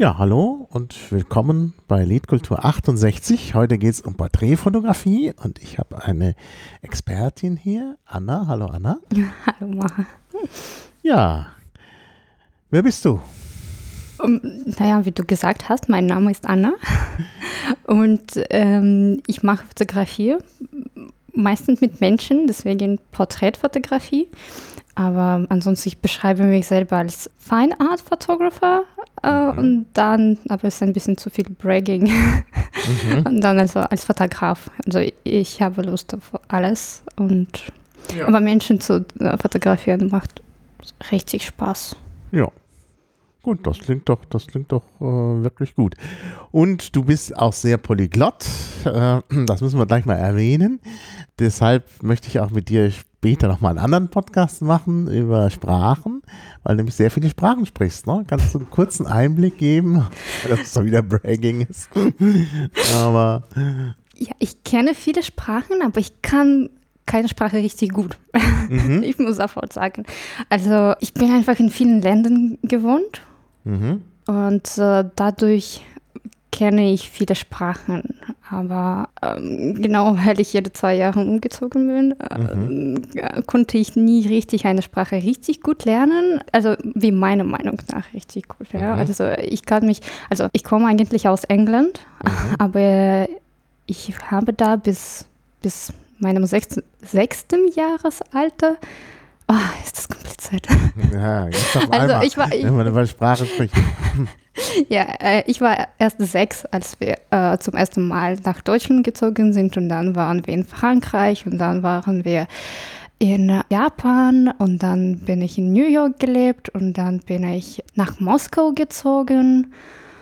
Ja, hallo und willkommen bei Liedkultur 68. Heute geht es um Porträtfotografie und ich habe eine Expertin hier, Anna. Hallo Anna. Hallo Maha. Ja, wer bist du? Naja, wie du gesagt hast, mein Name ist Anna und ich mache Fotografie, meistens mit Menschen, deswegen Porträtfotografie. Aber ansonsten, ich beschreibe mich selber als Fine Art Photographer und dann, aber es ist ein bisschen zu viel Bragging, und dann also als Fotograf. Also ich habe Lust auf alles und aber Menschen zu fotografieren macht richtig Spaß. Ja, gut, das klingt doch wirklich gut. Und du bist auch sehr polyglott, das müssen wir gleich mal erwähnen. Deshalb möchte ich auch mit dir später nochmal einen anderen Podcast machen über Sprachen, weil du nämlich sehr viele Sprachen sprichst. Ne? Kannst du einen kurzen Einblick geben, dass es doch wieder Bragging ist. Aber Ja, ich kenne viele Sprachen, aber ich kann keine Sprache richtig gut. Ich muss sofort sagen. Also ich bin einfach in vielen Ländern gewohnt und dadurch kenne ich viele Sprachen. Aber genau, weil ich jede 2 Jahre umgezogen bin, konnte ich nie richtig eine Sprache richtig gut lernen. Also wie meiner Meinung nach richtig gut. Ja? Also ich komme eigentlich aus England, aber ich habe da bis meinem 6. Jahresalter, ist das kompliziert. ja, jetzt auf Also einmal, wenn man über Sprache spricht. ja, ich war erst 6, als wir zum ersten Mal nach Deutschland gezogen sind und dann waren wir in Frankreich und dann waren wir in Japan und dann bin ich in New York gelebt und dann bin ich nach Moskau gezogen,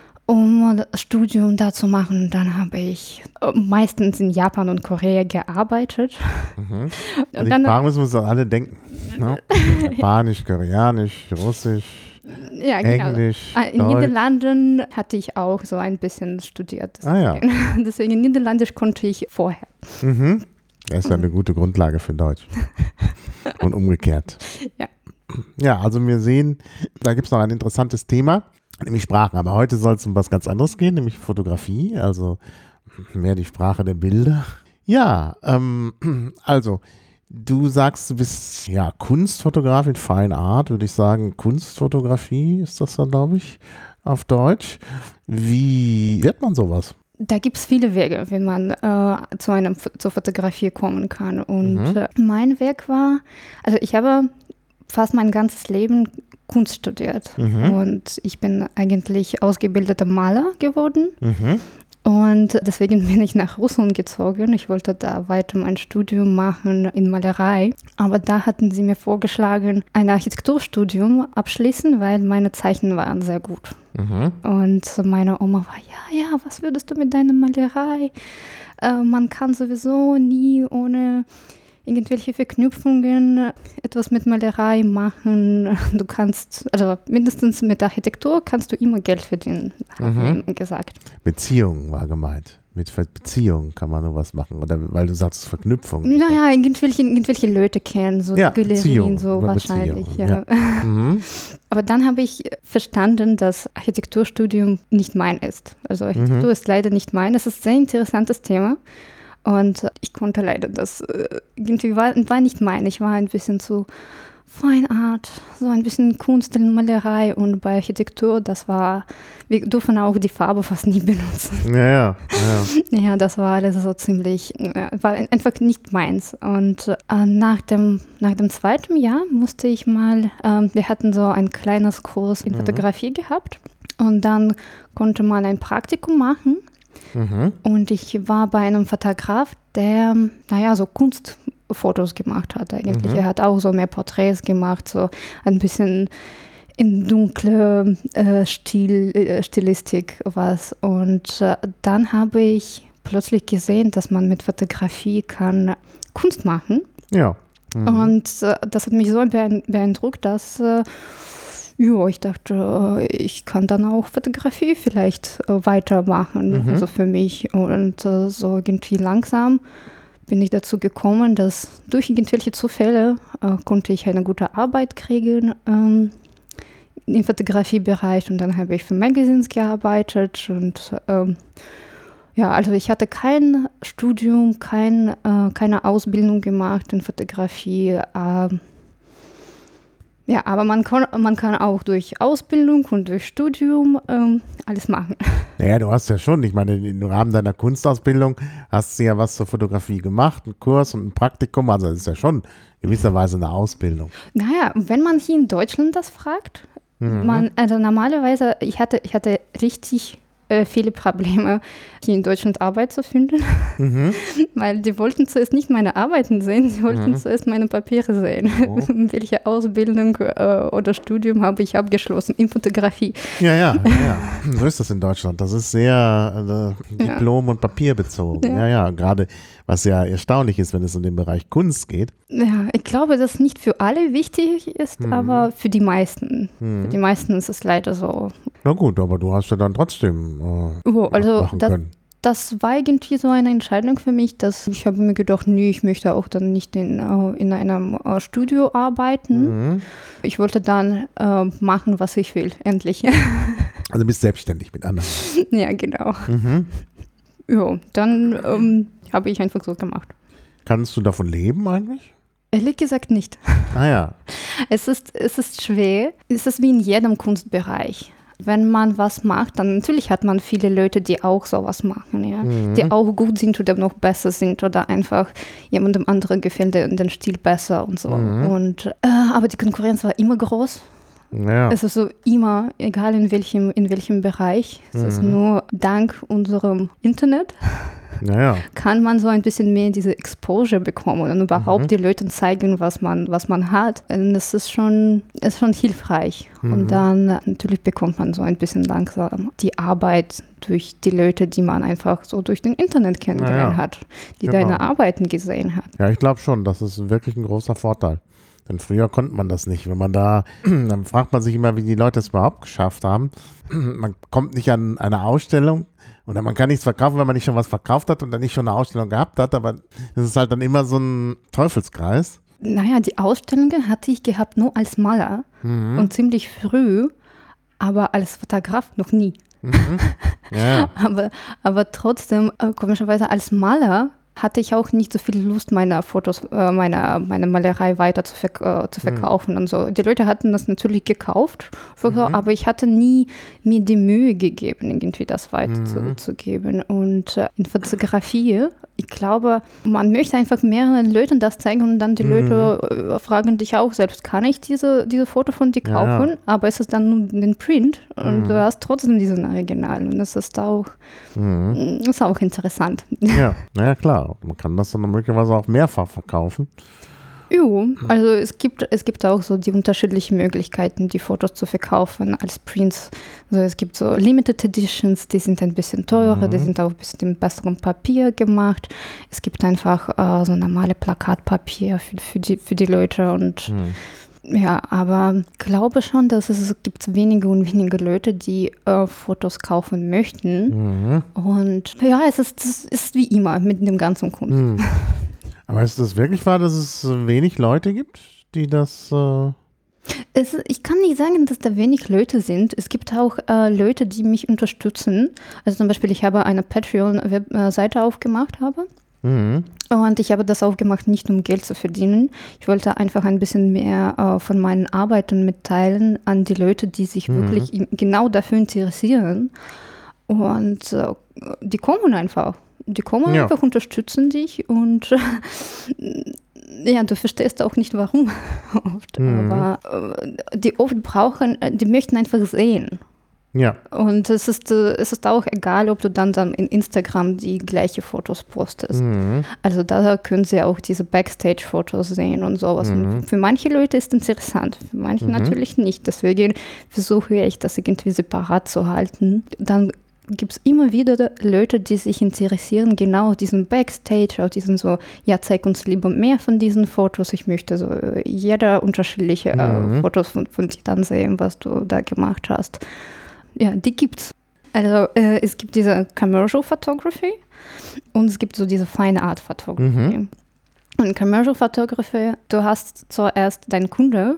um das Studium da zu machen. Dann habe ich meistens in Japan und Korea gearbeitet. Und Und die dann, Sprachen müssen wir uns alle denken. Ne? Japanisch, Koreanisch, Russisch, ja, genau. Englisch, In Deutsch. Niederlanden hatte ich auch so ein bisschen studiert. Ja. Deswegen Niederländisch konnte ich vorher. Das ist ja eine gute Grundlage für Deutsch. Und umgekehrt. Ja. Ja, also wir sehen, da gibt es noch ein interessantes Thema, nämlich Sprachen. Aber heute soll es um was ganz anderes gehen, nämlich Fotografie, also mehr die Sprache der Bilder. Ja, also du sagst, du bist ja Kunstfotografin, Fine Art, würde ich sagen. Kunstfotografie ist das dann, glaube ich, auf Deutsch. Wie wird man sowas? Da gibt es viele Wege, wie man zur Fotografie kommen kann. Und mein Weg war, also ich habe fast mein ganzes Leben Kunst studiert. Und ich bin eigentlich ausgebildeter Maler geworden. Und deswegen bin ich nach Russland gezogen. Ich wollte da weiter mein Studium machen in Malerei. Aber da hatten sie mir vorgeschlagen, ein Architekturstudium abschließen, weil meine Zeichen waren sehr gut. Und meine Oma war, ja, was würdest du mit deiner Malerei? Man kann sowieso nie ohne irgendwelche Verknüpfungen etwas mit Malerei machen. Du kannst, also mindestens mit Architektur kannst du immer Geld verdienen, haben wir gesagt. Beziehung war gemeint. Mit Beziehung kann man nur was machen. Oder weil du sagst Verknüpfung. Naja, irgendwelche Leute kennen, so Ja, Galerien, Beziehung, so über wahrscheinlich. Beziehung, Ja. Aber dann habe ich verstanden, dass Architekturstudium nicht mein ist. Also Architektur ist leider nicht mein. Das ist ein sehr interessantes Thema. Und ich konnte leider das irgendwie war nicht mein. Ich war ein bisschen zu Fine Art, so ein bisschen Kunst in Malerei und bei Architektur, wir durften auch die Farbe fast nie benutzen. Ja. Ja, das war alles so ziemlich, war einfach nicht meins. Und nach dem 2. Jahr musste ich mal, wir hatten so ein kleines Kurs in Fotografie gehabt und dann konnte man ein Praktikum machen. Und ich war bei einem Fotograf, der, so Kunstfotos gemacht hat eigentlich. Er hat auch so mehr Porträts gemacht, so ein bisschen in dunkle Stilistik was. Und dann habe ich plötzlich gesehen, dass man mit Fotografie kann Kunst machen. Ja. Und das hat mich so beeindruckt, dass ich dachte, ich kann dann auch Fotografie vielleicht weitermachen, also für mich. Und so irgendwie langsam bin ich dazu gekommen, dass durch irgendwelche Zufälle konnte ich eine gute Arbeit kriegen im Fotografiebereich und dann habe ich für Magazines gearbeitet und also ich hatte kein Studium, keine Ausbildung gemacht in Fotografie. Aber man kann auch durch Ausbildung und durch Studium alles machen. Naja, du hast ja schon, ich meine, im Rahmen deiner Kunstausbildung hast du ja was zur Fotografie gemacht, einen Kurs und ein Praktikum, also das ist ja schon gewisserweise eine Ausbildung. Naja, wenn man hier in Deutschland das fragt, also normalerweise, ich hatte richtig viele Probleme, hier in Deutschland Arbeit zu finden, weil die wollten zuerst nicht meine Arbeiten sehen, sie wollten zuerst meine Papiere sehen. Oh. Welche Ausbildung oder Studium habe ich abgeschlossen in Fotografie. Ja. So ist das in Deutschland. Das ist sehr Diplom- und Papierbezogen. Ja, gerade was ja erstaunlich ist, wenn es um den Bereich Kunst geht. Ja, ich glaube, dass nicht für alle wichtig ist, aber für die meisten. Für die meisten ist es leider so. Na gut, aber du hast ja dann trotzdem machen können. Das war irgendwie so eine Entscheidung für mich, dass ich habe mir gedacht, nee, ich möchte auch dann nicht in einem Studio arbeiten. Ich wollte dann machen, was ich will, endlich. Also bist selbstständig mit anderen. Ja, genau. Ja, dann habe ich einfach so gemacht. Kannst du davon leben eigentlich? Ehrlich gesagt nicht. Ah ja. Es ist schwer. Es ist wie in jedem Kunstbereich. Wenn man was macht, dann natürlich hat man viele Leute, die auch sowas machen, ja? Die auch gut sind oder noch besser sind oder einfach jemandem anderen gefällt den Stil besser und so. Aber die Konkurrenz war immer groß. Ja. Es ist so immer, egal in welchem Bereich, es ist nur dank unserem Internet. Kann man so ein bisschen mehr diese Exposure bekommen und überhaupt die Leuten zeigen, was man hat. Und das ist schon hilfreich. Und dann natürlich bekommt man so ein bisschen langsam die Arbeit durch die Leute, die man einfach so durch den Internet kennengelernt hat, die deine Arbeiten gesehen hat. Ja, ich glaube schon, das ist wirklich ein großer Vorteil. Denn früher konnte man das nicht. Wenn man dann fragt man sich immer, wie die Leute es überhaupt geschafft haben. Man kommt nicht an eine Ausstellung. Oder man kann nichts verkaufen, wenn man nicht schon was verkauft hat und dann nicht schon eine Ausstellung gehabt hat, aber das ist halt dann immer so ein Teufelskreis. Naja, die Ausstellungen hatte ich gehabt nur als Maler und ziemlich früh, aber als Fotograf noch nie. Ja. aber trotzdem, komischerweise als Maler hatte ich auch nicht so viel Lust, meine Fotos, meine Malerei weiter zu verkaufen und so. Die Leute hatten das natürlich gekauft, aber ich hatte nie mir die Mühe gegeben, irgendwie das weiterzugeben. Und in Fotografie, ich glaube, man möchte einfach mehreren Leuten das zeigen und dann die Leute fragen dich auch selbst, kann ich diese Foto von dir kaufen? Ja. Aber es ist dann nur den Print und du hast trotzdem diesen Original und das ist auch interessant. Ja, naja, klar. Man kann das dann möglicherweise auch mehrfach verkaufen. Jo, also es gibt auch so die unterschiedlichen Möglichkeiten, die Fotos zu verkaufen als Prints. Also es gibt so Limited Editions, die sind ein bisschen teurer, die sind auch ein bisschen in besserem Papier gemacht. Es gibt einfach so normale Plakatpapier für die Leute und ja, aber ich glaube schon, dass es gibt wenige und wenige Leute, die Fotos kaufen möchten. Und ja, es ist wie immer mit dem ganzen Kunst. Aber ist das wirklich wahr, dass es wenig Leute gibt, die das... Ich kann nicht sagen, dass da wenig Leute sind. Es gibt auch Leute, die mich unterstützen. Also zum Beispiel, ich habe eine Patreon-Seite aufgemacht und ich habe das aufgemacht, nicht um Geld zu verdienen. Ich wollte einfach ein bisschen mehr von meinen Arbeiten mitteilen an die Leute, die sich wirklich genau dafür interessieren. Und die kommen einfach. Die kommen einfach, unterstützen dich und ja, du verstehst auch nicht, warum oft. Aber die oft die möchten einfach sehen. Ja. Und es ist auch egal, ob du dann in Instagram die gleiche Fotos postest. Also da können sie auch diese Backstage-Fotos sehen und sowas. Und für manche Leute ist es interessant, für manche natürlich nicht. Deswegen versuche ich, das irgendwie separat zu halten. Dann gibt es immer wieder Leute, die sich interessieren, genau auf diesen Backstage, auf diesen so, ja, zeig uns lieber mehr von diesen Fotos. Ich möchte so jeder unterschiedliche Fotos von dir dann sehen, was du da gemacht hast. Ja, die gibt's. Also es gibt diese Commercial Photography und es gibt so diese Fine Art Photography. Und Commercial Photography, du hast zuerst deinen Kunde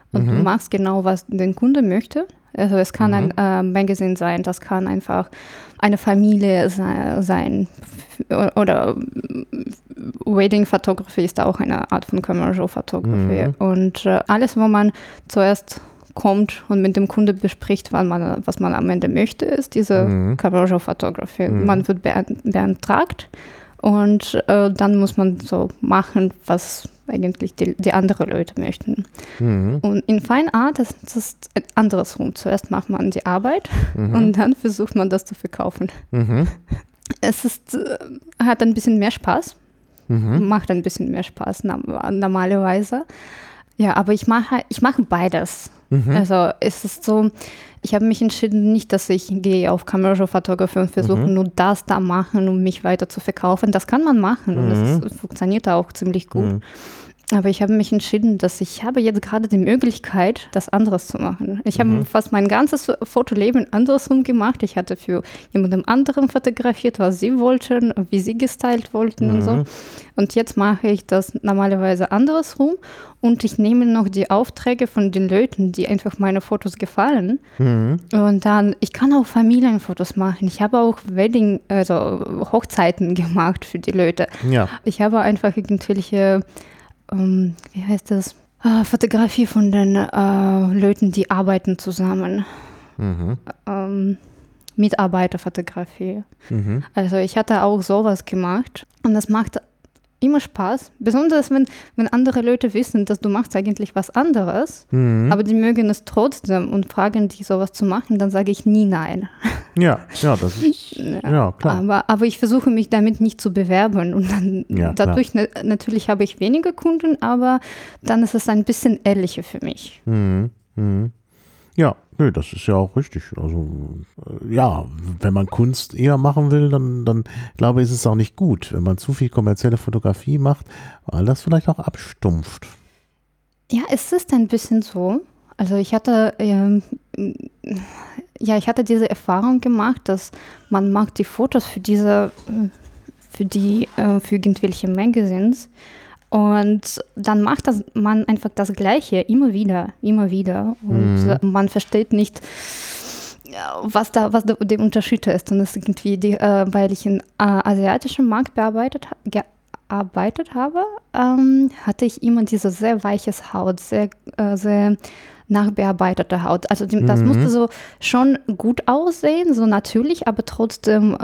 und du machst genau, was der Kunde möchte. Also es kann ein Magazin sein, das kann einfach eine Familie sein oder Wedding Photography ist auch eine Art von Commercial Photography. Und alles, wo man zuerst kommt und mit dem Kunde bespricht, was man am Ende möchte, ist diese Commercial Photography. Man wird beantragt und dann muss man so machen, was eigentlich die anderen Leute möchten. Und in Fine Art ist es andersrum. Zuerst macht man die Arbeit und dann versucht man das zu verkaufen. Es hat ein bisschen mehr Spaß, macht ein bisschen mehr Spaß normalerweise. Ja, aber ich mache beides. Also es ist so, ich habe mich entschieden, nicht, dass ich gehe auf Commercial Photography und versuche nur das da machen, um mich weiter zu verkaufen. Das kann man machen und das funktioniert auch ziemlich gut. Aber ich habe mich entschieden, dass ich habe jetzt gerade die Möglichkeit, das anderes zu machen. Ich habe fast mein ganzes Fotoleben andersrum gemacht. Ich hatte für jemandem anderen fotografiert, was sie wollten, wie sie gestylt wollten und so. Und jetzt mache ich das normalerweise andersrum und ich nehme noch die Aufträge von den Leuten, die einfach meine Fotos gefallen. Und dann, ich kann auch Familienfotos machen. Ich habe auch Hochzeiten gemacht für die Leute. Ja. Ich habe einfach irgendwelche wie heißt das? Fotografie von den Leuten, die arbeiten zusammen. Mitarbeiterfotografie. Also ich hatte auch sowas gemacht und das macht immer Spaß, besonders wenn andere Leute wissen, dass du machst eigentlich was anderes, aber die mögen es trotzdem und fragen dich, sowas zu machen, dann sage ich nie nein. Ja, das ist, ja, klar. Aber ich versuche mich damit nicht zu bewerben und dann dadurch natürlich habe ich weniger Kunden, aber dann ist es ein bisschen ehrlicher für mich. Ja, das ist ja auch richtig. Also wenn man Kunst eher machen will, dann glaube ich, ist es auch nicht gut, wenn man zu viel kommerzielle Fotografie macht, weil das vielleicht auch abstumpft. Ja, es ist ein bisschen so. Also ich hatte diese Erfahrung gemacht, dass man macht die Fotos für irgendwelche Magazines. Und dann macht man einfach das Gleiche immer wieder. Und man versteht nicht, was der Unterschied ist. Und das ist irgendwie, weil ich im asiatischen Markt gearbeitet habe, hatte ich immer diese sehr weiches Haut, sehr nachbearbeitete Haut. Also das musste so schon gut aussehen, so natürlich, aber trotzdem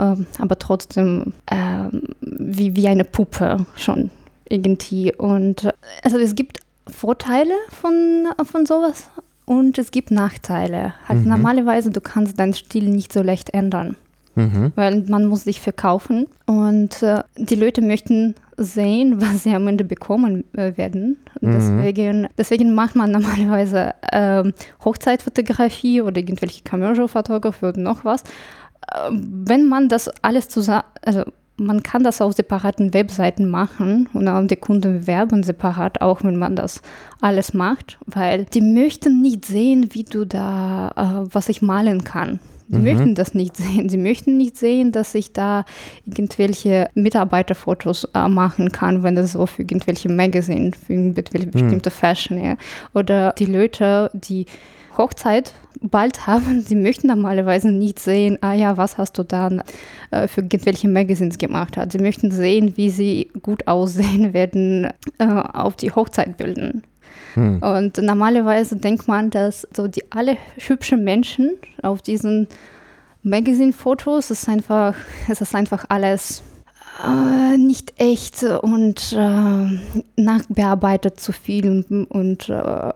wie eine Puppe schon. Irgendwie. Und also es gibt Vorteile von sowas und es gibt Nachteile. Halt normalerweise, du kannst deinen Stil nicht so leicht ändern, weil man muss sich verkaufen und die Leute möchten sehen, was sie am Ende bekommen werden. Deswegen macht man normalerweise Hochzeitfotografie oder irgendwelche Commercial Photography oder noch was. Wenn man das alles zusammen, also man kann das auf separaten Webseiten machen und auch die Kunden werben separat, auch wenn man das alles macht, weil die möchten nicht sehen, wie du da, was ich malen kann. Die möchten das nicht sehen. Sie möchten nicht sehen, dass ich da irgendwelche Mitarbeiterfotos machen kann, wenn das so für irgendwelche Magazine, für bestimmte Fashion, ja. Oder die Leute, die Hochzeit bald haben, sie möchten normalerweise nicht sehen, was hast du dann für irgendwelche Magazines gemacht hast. Sie möchten sehen, wie sie gut aussehen werden auf die Hochzeitbildern. Und normalerweise denkt man, dass so die alle hübschen Menschen auf diesen Magazine-Fotos, es ist einfach alles nicht echt und nachbearbeitet zu viel und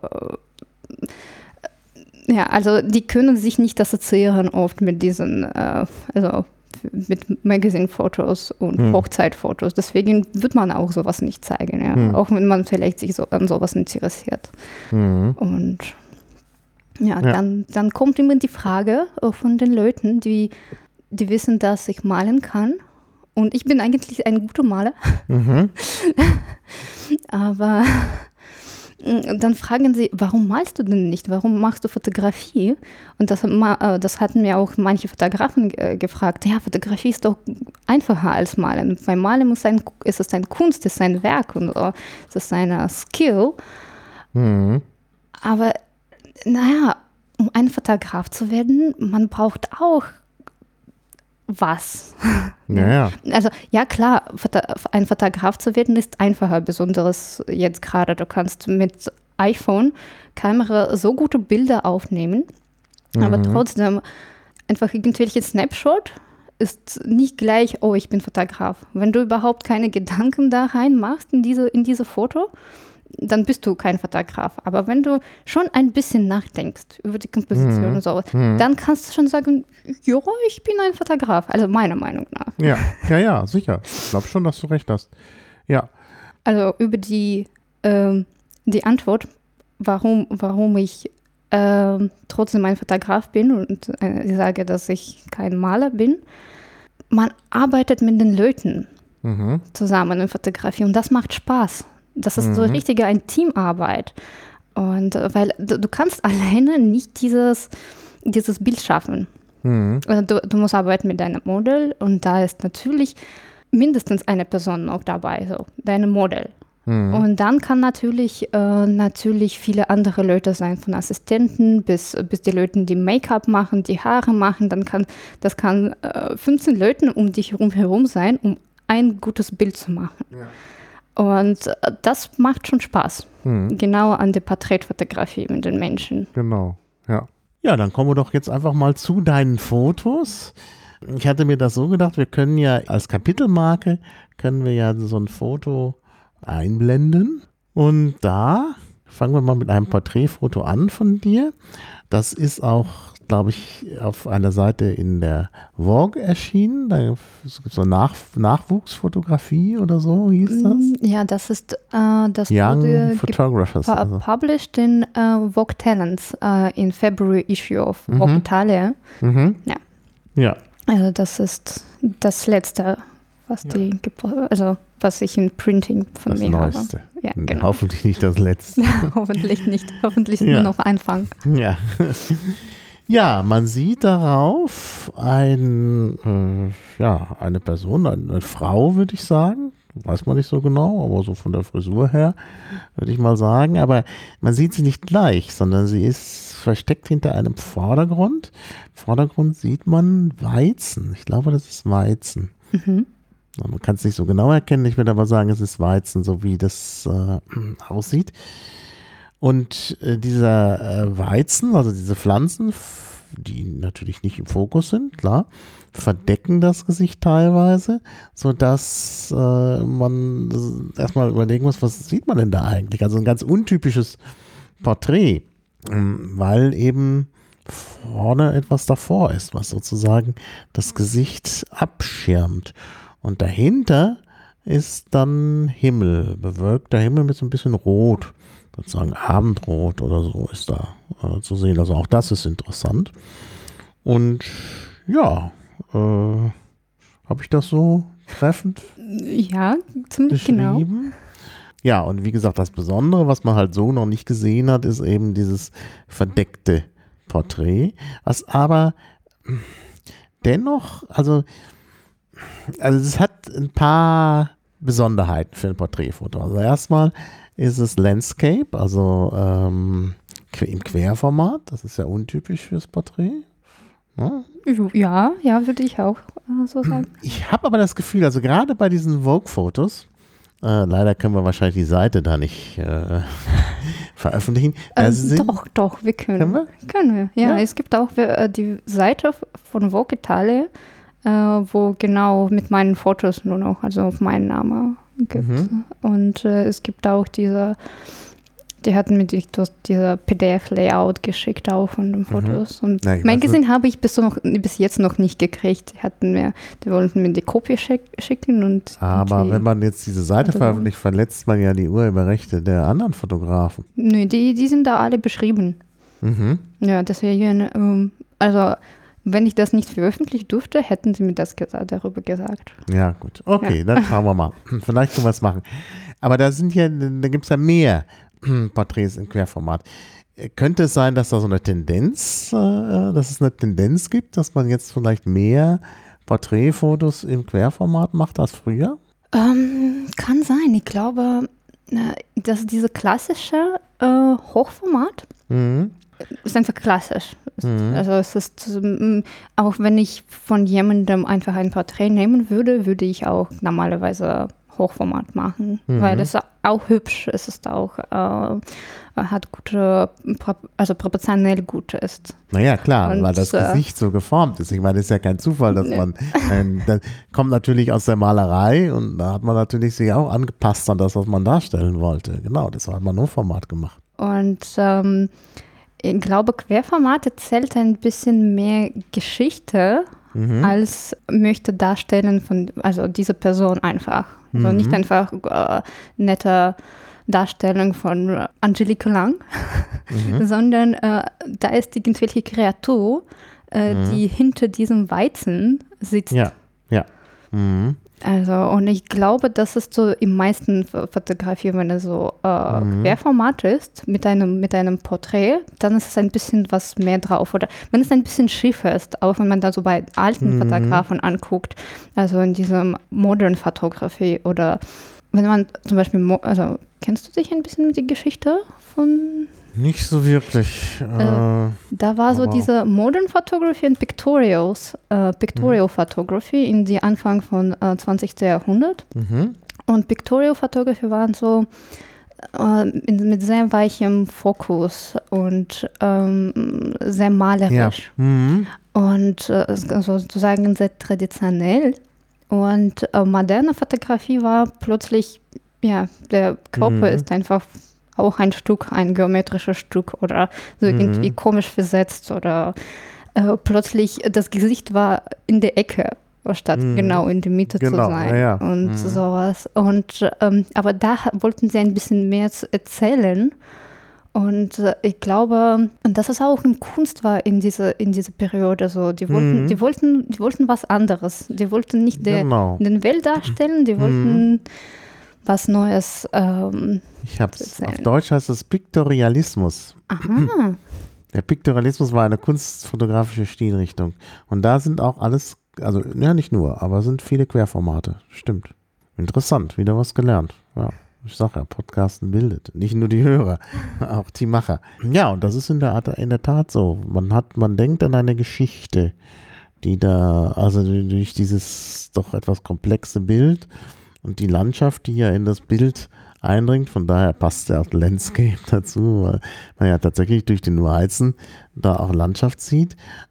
also die können sich nicht assoziieren oft mit diesen, mit Magazine-Fotos und Hochzeitfotos. Deswegen wird man auch sowas nicht zeigen, ja. Auch wenn man vielleicht sich an sowas interessiert. Und dann kommt immer die Frage von den Leuten, die wissen, dass ich malen kann. Und ich bin eigentlich ein guter Maler. Aber dann fragen sie, warum malst du denn nicht? Warum machst du Fotografie? Und das hatten mir auch manche Fotografen gefragt. Ja, Fotografie ist doch einfacher als Malen. Bei Malen ist es eine Kunst, es ist ein Werk und so. Es ist eine Skill. Aber naja, um ein Fotograf zu werden, man braucht auch was. Ja. Also ja klar, ein Fotograf zu werden ist einfacher, besonders jetzt gerade. Du kannst mit iPhone-Kamera so gute Bilder aufnehmen, aber trotzdem einfach irgendwelche Snapshot ist nicht gleich, oh, ich bin Fotograf. Wenn du überhaupt keine Gedanken da reinmachst in diese Foto, dann bist du kein Fotograf. Aber wenn du schon ein bisschen nachdenkst über die Komposition und sowas, dann kannst du schon sagen, ja, ich bin ein Fotograf. Also meiner Meinung nach. Ja, sicher. Ich glaube schon, dass du recht hast. Ja. Also über die Antwort, warum ich trotzdem ein Fotograf bin und ich sage, dass ich kein Maler bin. Man arbeitet mit den Leuten zusammen in Fotografie und das macht Spaß. Das ist so richtige ein Teamarbeit. Und weil du kannst alleine nicht dieses Bild schaffen. Du musst arbeiten mit deinem Model und da ist natürlich mindestens eine Person auch dabei, so deine Model. Und dann kann natürlich viele andere Leute sein, von Assistenten bis die Leute, die Make-up machen, die Haare machen. Das kann 15 Leute um dich herum sein, um ein gutes Bild zu machen. Ja. Und das macht schon Spaß. Genau an der Porträtfotografie mit den Menschen. Genau, ja. Ja, dann kommen wir doch jetzt einfach mal zu deinen Fotos. Ich hatte mir das so gedacht, wir können ja als Kapitelmarke, so ein Foto einblenden. Und da fangen wir mal mit einem Porträtfoto an von dir. Das ist auch, glaube ich, auf einer Seite in der Vogue erschienen. Da gibt es so Nachwuchsfotografie oder so, hieß das? Ja, das ist das Young wurde Photographers. published in Vogue Talents in February issue of Vogue Italia. Ja. Also das ist das Letzte, was was ich in Printing von das mir Neueste. habe. Ja, genau. Hoffentlich nicht das Letzte. Hoffentlich nicht. Hoffentlich nur noch Anfang. Ja. Ja, man sieht darauf eine Person, eine Frau, würde ich sagen. Weiß man nicht so genau, aber so von der Frisur her, würde ich mal sagen. Aber man sieht sie nicht gleich, sondern sie ist versteckt hinter einem Vordergrund. Im Vordergrund sieht man Weizen. Ich glaube, das ist Weizen. Man kann es nicht so genau erkennen. Ich würde aber sagen, es ist Weizen, so wie das aussieht. Und dieser Weizen, also diese Pflanzen, die natürlich nicht im Fokus sind, klar, verdecken das Gesicht teilweise, sodass man erstmal überlegen muss, was sieht man denn da eigentlich? Also ein ganz untypisches Porträt, weil eben vorne etwas davor ist, was sozusagen das Gesicht abschirmt. Und dahinter ist dann Himmel, bewölkter Himmel mit so ein bisschen Rot. Sozusagen Abendrot oder so ist da zu sehen. Also auch das ist interessant. Und ja, habe ich das so treffend Ja, ziemlich genau. Ja, und wie gesagt, das Besondere, was man halt so noch nicht gesehen hat, ist eben dieses verdeckte Porträt, was aber dennoch, also es hat ein paar Besonderheiten für ein Porträtfoto. Also erstmal ist es Landscape, also im Querformat. Das ist ja untypisch fürs Porträt. Ja, würde ich auch so sagen. Ich habe aber das Gefühl, also gerade bei diesen Vogue-Fotos, leider können wir wahrscheinlich die Seite da nicht veröffentlichen. Doch, wir können. Können wir. Ja, es gibt auch die Seite von Vogue Italia, wo genau mit meinen Fotos nur noch, also auf meinen Namen gibt. Und es gibt auch die hatten mir dieser PDF-Layout geschickt auch von den Fotos. Und Magazine habe ich bis jetzt noch nicht gekriegt. Die wollten mir die Kopie schicken. Aber wenn man jetzt diese Seite veröffentlicht, verletzt man ja die Urheberrechte der anderen Fotografen. Nö, die sind da alle beschrieben. Ja, deswegen, also wenn ich das nicht veröffentlichen durfte, hätten sie mir das darüber gesagt. Ja, gut. Okay, dann schauen wir mal. Vielleicht können wir es machen. Aber da gibt es ja mehr Porträts im Querformat. Könnte es sein, dass da so eine Tendenz, gibt, dass man jetzt vielleicht mehr Porträtfotos im Querformat macht als früher? Kann sein. Ich glaube, dass diese klassische Hochformat. Mhm. Ist einfach klassisch. Mhm. Also es ist, auch wenn ich von jemandem einfach ein Porträt nehmen würde, würde ich auch normalerweise Hochformat machen, weil es auch hübsch ist, es ist auch, hat gute, also proportionell gut ist. Naja, klar, Und, weil das Gesicht so geformt ist. Ich meine, es ist ja kein Zufall, dass man, das kommt natürlich aus der Malerei und da hat man natürlich sich auch angepasst an das, was man darstellen wollte. Genau, das hat man Hochformat gemacht. Und ich glaube, Querformat erzählt ein bisschen mehr Geschichte, als möchte darstellen von, also diese Person einfach. Also nicht einfach nette Darstellung von Angelique Lang, sondern da ist irgendwelche Kreatur, die hinter diesem Weizen sitzt. Ja, ja. Mhm. Also, und ich glaube, das ist so im meisten Fotografie, wenn es so Querformat ist, mit einem Porträt, dann ist es ein bisschen was mehr drauf. Oder wenn es ein bisschen schief ist, auch wenn man da so bei alten Fotografen anguckt, also in diesem Modern Fotografie oder wenn man zum Beispiel, also kennst du dich ein bisschen mit der Geschichte von... Nicht so wirklich. Da war so diese Modern Photography und Pictorial Photography in die Anfang von 20. Jahrhundert. Und Pictorial Photography waren so mit sehr weichem Fokus und sehr malerisch. Und sozusagen sehr traditionell. Und moderne Fotografie war plötzlich, ja, der Körper ist einfach auch ein Stück, ein geometrisches Stück oder so irgendwie komisch versetzt oder plötzlich das Gesicht war in der Ecke, statt genau in der Mitte zu sein und sowas. Und aber da wollten sie ein bisschen mehr erzählen. Und ich glaube, und das ist auch in Kunst war in dieser Periode so, die wollten was anderes. Die wollten nicht den Welt darstellen, die wollten was Neues. Ich hab's, auf Deutsch heißt es Piktorialismus. Aha. Der Piktorialismus war eine kunstfotografische Stilrichtung. Und da sind auch alles, also ja nicht nur, aber sind viele Querformate. Stimmt. Interessant, wieder was gelernt. Ja. Ich sage ja, Podcasten bildet. Nicht nur die Hörer, auch die Macher. Ja, und das ist in der Tat so. Man denkt an eine Geschichte, die da, also durch dieses doch etwas komplexe Bild und die Landschaft, die ja in das Bild eindringt, von daher passt ja auch Landscape dazu, weil man ja tatsächlich durch den Weizen da auch Landschaft sieht.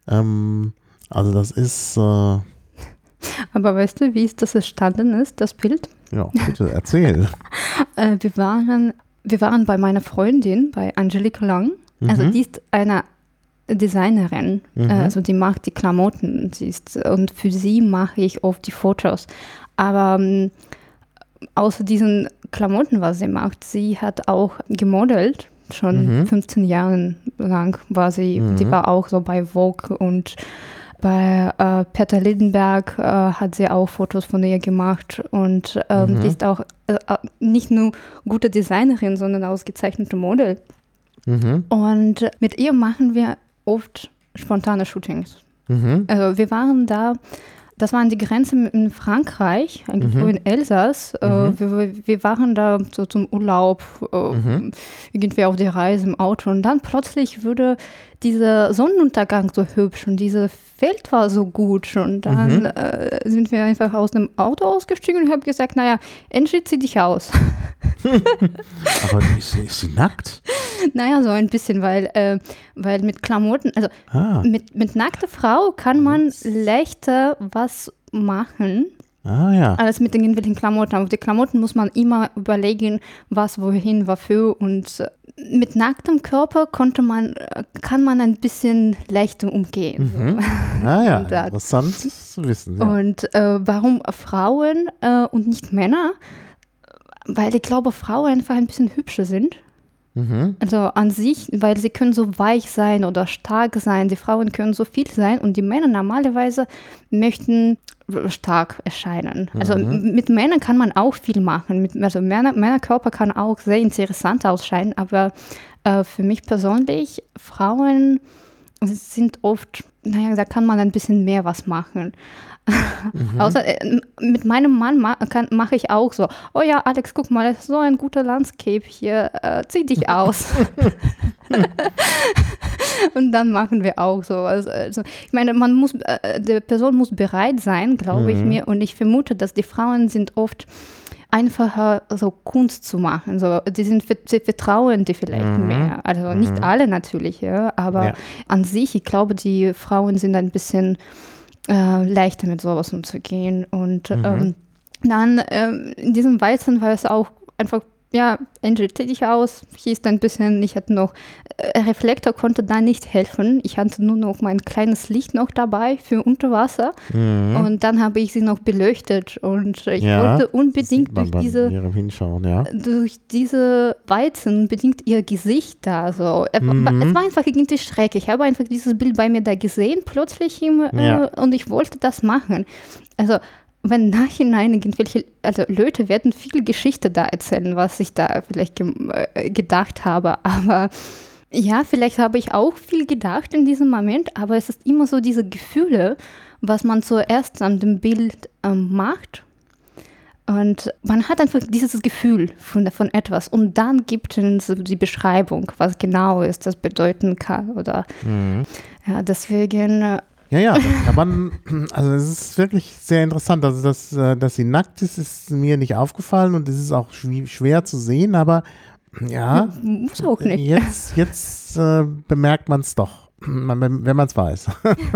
Also das ist... Aber weißt du, wie das entstanden ist, das Bild? Ja, bitte, erzähl. Wir waren bei meiner Freundin, bei Angelique Lang. Also die ist eine Designerin, also die macht die Klamotten. Und für sie mache ich oft die Fotos. Aber außer diesen Klamotten, was sie macht, sie hat auch gemodelt. Schon 15 Jahre lang war sie, die war auch so bei Vogue und bei Peter Lindenberg hat sie auch Fotos von ihr gemacht und die ist auch nicht nur gute Designerin, sondern ausgezeichnete Model. Und mit ihr machen wir oft spontane Shootings. Also wir waren da, das war an die Grenze in Frankreich, irgendwo in Elsass. Wir waren da so zum Urlaub, irgendwie auf der Reise im Auto und dann plötzlich wurde dieser Sonnenuntergang so hübsch und dieses Feld war so gut und dann sind wir einfach aus dem Auto ausgestiegen und ich habe gesagt, naja, Angie, zieh dich aus. Aber ist sie nackt? Naja, so ein bisschen, weil mit Klamotten, also mit nackter Frau kann man leichter was machen. Als mit irgendwelchen Klamotten. Auf die Klamotten muss man immer überlegen, was, wohin, wofür. Und mit nacktem Körper kann man ein bisschen leichter umgehen. Interessant zu wissen. Ja. Und warum Frauen und nicht Männer? Weil ich glaube, Frauen einfach ein bisschen hübscher sind. Also an sich, weil sie können so weich sein oder stark sein. Die Frauen können so viel sein und die Männer normalerweise möchten stark erscheinen. Also mit Männern kann man auch viel machen. Also Männerkörper kann auch sehr interessant ausschauen, aber für mich persönlich, Frauen sind oft, naja, da kann man ein bisschen mehr was machen. Außer mit meinem Mann mache ich auch so, oh ja, Alex, guck mal, das ist so ein guter Landscape hier, zieh dich aus. Und dann machen wir auch so. Also ich meine, die Person muss bereit sein, glaube ich mir. Und ich vermute, dass die Frauen sind oft einfacher, so Kunst zu machen. So, sie vertrauen die vielleicht mehr. Also nicht alle natürlich, ja, aber an sich, ich glaube, die Frauen sind ein bisschen leichter mit sowas umzugehen. Und dann in diesem Weizen war es auch einfach, ja, Angel, zieh dich aus. Hieß ein bisschen, ich hatte noch, Reflektor konnte da nicht helfen. Ich hatte nur noch mein kleines Licht noch dabei für unter Wasser. Und dann habe ich sie noch beleuchtet. Und ich wollte unbedingt durch diese Weizen unbedingt ihr Gesicht da. So. Es war einfach irgendwie schrecklich. Ich habe einfach dieses Bild bei mir da gesehen, plötzlich und ich wollte das machen. Also wenn nachhinein irgendwelche, also Leute werden viel Geschichte da erzählen, was ich da vielleicht gedacht habe, aber ja, vielleicht habe ich auch viel gedacht in diesem Moment, aber es ist immer so diese Gefühle, was man zuerst an dem Bild macht und man hat einfach dieses Gefühl von etwas und dann gibt es die Beschreibung, was genau ist, das bedeuten kann oder ja, deswegen Ja, da kann man, also es ist wirklich sehr interessant, also dass sie nackt ist mir nicht aufgefallen und es ist auch schwer zu sehen, aber ja, muss auch nicht. Jetzt bemerkt man es doch, wenn man es weiß.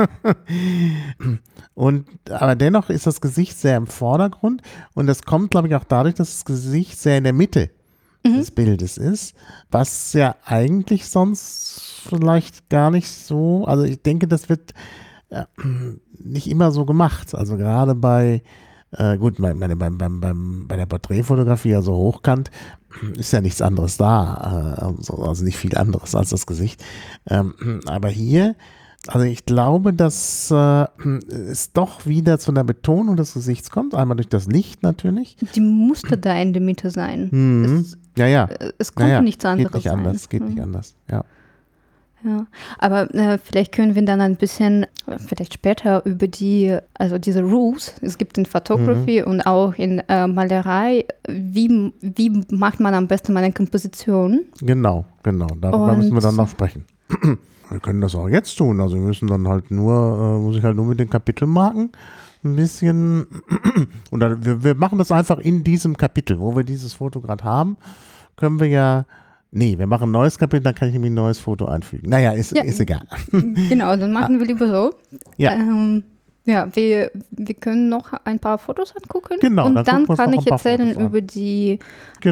Aber dennoch ist das Gesicht sehr im Vordergrund und das kommt, glaube ich, auch dadurch, dass das Gesicht sehr in der Mitte des Bildes ist, was ja eigentlich sonst vielleicht gar nicht so, also ich denke, das wird nicht immer so gemacht. Also gerade bei der Porträtfotografie, also hochkant, ist ja nichts anderes da. Also nicht viel anderes als das Gesicht. Aber hier, also ich glaube, dass es doch wieder zu einer Betonung des Gesichts kommt. Einmal durch das Licht natürlich. Die musste da in der Mitte sein. Es konnte nichts anderes sein. Es geht nicht anders, ja. Ja, aber vielleicht können wir dann ein bisschen, vielleicht später über diese Rules, es gibt in Photography und auch in Malerei, wie macht man am besten eine Komposition? Genau, darüber müssen wir dann noch sprechen. Wir können das auch jetzt tun, also wir müssen dann halt muss ich halt nur mit den Kapitelmarken ein bisschen, oder wir machen das einfach in diesem Kapitel, wo wir dieses Foto gerade haben, können wir ja. Nee, wir machen ein neues Kapitel, dann kann ich nämlich ein neues Foto einfügen. Naja, ist egal. Genau, dann machen wir lieber so. Ja. Wir können noch ein paar Fotos angucken. Genau. Und dann kann ich erzählen über diese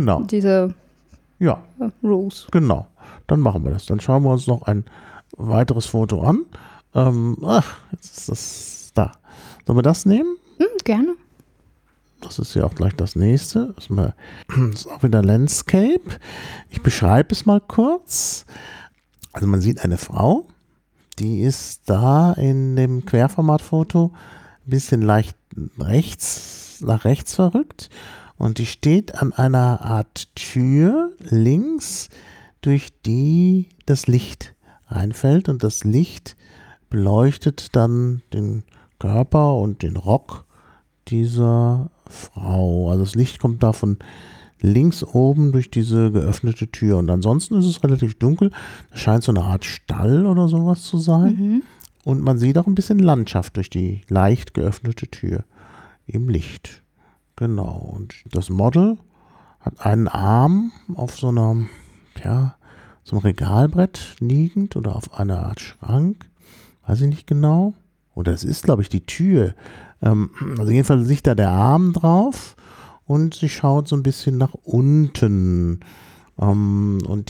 Rules. Genau, dann machen wir das. Dann schauen wir uns noch ein weiteres Foto an. Jetzt ist das da. Sollen wir das nehmen? Gerne. Das ist ja auch gleich das nächste. Das ist auch wieder Landscape. Ich beschreibe es mal kurz. Also man sieht eine Frau, die ist da in dem Querformatfoto ein bisschen leicht nach rechts verrückt und die steht an einer Art Tür links, durch die das Licht reinfällt und das Licht beleuchtet dann den Körper und den Rock dieser Frau. Also das Licht kommt da von links oben durch diese geöffnete Tür und ansonsten ist es relativ dunkel. Es scheint so eine Art Stall oder sowas zu sein. Und man sieht auch ein bisschen Landschaft durch die leicht geöffnete Tür im Licht. Genau. Und das Model hat einen Arm auf so einem Regalbrett liegend oder auf einer Art Schrank. Weiß ich nicht genau. Oder es ist, glaube ich, die Tür. Also jedenfalls liegt da der Arm drauf und sie schaut so ein bisschen nach unten. Und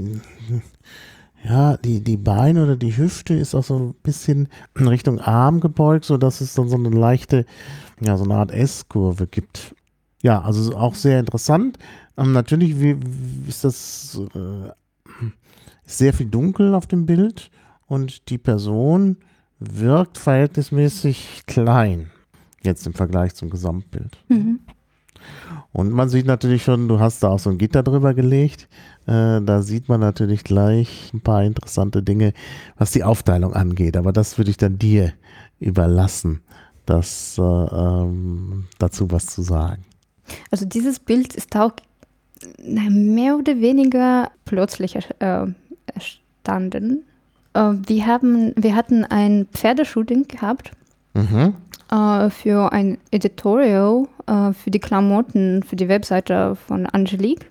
die Beine oder die Hüfte ist auch so ein bisschen in Richtung Arm gebeugt, sodass es dann so eine leichte, so eine Art S-Kurve gibt. Ja, also auch sehr interessant. Natürlich ist das sehr viel dunkel auf dem Bild und die Person wirkt verhältnismäßig klein. Jetzt im Vergleich zum Gesamtbild. Und man sieht natürlich schon, du hast da auch so ein Gitter drüber gelegt. Da sieht man natürlich gleich ein paar interessante Dinge, was die Aufteilung angeht. Aber das würde ich dann dir überlassen, dazu was zu sagen. Also dieses Bild ist auch mehr oder weniger plötzlich entstanden. Wir hatten ein Pferdeshooting gehabt für ein Editorial für die Klamotten, für die Webseite von Angelique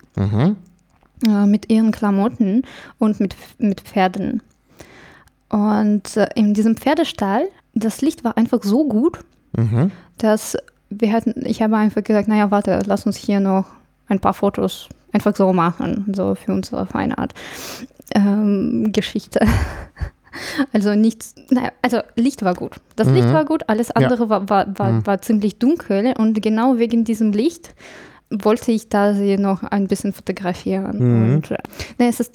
mit ihren Klamotten und mit Pferden. Und in diesem Pferdestall, das Licht war einfach so gut, dass ich habe einfach gesagt, naja, warte, lass uns hier noch ein paar Fotos einfach so machen, so für unsere Feinart Geschichte. Also Licht war gut. Das Licht war gut, alles andere war ziemlich dunkel und genau wegen diesem Licht wollte ich da sie noch ein bisschen fotografieren. Und es ist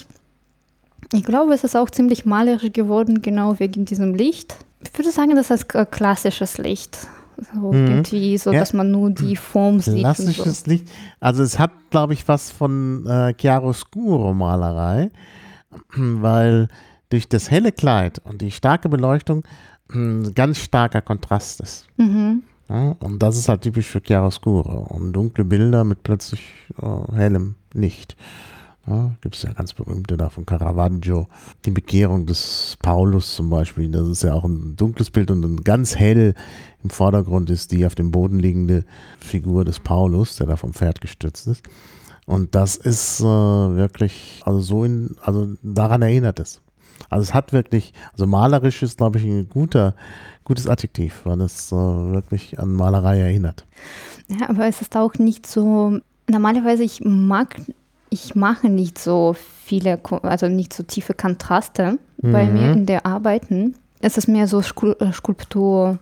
ich glaube, es ist auch ziemlich malerisch geworden, genau wegen diesem Licht. Ich würde sagen, das ist klassisches Licht. So irgendwie, so dass man nur die Form sieht. Klassisches Licht. Also es hat, glaube ich, was von Chiaroscuro-Malerei, weil durch das helle Kleid und die starke Beleuchtung ein ganz starker Kontrast ist. Ja, und das ist halt typisch für Chiaroscuro. Und dunkle Bilder mit plötzlich hellem Licht. Ja, gibt es ja ganz berühmte da von Caravaggio. Die Bekehrung des Paulus zum Beispiel. Das ist ja auch ein dunkles Bild und ein ganz hell im Vordergrund ist die auf dem Boden liegende Figur des Paulus, der da vom Pferd gestürzt ist. Und das ist wirklich, also daran erinnert es. Also es hat wirklich, also malerisch ist, glaube ich, ein gutes Adjektiv, weil es wirklich an Malerei erinnert. Ja, aber es ist auch nicht so, normalerweise ich mache nicht so viele, also nicht so tiefe Kontraste bei mir in der Arbeiten. Es ist mehr so Skulptur,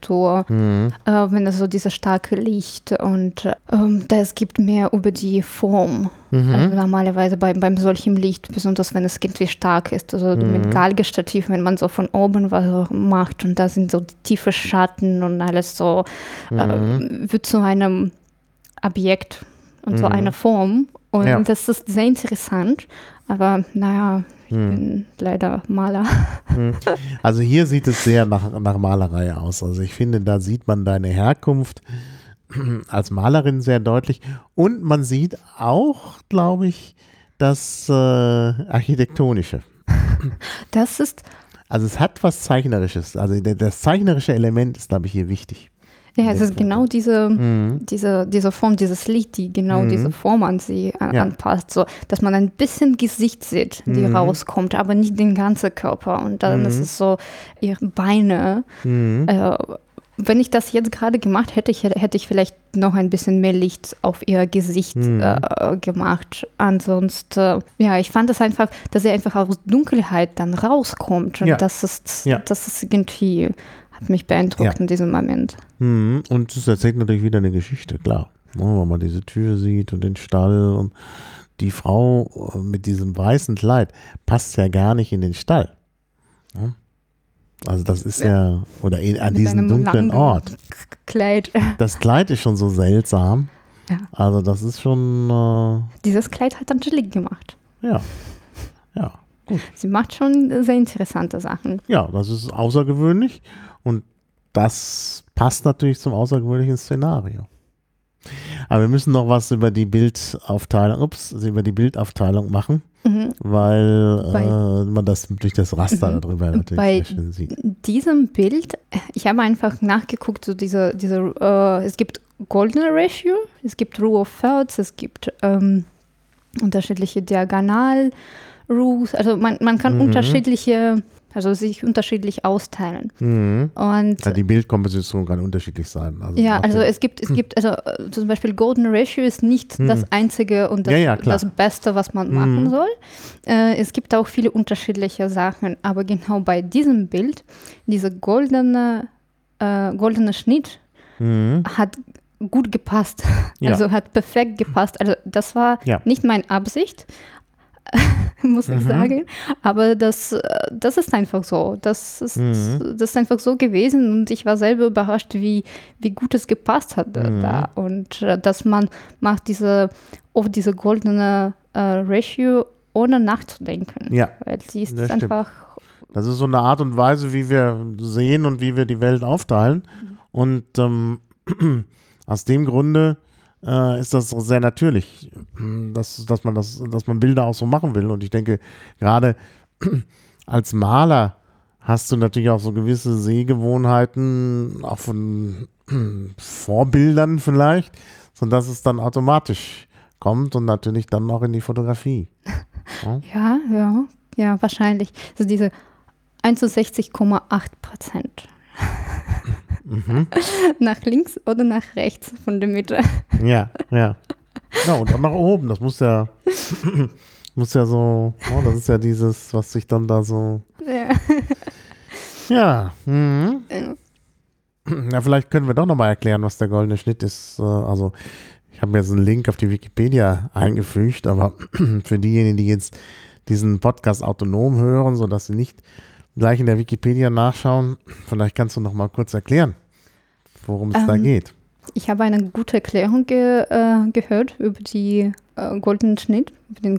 wenn es so dieses starke Licht und das gibt mehr über die Form. Also normalerweise beim solchen Licht, besonders wenn es irgendwie stark ist, also mit Galgenstativ, wenn man so von oben was macht und da sind so tiefe Schatten und alles so, wird zu einem Objekt und so eine Form. Und das ist sehr interessant, aber naja, ich bin leider Maler. Also hier sieht es sehr nach Malerei aus. Also ich finde, da sieht man deine Herkunft als Malerin sehr deutlich. Und man sieht auch, glaube ich, das Architektonische. Also es hat was Zeichnerisches. Also das zeichnerische Element ist, glaube ich, hier wichtig. Ja, es ist genau diese Form, dieses Licht, die genau diese Form an sie anpasst, so, dass man ein bisschen Gesicht sieht, die rauskommt, aber nicht den ganzen Körper. Und dann ist es so ihre Beine. Wenn ich das jetzt gerade gemacht hätte, hätte ich vielleicht noch ein bisschen mehr Licht auf ihr Gesicht gemacht. Ansonsten, ich fand es einfach, dass sie einfach aus Dunkelheit dann rauskommt. Und das ist irgendwie, hat mich beeindruckt in diesem Moment. Und es erzählt natürlich wieder eine Geschichte, klar. Wenn man diese Tür sieht und den Stall und die Frau mit diesem weißen Kleid passt ja gar nicht in den Stall. Also das ist oder an diesem dunklen Ort. Kleid. Das Kleid ist schon so seltsam. Ja. Also das ist schon... Dieses Kleid hat Angelique gemacht. Ja, gut. Sie macht schon sehr interessante Sachen. Ja, das ist außergewöhnlich und das passt natürlich zum außergewöhnlichen Szenario. Aber wir müssen noch was über die Bildaufteilung machen, weil man das durch das Raster darüber natürlich sehr schön sieht. Bei diesem Bild, ich habe einfach nachgeguckt, so es gibt Golden Ratio, es gibt Rule of Thirds, es gibt unterschiedliche Diagonal-Rules, also man kann sich unterschiedlich austeilen. Und die Bildkomposition kann unterschiedlich sein. Also es gibt zum Beispiel Golden Ratio ist nicht das Einzige und das Beste, was man machen soll. Es gibt auch viele unterschiedliche Sachen, aber genau bei diesem Bild, dieser goldene Schnitt hat gut gepasst. Also hat perfekt gepasst. Also das war nicht meine Absicht, muss ich sagen. Aber das ist einfach so. Das ist einfach so gewesen und ich war selber überrascht, wie gut es gepasst hat da. Und dass man macht diese goldene Ratio ohne nachzudenken. Ja, weil sie ist das einfach... Das ist so eine Art und Weise, wie wir sehen und wie wir die Welt aufteilen. Und aus dem Grunde ist das sehr natürlich, dass man Bilder auch so machen will. Und ich denke, gerade als Maler hast du natürlich auch so gewisse Sehgewohnheiten, auch von Vorbildern vielleicht, sodass es dann automatisch kommt und natürlich dann auch in die Fotografie. Ja, wahrscheinlich. Also diese 61,8%. Nach links oder nach rechts von der Mitte. Ja. Ja, und auch nach oben. Das muss ja so, das ist ja dieses, was sich dann da so. Ja. Ja, vielleicht können wir doch nochmal erklären, was der goldene Schnitt ist. Also, ich habe mir jetzt einen Link auf die Wikipedia eingefügt, aber für diejenigen, die jetzt diesen Podcast autonom hören, sodass sie nicht gleich in der Wikipedia nachschauen, vielleicht kannst du noch mal kurz erklären, worum es da geht. Ich habe eine gute Erklärung gehört über den goldenen Schnitt.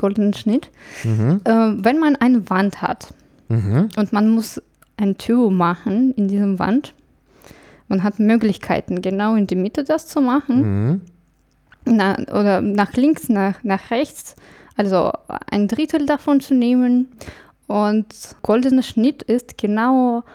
Wenn man eine Wand hat und man muss ein Tür machen in diesem Wand, man hat Möglichkeiten, genau in die Mitte das zu machen, oder nach links, nach rechts, also ein Drittel davon zu nehmen. Und goldener Schnitt ist genau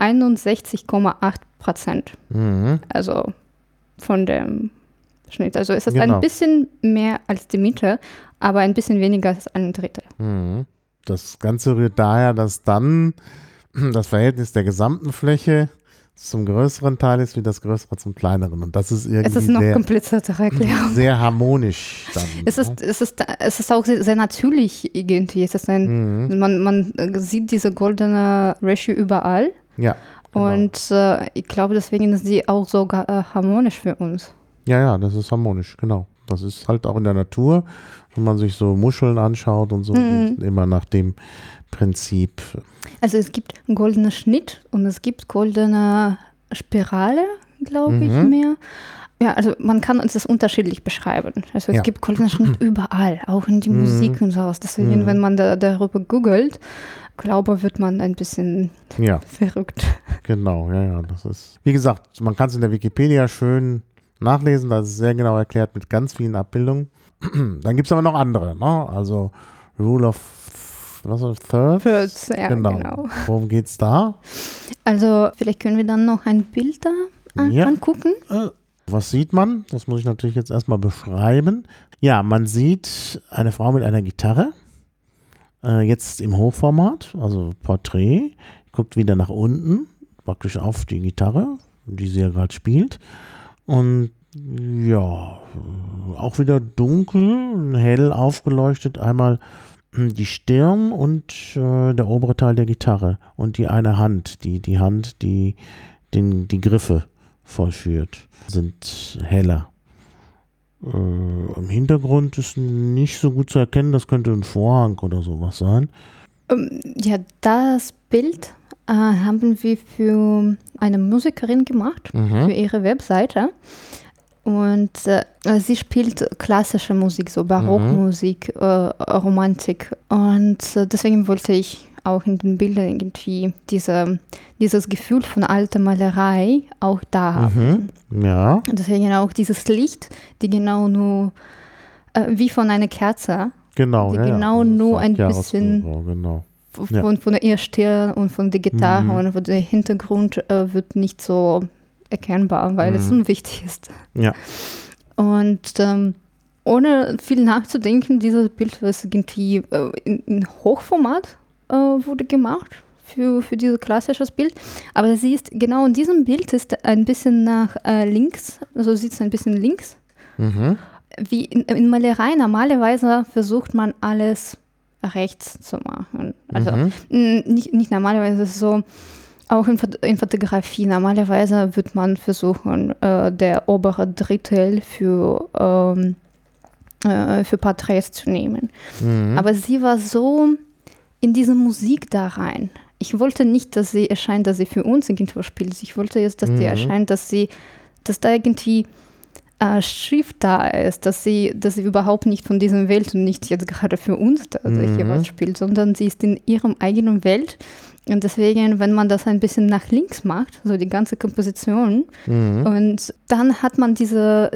61,8%. Also von dem Schnitt. Also es ist ein bisschen mehr als die Mitte, aber ein bisschen weniger als ein Drittel. Das Ganze rührt daher, dass dann das Verhältnis der gesamten Fläche zum größeren Teil ist wie das größere zum kleineren. Und das ist irgendwie es ist noch kompliziertere Erklärung. Sehr harmonisch dann. Es ist auch sehr natürlich irgendwie. Es ist man sieht diese goldene Ratio überall. Ja. Genau. Und ich glaube, deswegen ist sie auch so harmonisch für uns. Ja, das ist harmonisch, genau. Das ist halt auch in der Natur, wenn man sich so Muscheln anschaut und so, immer nach dem Prinzip. Also es gibt einen goldenen Schnitt und es gibt goldene Spirale, glaube ich mehr. Ja, also man kann uns das unterschiedlich beschreiben. Also es gibt goldenen Schnitt überall, auch in die Musik und sowas. Deswegen, wenn man darüber googelt, glaube, wird man ein bisschen verrückt. Genau, ja, das ist, wie gesagt, man kann es in der Wikipedia schön nachlesen, das ist sehr genau erklärt mit ganz vielen Abbildungen. Dann gibt es aber noch andere, ne? Also Rule of Thirds, ja, genau. Worum geht's da? Also vielleicht können wir dann noch ein Bild da angucken. Was sieht man? Das muss ich natürlich jetzt erstmal beschreiben. Ja, man sieht eine Frau mit einer Gitarre, jetzt im Hochformat, also Porträt, guckt wieder nach unten, praktisch auf die Gitarre, die sie ja gerade spielt. Und ja, auch wieder dunkel, hell aufgeleuchtet, einmal die Stirn und der obere Teil der Gitarre und die eine Hand, die Hand, die die Griffe vollführt, sind heller. Im Hintergrund ist nicht so gut zu erkennen, das könnte ein Vorhang oder sowas sein. Ja, das Bild haben wir für eine Musikerin gemacht, für ihre Webseite. Und sie spielt klassische Musik, so Barockmusik, Romantik. Und deswegen wollte ich auch in den Bildern irgendwie dieses Gefühl von alter Malerei auch da haben. Ja. Und deswegen auch dieses Licht, die genau nur wie von einer Kerze, genau, die genau nur ein bisschen von der Stirn und von der Gitarre und von der Hintergrund wird nicht so erkennbar, weil es unwichtig ist. Ja. Und ohne viel nachzudenken, dieses Bild ist irgendwie in Hochformat wurde gemacht für dieses klassisches Bild. Aber sie ist genau in diesem Bild ist ein bisschen nach links, also sieht es ein bisschen links. Wie in Malerei normalerweise versucht man alles rechts zu machen. Also nicht normalerweise, es ist so. Auch in Fotografie, normalerweise wird man versuchen, der obere Drittel für Porträts zu nehmen. Aber sie war so in diese Musik da rein. Ich wollte nicht, dass sie erscheint, dass sie für uns irgendwo spielt. Ich wollte jetzt, dass sie erscheint, dass da irgendwie Schrift da ist, dass sie überhaupt nicht von dieser Welt und nicht jetzt gerade für uns hier was spielt, sondern sie ist in ihrem eigenen Welt. Und deswegen, wenn man das ein bisschen nach links macht, so die ganze Komposition, und dann hat man diese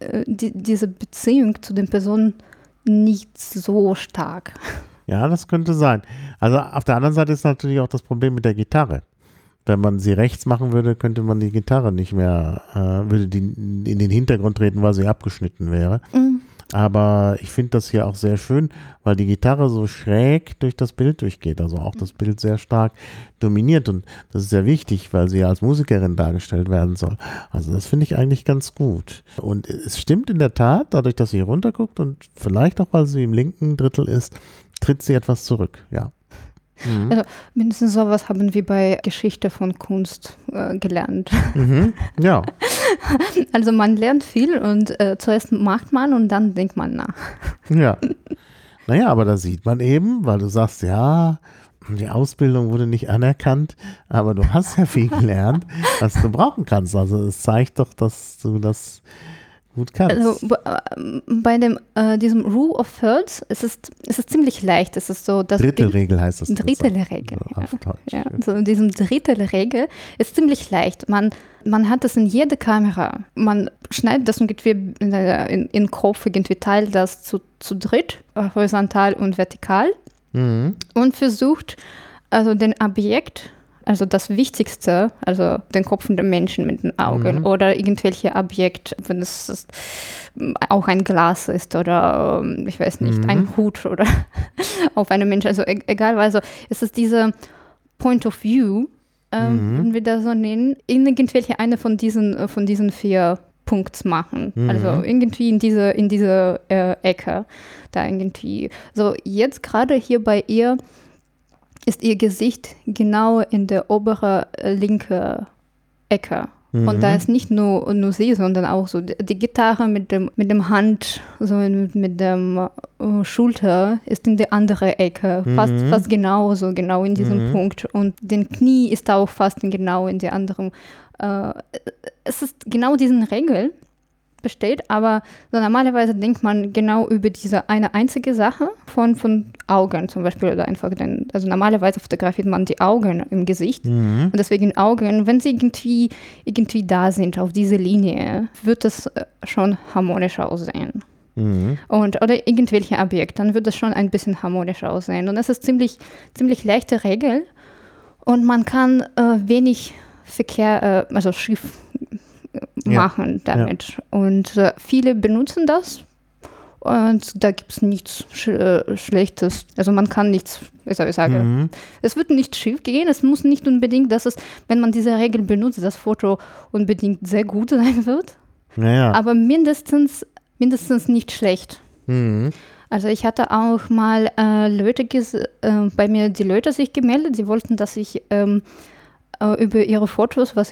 Beziehung zu den Personen nicht so stark. Ja, das könnte sein. Also auf der anderen Seite ist natürlich auch das Problem mit der Gitarre. Wenn man sie rechts machen würde, könnte man die Gitarre nicht mehr, würde die in den Hintergrund treten, weil sie abgeschnitten wäre. Aber ich finde das hier auch sehr schön, weil die Gitarre so schräg durch das Bild durchgeht, also auch das Bild sehr stark dominiert, und das ist sehr wichtig, weil sie als Musikerin dargestellt werden soll. Also das finde ich eigentlich ganz gut. Und es stimmt in der Tat, dadurch, dass sie runterguckt und vielleicht auch, weil sie im linken Drittel ist, tritt sie etwas zurück, ja. Also mindestens sowas haben wir bei Geschichte von Kunst gelernt. Ja. Also man lernt viel und zuerst macht man und dann denkt man nach. Ja. Naja, aber da sieht man eben, weil du sagst, ja, die Ausbildung wurde nicht anerkannt, aber du hast ja viel gelernt, was du brauchen kannst. Also es zeigt doch, dass du das gut kannst. Also bei diesem Rule of Thirds ist es ziemlich leicht. Es ist so, dass Drittelregel heißt das. Drittelregel. Ja. So, diesem Drittelregel ist ziemlich leicht. Man hat das in jeder Kamera. Man schneidet das irgendwie in Kopf, irgendwie teilt das zu dritt, horizontal und vertikal, und versucht also den Objekt, also das Wichtigste, also den Kopf der Menschen mit den Augen oder irgendwelche Objekte, wenn es auch ein Glas ist oder ich weiß nicht, ein Hut oder auf einem Menschen, also egal, also es ist diese Point of View, wenn wir das so nennen, in irgendwelche eine von diesen 4 Punkts machen. Also irgendwie in diese Ecke da irgendwie. So jetzt gerade hier bei ihr ist ihr Gesicht genau in der oberen linken Ecke. Und da ist nicht nur sie, sondern auch so die Gitarre mit dem Hand, so mit dem Schulter ist in der anderen Ecke, fast genau in diesem Punkt. Und den Knie ist auch fast genau in der anderen. Es ist genau diesen Regel besteht, aber so normalerweise denkt man genau über diese eine einzige Sache von Augen zum Beispiel oder einfach also normalerweise fotografiert man die Augen im Gesicht und deswegen Augen, wenn sie irgendwie da sind auf dieser Linie, wird es schon harmonisch aussehen. Oder irgendwelche Objekte, dann wird es schon ein bisschen harmonisch aussehen und das ist ziemlich leichte Regel und man kann wenig Verkehr, also schief machen damit. Ja. Und viele benutzen das und da gibt es nichts Schlechtes. Also man kann nichts, wie soll ich sagen, es wird nicht schief gehen. Es muss nicht unbedingt, dass es, wenn man diese Regel benutzt, das Foto unbedingt sehr gut sein wird. Ja. Aber mindestens nicht schlecht. Also ich hatte auch mal Leute, bei mir die Leute sich gemeldet, sie wollten, dass ich über ihre Fotos was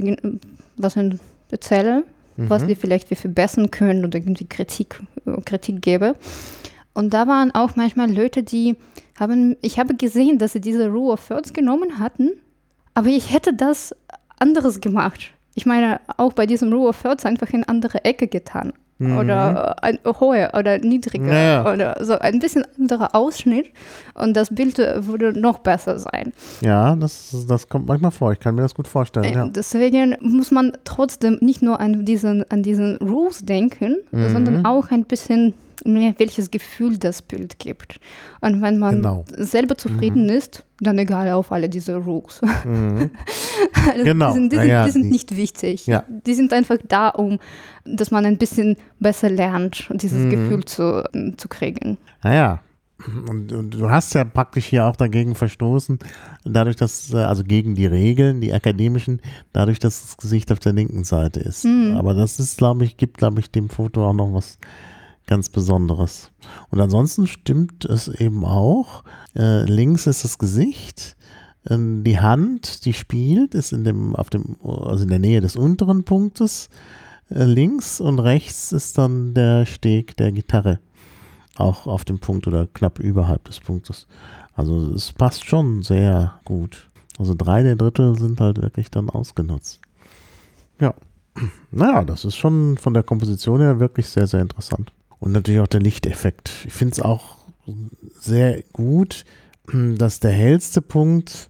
erzähle, was wir vielleicht verbessern können oder irgendwie Kritik gebe. Und da waren auch manchmal Leute, ich habe gesehen, dass sie diese Rule of Thirds genommen hatten, aber ich hätte das anderes gemacht. Ich meine, auch bei diesem Rule of Thirds einfach in andere Ecke getan. Oder ein hoher oder niedriger oder so ein bisschen anderer Ausschnitt und das Bild würde noch besser sein. Ja, das kommt manchmal vor. Ich kann mir das gut vorstellen. Ja. Deswegen muss man trotzdem nicht nur an diesen Rules denken, sondern auch ein bisschen mehr, welches Gefühl das Bild gibt. Und wenn man selber zufrieden ist, dann egal auf alle diese Rules. Also genau. Die sind nicht wichtig. Ja. Die sind einfach da, dass man ein bisschen besser lernt, dieses Gefühl zu kriegen. Naja. Und du hast ja praktisch hier auch dagegen verstoßen, dadurch, dass, also gegen die Regeln, die akademischen, dadurch, dass das Gesicht auf der linken Seite ist. Aber das ist, gibt, dem Foto auch noch was ganz Besonderes. Und ansonsten stimmt es eben auch. Links ist das Gesicht, die Hand, die spielt, ist also in der Nähe des unteren Punktes links und rechts ist dann der Steg der Gitarre. Auch auf dem Punkt oder knapp überhalb des Punktes. Also es passt schon sehr gut. Also 3 der Drittel sind halt wirklich dann ausgenutzt. Ja. Naja, das ist schon von der Komposition her wirklich sehr, sehr interessant. Und natürlich auch der Lichteffekt. Ich finde es auch sehr gut, dass der hellste Punkt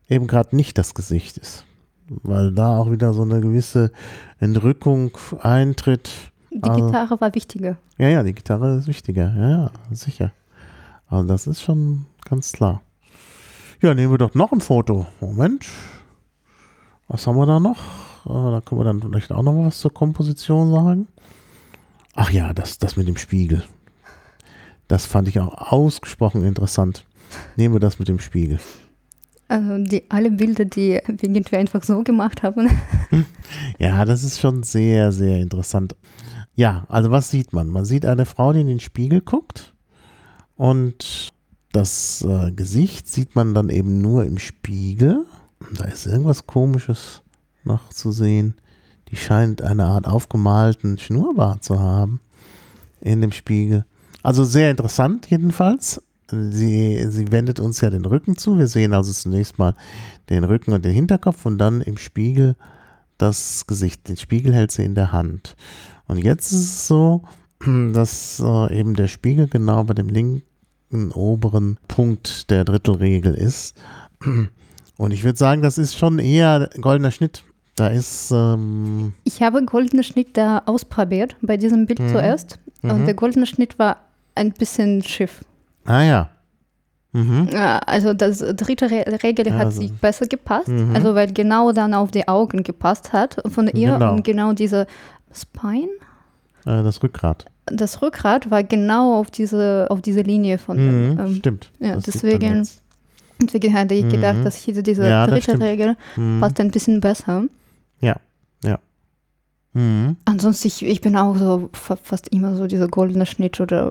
eben gerade nicht das Gesicht ist. Weil da auch wieder so eine gewisse Entrückung eintritt. Die Gitarre war wichtiger. Ja, die Gitarre ist wichtiger. Ja, sicher. Also das ist schon ganz klar. Ja, nehmen wir doch noch ein Foto. Moment. Was haben wir da noch? Da können wir dann vielleicht auch noch was zur Komposition sagen. Ach ja, das mit dem Spiegel. Das fand ich auch ausgesprochen interessant. Nehmen wir das mit dem Spiegel. Also alle Bilder, die wir irgendwie einfach so gemacht haben. Ja, das ist schon sehr, sehr interessant. Ja, also was sieht man? Man sieht eine Frau, die in den Spiegel guckt und das Gesicht sieht man dann eben nur im Spiegel. Da ist irgendwas Komisches noch zu sehen. Die scheint eine Art aufgemalten Schnurrbart zu haben in dem Spiegel. Also sehr interessant jedenfalls. Sie wendet uns ja den Rücken zu. Wir sehen also zunächst mal den Rücken und den Hinterkopf und dann im Spiegel das Gesicht. Den Spiegel hält sie in der Hand. Und jetzt ist es so, dass eben der Spiegel genau bei dem linken oberen Punkt der Drittelregel ist. Und ich würde sagen, das ist schon eher goldener Schnitt. Da ist Ich habe goldenen Schnitt da ausprobiert bei diesem Bild zuerst. Und der goldene Schnitt war ein bisschen schief. Ah ja. Ja, also das dritte Regel hat sich besser gepasst. Also weil genau dann auf die Augen gepasst hat von ihr und genau diese Spine. Das Rückgrat. Das Rückgrat war genau auf diese Linie von stimmt. Ja, deswegen hatte ich gedacht, dass diese dritte Regel passt ein bisschen besser. Ja. Ansonsten, ich bin auch so fast immer so dieser goldene Schnitt oder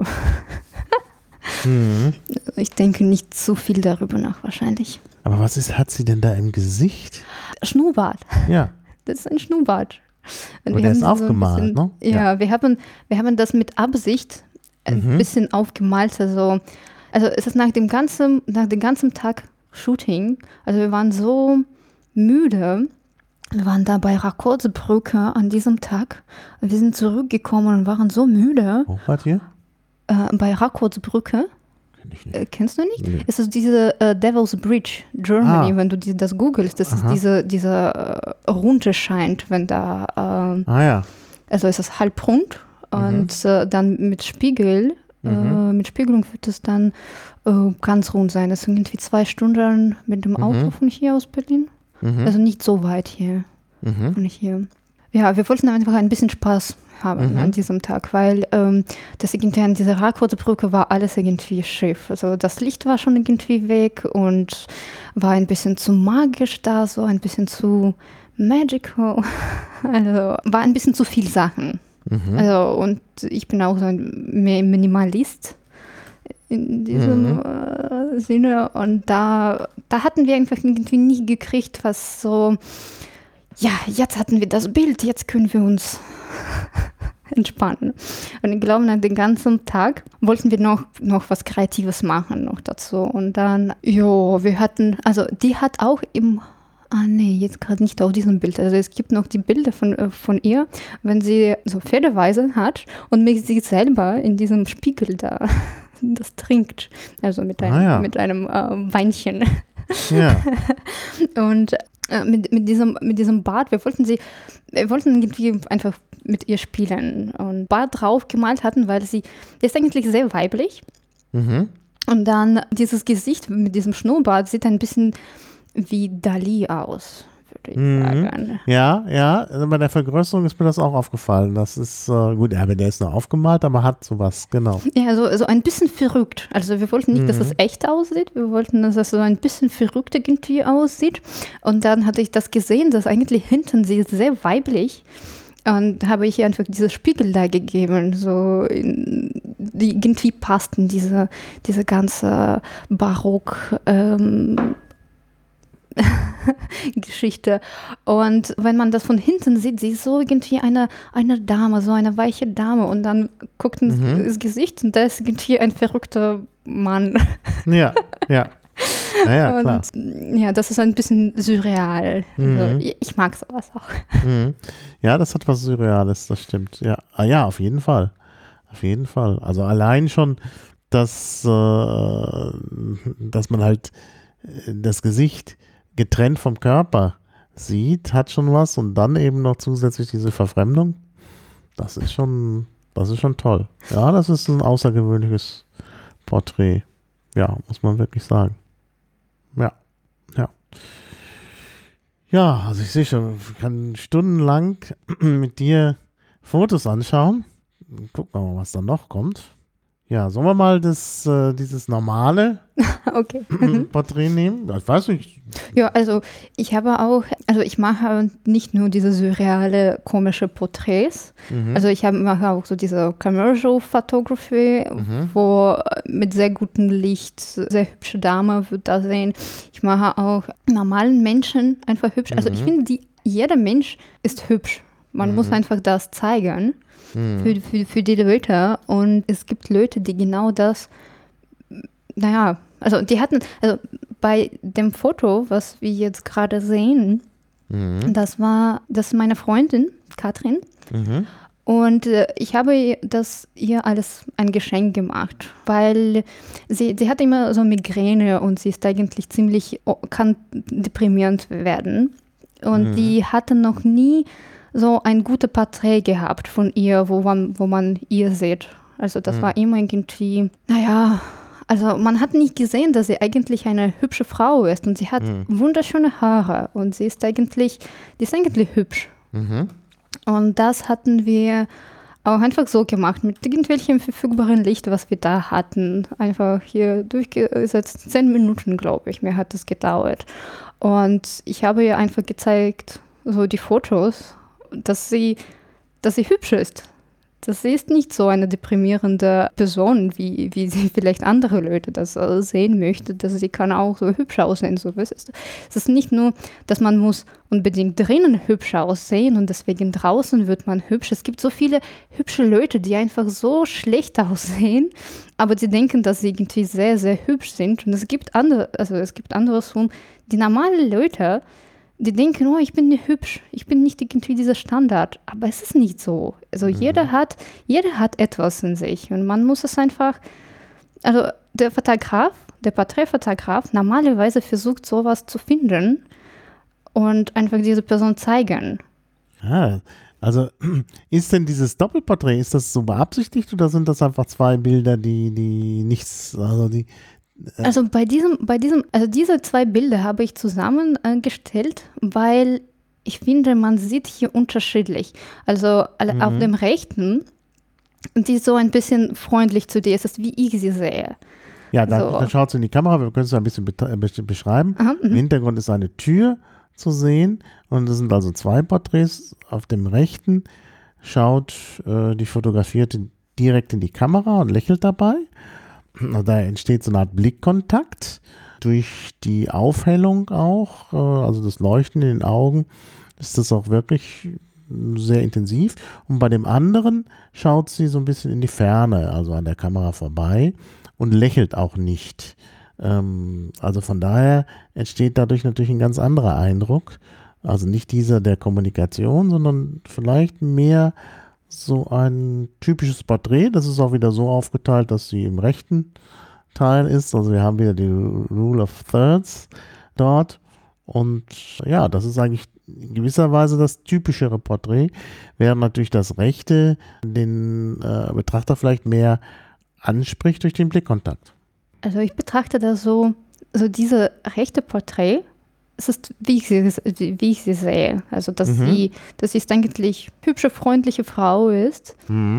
ich denke nicht zu viel darüber nach wahrscheinlich. Aber hat sie denn da im Gesicht? Schnurrbart. Ja. Das ist ein Schnurrbart. Und der ist aufgemalt, ne? Ja, wir haben das mit Absicht ein bisschen aufgemalt. Also es ist nach dem ganzen Tag Shooting, also wir waren so müde. Wir waren da bei Rakotsbrücke an diesem Tag. Wir sind zurückgekommen und waren so müde. Wo wart ihr? Bei Rakotsbrücke. Kenn ich nicht. Kennst du nicht? Nee. Es ist diese Devil's Bridge, Germany, wenn du das googelst. Das ist diese runde scheint, wenn da, also es ist halbrund und dann mit Spiegel, mit Spiegelung wird es dann ganz rund sein. Das sind irgendwie 2 Stunden mit dem Auto von hier aus Berlin. Also nicht so weit hier, von hier. Ja, wir wollten einfach ein bisschen Spaß haben an diesem Tag, weil das irgendwie an dieser Rakotsbrücke war alles irgendwie schief. Also das Licht war schon irgendwie weg und war ein bisschen zu magisch da, so ein bisschen zu magical. Also war ein bisschen zu viel Sachen. Also und ich bin auch so ein Minimalist in diesem Sinne und da hatten wir einfach irgendwie nie gekriegt, was so, ja, jetzt hatten wir das Bild, jetzt können wir uns entspannen. Und ich glaube, nach dem ganzen Tag wollten wir noch was Kreatives machen noch dazu. Und dann, wir hatten, also die hat auch jetzt gerade nicht auf diesem Bild. Also es gibt noch die Bilder von ihr, wenn sie so Pferdeweise hat und mit sich selber in diesem Spiegel da das trinkt. Also mit einem Weinchen. Ja. Und mit diesem Bart, wir wollten irgendwie einfach mit ihr spielen und Bart drauf gemalt hatten, weil sie ist eigentlich sehr weiblich. Und dann dieses Gesicht mit diesem Schnurrbart sieht ein bisschen wie Dali aus, würde ich sagen. Ja, also bei der Vergrößerung ist mir das auch aufgefallen. Das ist gut, aber der ist noch aufgemalt, aber hat sowas, genau. Ja, so ein bisschen verrückt. Also wir wollten nicht, dass es echt aussieht, wir wollten, dass es so ein bisschen verrückt irgendwie aussieht. Und dann hatte ich das gesehen, dass eigentlich hinten sie ist sehr weiblich. Und habe ich ihr einfach diese Spiegel da gegeben, so die irgendwie passten, diese ganze Barock Geschichte. Und wenn man das von hinten sieht, sie ist so irgendwie eine Dame, so eine weiche Dame. Und dann guckt man ins Gesicht und da ist irgendwie ein verrückter Mann. Ja. Naja, klar. Und, ja, das ist ein bisschen surreal. Also, ich mag sowas auch. Ja, das hat was Surreales, das stimmt. Ja, auf jeden Fall. Auf jeden Fall. Also allein schon, dass man halt das Gesicht getrennt vom Körper sieht, hat schon was und dann eben noch zusätzlich diese Verfremdung. Das ist schon toll. Ja, das ist ein außergewöhnliches Porträt. Ja, muss man wirklich sagen. Ja, ja. Ja, also ich sehe schon, ich kann stundenlang mit dir Fotos anschauen. Gucken wir mal, was da noch kommt. Ja, sollen wir mal dieses normale Okay. Porträt nehmen? Ich weiß nicht. Ja, also ich mache nicht nur diese surreale, komische Porträts. Also mache auch so diese Commercial Photography, wo mit sehr gutem Licht, sehr hübsche Dame wird da sehen. Ich mache auch normalen Menschen einfach hübsch. Also ich finde, jeder Mensch ist hübsch. Man muss einfach das zeigen für die Leute. Und es gibt Leute, die genau das, also bei dem Foto, was wir jetzt gerade sehen, das ist meine Freundin, Katrin. Und ich habe ihr alles ein Geschenk gemacht, weil sie hat immer so Migräne und sie ist eigentlich kann deprimierend werden. Und die hatte noch nie so ein gutes Porträt gehabt von ihr, wo man ihr sieht. Also das war immer irgendwie, also man hat nicht gesehen, dass sie eigentlich eine hübsche Frau ist und sie hat wunderschöne Haare und die ist eigentlich hübsch. Und das hatten wir auch einfach so gemacht, mit irgendwelchem verfügbaren Licht, was wir da hatten. Einfach hier durchgesetzt, 10 Minuten, glaube ich, mir hat das gedauert. Und ich habe ihr einfach gezeigt, so die Fotos, dass sie hübsch ist. Das ist nicht so eine deprimierende Person, wie sie vielleicht andere Leute das sehen möchte, dass sie kann auch so hübsch aussehen. So, es ist nicht nur, dass man muss unbedingt drinnen hübsch aussehen und deswegen draußen wird man hübsch. Es gibt so viele hübsche Leute, die einfach so schlecht aussehen, aber die denken, dass sie irgendwie sehr, sehr hübsch sind. Und es gibt andersrum, die normalen Leute, die denken, oh, ich bin nicht hübsch, ich bin nicht irgendwie dieser Standard. Aber es ist nicht so. Also jeder hat etwas in sich und man muss es einfach, also der Porträtfotograf normalerweise versucht sowas zu finden und einfach diese Person zeigen. Ah, also ist denn dieses Doppelporträt, ist das so beabsichtigt oder sind das einfach zwei Bilder, die nichts, Also diese 2 Bilder habe ich zusammengestellt, weil ich finde, man sieht hier unterschiedlich. Also auf dem rechten, die ist so ein bisschen freundlich zu dir, es ist wie ich sie sehe. Ja, dann schaut sie in die Kamera, wir können es ein bisschen beschreiben. Im Hintergrund ist eine Tür zu sehen und es sind also 2 Porträts. Auf dem rechten schaut die Fotografierte direkt in die Kamera und lächelt dabei. Da entsteht so eine Art Blickkontakt durch die Aufhellung auch, also das Leuchten in den Augen, ist das auch wirklich sehr intensiv. Und bei dem anderen schaut sie so ein bisschen in die Ferne, also an der Kamera vorbei und lächelt auch nicht. Also von daher entsteht dadurch natürlich ein ganz anderer Eindruck. Also nicht dieser der Kommunikation, sondern vielleicht mehr so ein typisches Porträt. Das ist auch wieder so aufgeteilt, dass sie im rechten Teil ist. Also wir haben wieder die Rule of Thirds dort. Und ja, das ist eigentlich in gewisser Weise das typischere Porträt, während natürlich das rechte den Betrachter vielleicht mehr anspricht durch den Blickkontakt. Also ich betrachte das so diese rechte Porträt, es ist, wie ich sie sehe. Also, dass sie eigentlich hübsche, freundliche Frau ist.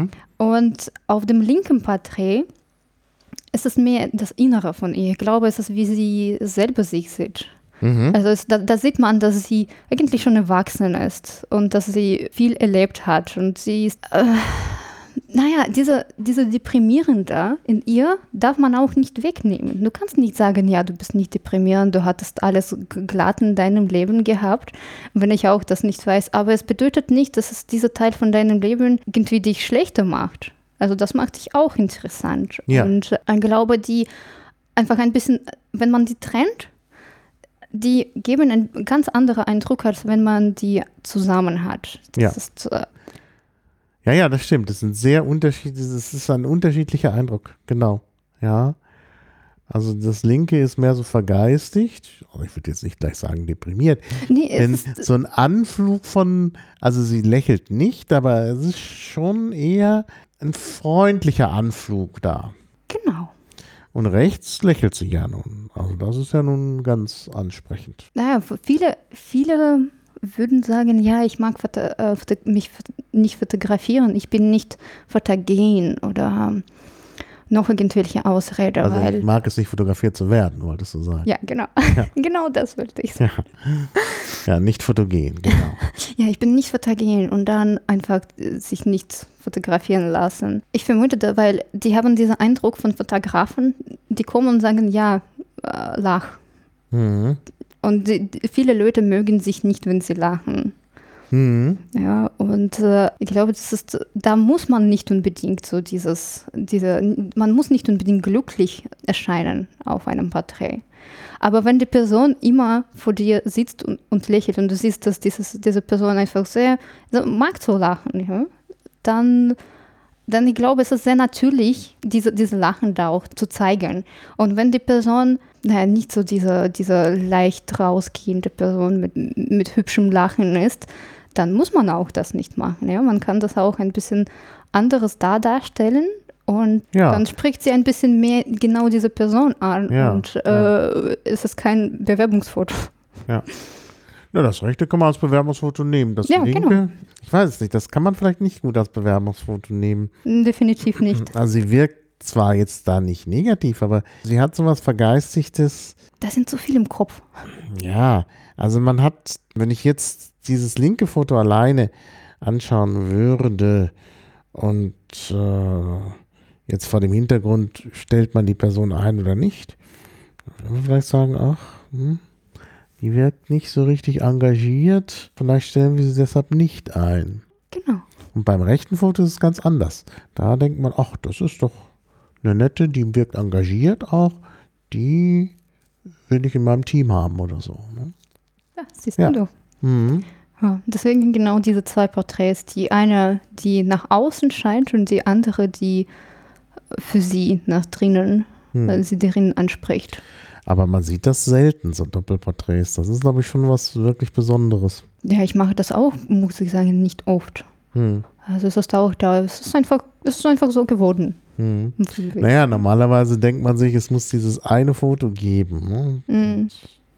Und auf dem linken Porträt ist es mehr das Innere von ihr. Ich glaube, es ist, wie sie selber sich sieht. Also da sieht man, dass sie eigentlich schon erwachsen ist und dass sie viel erlebt hat. Und sie ist, diese Deprimierende in ihr darf man auch nicht wegnehmen. Du kannst nicht sagen, ja, du bist nicht deprimierend, du hattest alles glatt in deinem Leben gehabt, wenn ich auch das nicht weiß. Aber es bedeutet nicht, dass es dieser Teil von deinem Leben irgendwie dich schlechter macht. Also das macht dich auch interessant. Ja. Und ich glaube, die einfach ein bisschen, wenn man die trennt, die geben einen ganz anderen Eindruck, als wenn man die zusammen hat. Das ist Ja, das stimmt. Das ist ein unterschiedlicher Eindruck. Genau. Ja. Also das linke ist mehr so vergeistigt. Oh, ich würde jetzt nicht gleich sagen deprimiert. Nee, Denn so ein Anflug also sie lächelt nicht, aber es ist schon eher ein freundlicher Anflug da. genau. Und rechts lächelt sie ja nun. Also das ist ja nun ganz ansprechend. Naja, viele würden sagen, ja, ich mag mich nicht fotografieren, ich bin nicht fotogen oder noch irgendwelche Ausrede. Also weil ich mag es nicht, fotografiert zu werden, wolltest du sagen. Ja, genau. Ja. Genau das wollte ich sagen. Ja, nicht fotogen, genau. Ja, ich bin nicht fotogen und dann einfach sich nicht fotografieren lassen. Ich vermute, weil die haben diesen Eindruck von Fotografen, die kommen und sagen, ja, lach. Mhm. Und viele Leute mögen sich nicht, wenn sie lachen. Mhm. Ja, und ich glaube, da muss man nicht unbedingt man muss nicht unbedingt glücklich erscheinen auf einem Porträt. Aber wenn die Person immer vor dir sitzt und lächelt und du siehst, dass diese Person einfach mag zu lachen, ja, dann ich glaube, es ist sehr natürlich, diese Lachen da auch zu zeigen. Und wenn die Person nicht so diese leicht rausgehende Person mit hübschem Lachen ist, dann muss man auch das nicht machen. Ja? Man kann das auch ein bisschen anderes darstellen und dann spricht sie ein bisschen mehr genau diese Person an und es ist kein Bewerbungsfoto. Ja. Ja, das rechte kann man als Bewerbungsfoto nehmen. Das linke, genau. Ich weiß es nicht, das kann man vielleicht nicht gut als Bewerbungsfoto nehmen. Definitiv nicht. Also sie wirkt zwar jetzt da nicht negativ, aber sie hat so was Vergeistigtes. Da sind so viel im Kopf. Ja, also man hat, wenn ich jetzt dieses linke Foto alleine anschauen würde und jetzt vor dem Hintergrund stellt man die Person ein oder nicht, würde man vielleicht sagen, ach, die wirkt nicht so richtig engagiert, vielleicht stellen wir sie deshalb nicht ein. Genau. Und beim rechten Foto ist es ganz anders. Da denkt man, ach, das ist doch eine nette, die wirkt engagiert auch, die will ich in meinem Team haben oder so. Ne? Ja, siehst du. Mhm. Ja, deswegen genau diese zwei Porträts. Die eine, die nach außen scheint und die andere, die für sie nach drinnen, weil sie drinnen anspricht. Aber man sieht das selten, so Doppelporträts. Das ist, glaube ich, schon was wirklich Besonderes. Ja, ich mache das auch, muss ich sagen, nicht oft. Also es ist auch da, es ist einfach so geworden. Naja, normalerweise denkt man sich, es muss dieses eine Foto geben. Ne?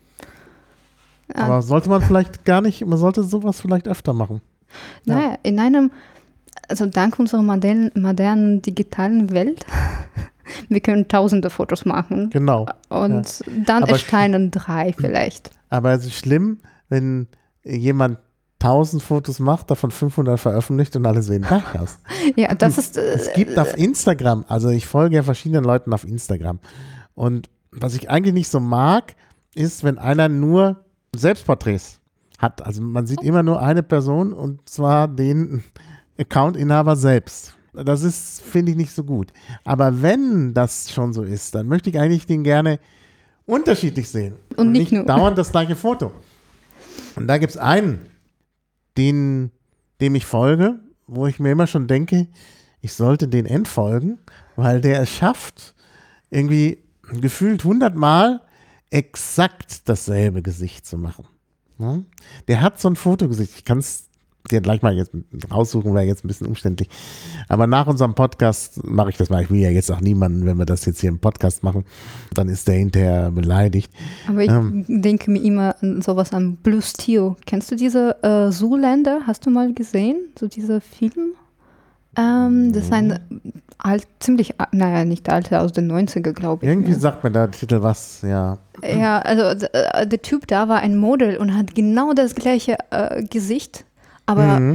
Aber sollte man vielleicht gar nicht, man sollte sowas vielleicht öfter machen. Naja, also dank unserer modernen digitalen Welt, wir können tausende Fotos machen. Genau. Und dann erscheinen 3 vielleicht. Aber es ist schlimm, wenn jemand 1000 Fotos macht, davon 500 veröffentlicht und alle sehen gleich aus. Ja, das ist... Es gibt auf Instagram, also ich folge ja verschiedenen Leuten auf Instagram. Und was ich eigentlich nicht so mag, ist, wenn einer nur Selbstporträts hat. Also man sieht immer nur eine Person und zwar den Account-Inhaber selbst. Das ist, finde ich, nicht so gut. Aber wenn das schon so ist, dann möchte ich eigentlich den gerne unterschiedlich sehen. Und nicht nur dauernd das gleiche Foto. Und da gibt es einen, dem ich folge, wo ich mir immer schon denke, ich sollte den entfolgen, weil der es schafft, irgendwie gefühlt 100 Mal exakt dasselbe Gesicht zu machen. Ja? Der hat so ein Fotogesicht. Ich kann es dir gleich mal jetzt raussuchen, wäre jetzt ein bisschen umständlich. Aber nach unserem Podcast mache ich das mal. Ich will ja jetzt auch niemanden, wenn wir das jetzt hier im Podcast machen, dann ist der hinterher beleidigt. Aber ich denke mir immer an sowas an Blue Steel. Kennst du diese Zoolander? Hast du mal gesehen? So dieser Film? Das ist ein ziemlich, naja, nicht alter, aus den 90er, glaube ich. Irgendwie sagt mir der Titel was, ja. Ja, also der Typ da war ein Model und hat genau das gleiche Gesicht, aber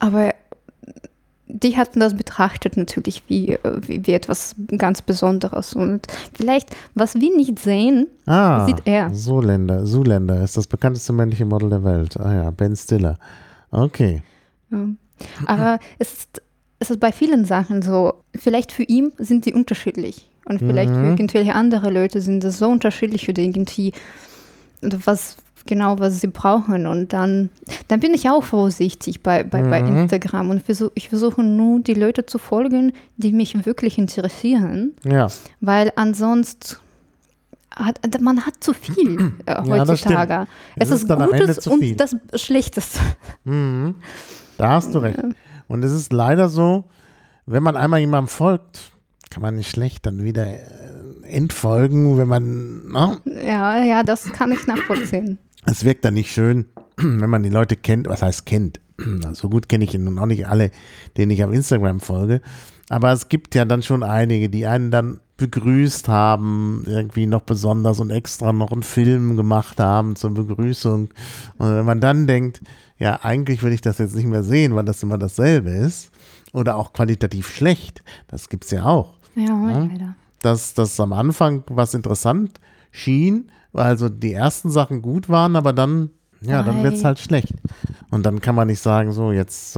die hatten das betrachtet natürlich wie etwas ganz Besonderes. Und vielleicht, was wir nicht sehen, sieht er. Zoolander ist das bekannteste männliche Model der Welt. Ah ja, Ben Stiller. Okay. Ja. Aber es ist bei vielen Sachen so, vielleicht für ihn sind die unterschiedlich. Und vielleicht für irgendwelche andere Leute sind es so unterschiedlich oder irgendwie was sie brauchen. Und dann bin ich auch vorsichtig bei Instagram und ich versuche nur, die Leute zu folgen, die mich wirklich interessieren. Ja. Weil ansonsten man hat zu viel heutzutage. Es ist dann am Ende Gutes zu viel. und das Schlechteste. Mhm. Da hast du recht. Und es ist leider so, wenn man einmal jemandem folgt, kann man nicht schlecht dann wieder entfolgen, wenn man, ne? Ja, das kann ich nachvollziehen. Es wirkt dann nicht schön, wenn man die Leute kennt. Was heißt kennt? So gut kenne ich nun auch nicht alle, denen ich auf Instagram folge. Aber es gibt ja dann schon einige, die einen dann begrüßt haben, irgendwie noch besonders und extra noch einen Film gemacht haben zur Begrüßung. Und wenn man dann denkt, ja, eigentlich will ich das jetzt nicht mehr sehen, weil das immer dasselbe ist. Oder auch qualitativ schlecht. Das gibt es ja auch. Ja, leider. Dass am Anfang was interessant schien, weil also die ersten Sachen gut waren, aber dann wird es halt schlecht. Und dann kann man nicht sagen, so jetzt.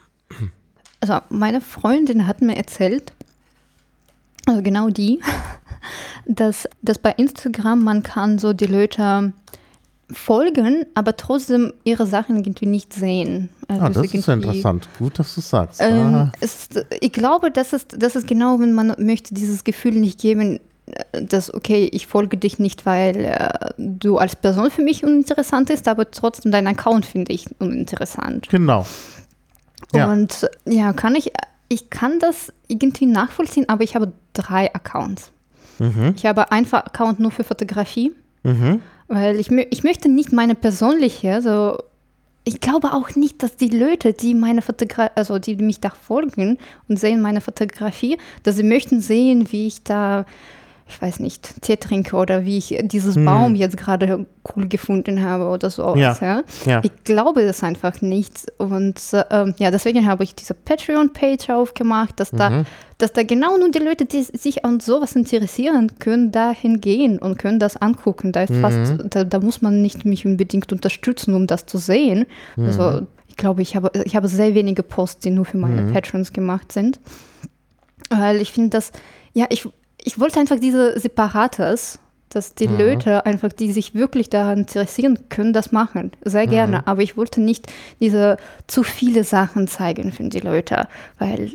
Also meine Freundin hat mir erzählt, also genau die, dass bei Instagram man kann so die Leute folgen, aber trotzdem ihre Sachen irgendwie nicht sehen. Also das ist ja interessant. Gut, dass du es sagst. Ich glaube, das ist genau, wenn man möchte dieses Gefühl nicht geben, dass, okay, ich folge dich nicht, weil du als Person für mich uninteressant bist, aber trotzdem dein Account finde ich uninteressant. Genau. Ja. Und ja, ich kann das irgendwie nachvollziehen, aber ich habe 3 Accounts. Mhm. Ich habe einen Account nur für Fotografie, Mhm. weil ich möchte nicht meine persönliche, so ich glaube auch nicht, dass die Leute, die die mich da folgen und sehen meine Fotografie, dass sie möchten sehen, wie ich da, ich weiß nicht, Tee trinke oder wie ich dieses Baum jetzt gerade cool gefunden habe oder so. Ja. Ja. Ich glaube das einfach nicht. Und deswegen habe ich diese Patreon-Page aufgemacht, dass da genau nur die Leute, die sich an sowas interessieren, können dahin gehen und können das angucken. Da ist da muss man nicht mich unbedingt unterstützen, um das zu sehen. Also ich glaube, ich habe sehr wenige Posts, die nur für meine Patrons gemacht sind. Weil ich finde das, ich wollte einfach diese Separates, dass die Leute einfach, die sich wirklich daran interessieren, können das machen. Sehr gerne. Aber ich wollte nicht diese zu viele Sachen zeigen für die Leute. Weil,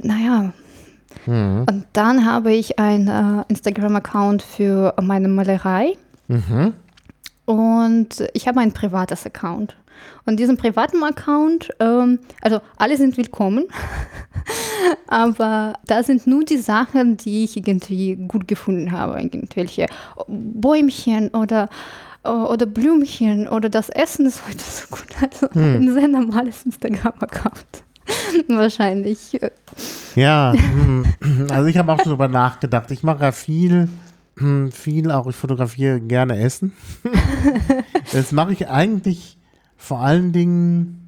Und dann habe ich einen Instagram-Account für meine Malerei. Und ich habe ein privates Account. Und diesen privaten Account, also alle sind willkommen, aber da sind nur die Sachen, die ich irgendwie gut gefunden habe. Irgendwelche Bäumchen oder Blümchen oder das Essen ist heute so gut. Also ein sehr normales Instagram-Account. Wahrscheinlich. Ja, also ich habe auch darüber nachgedacht. Ich mache ja viel auch, ich fotografiere gerne Essen. Das mache ich eigentlich vor allen Dingen,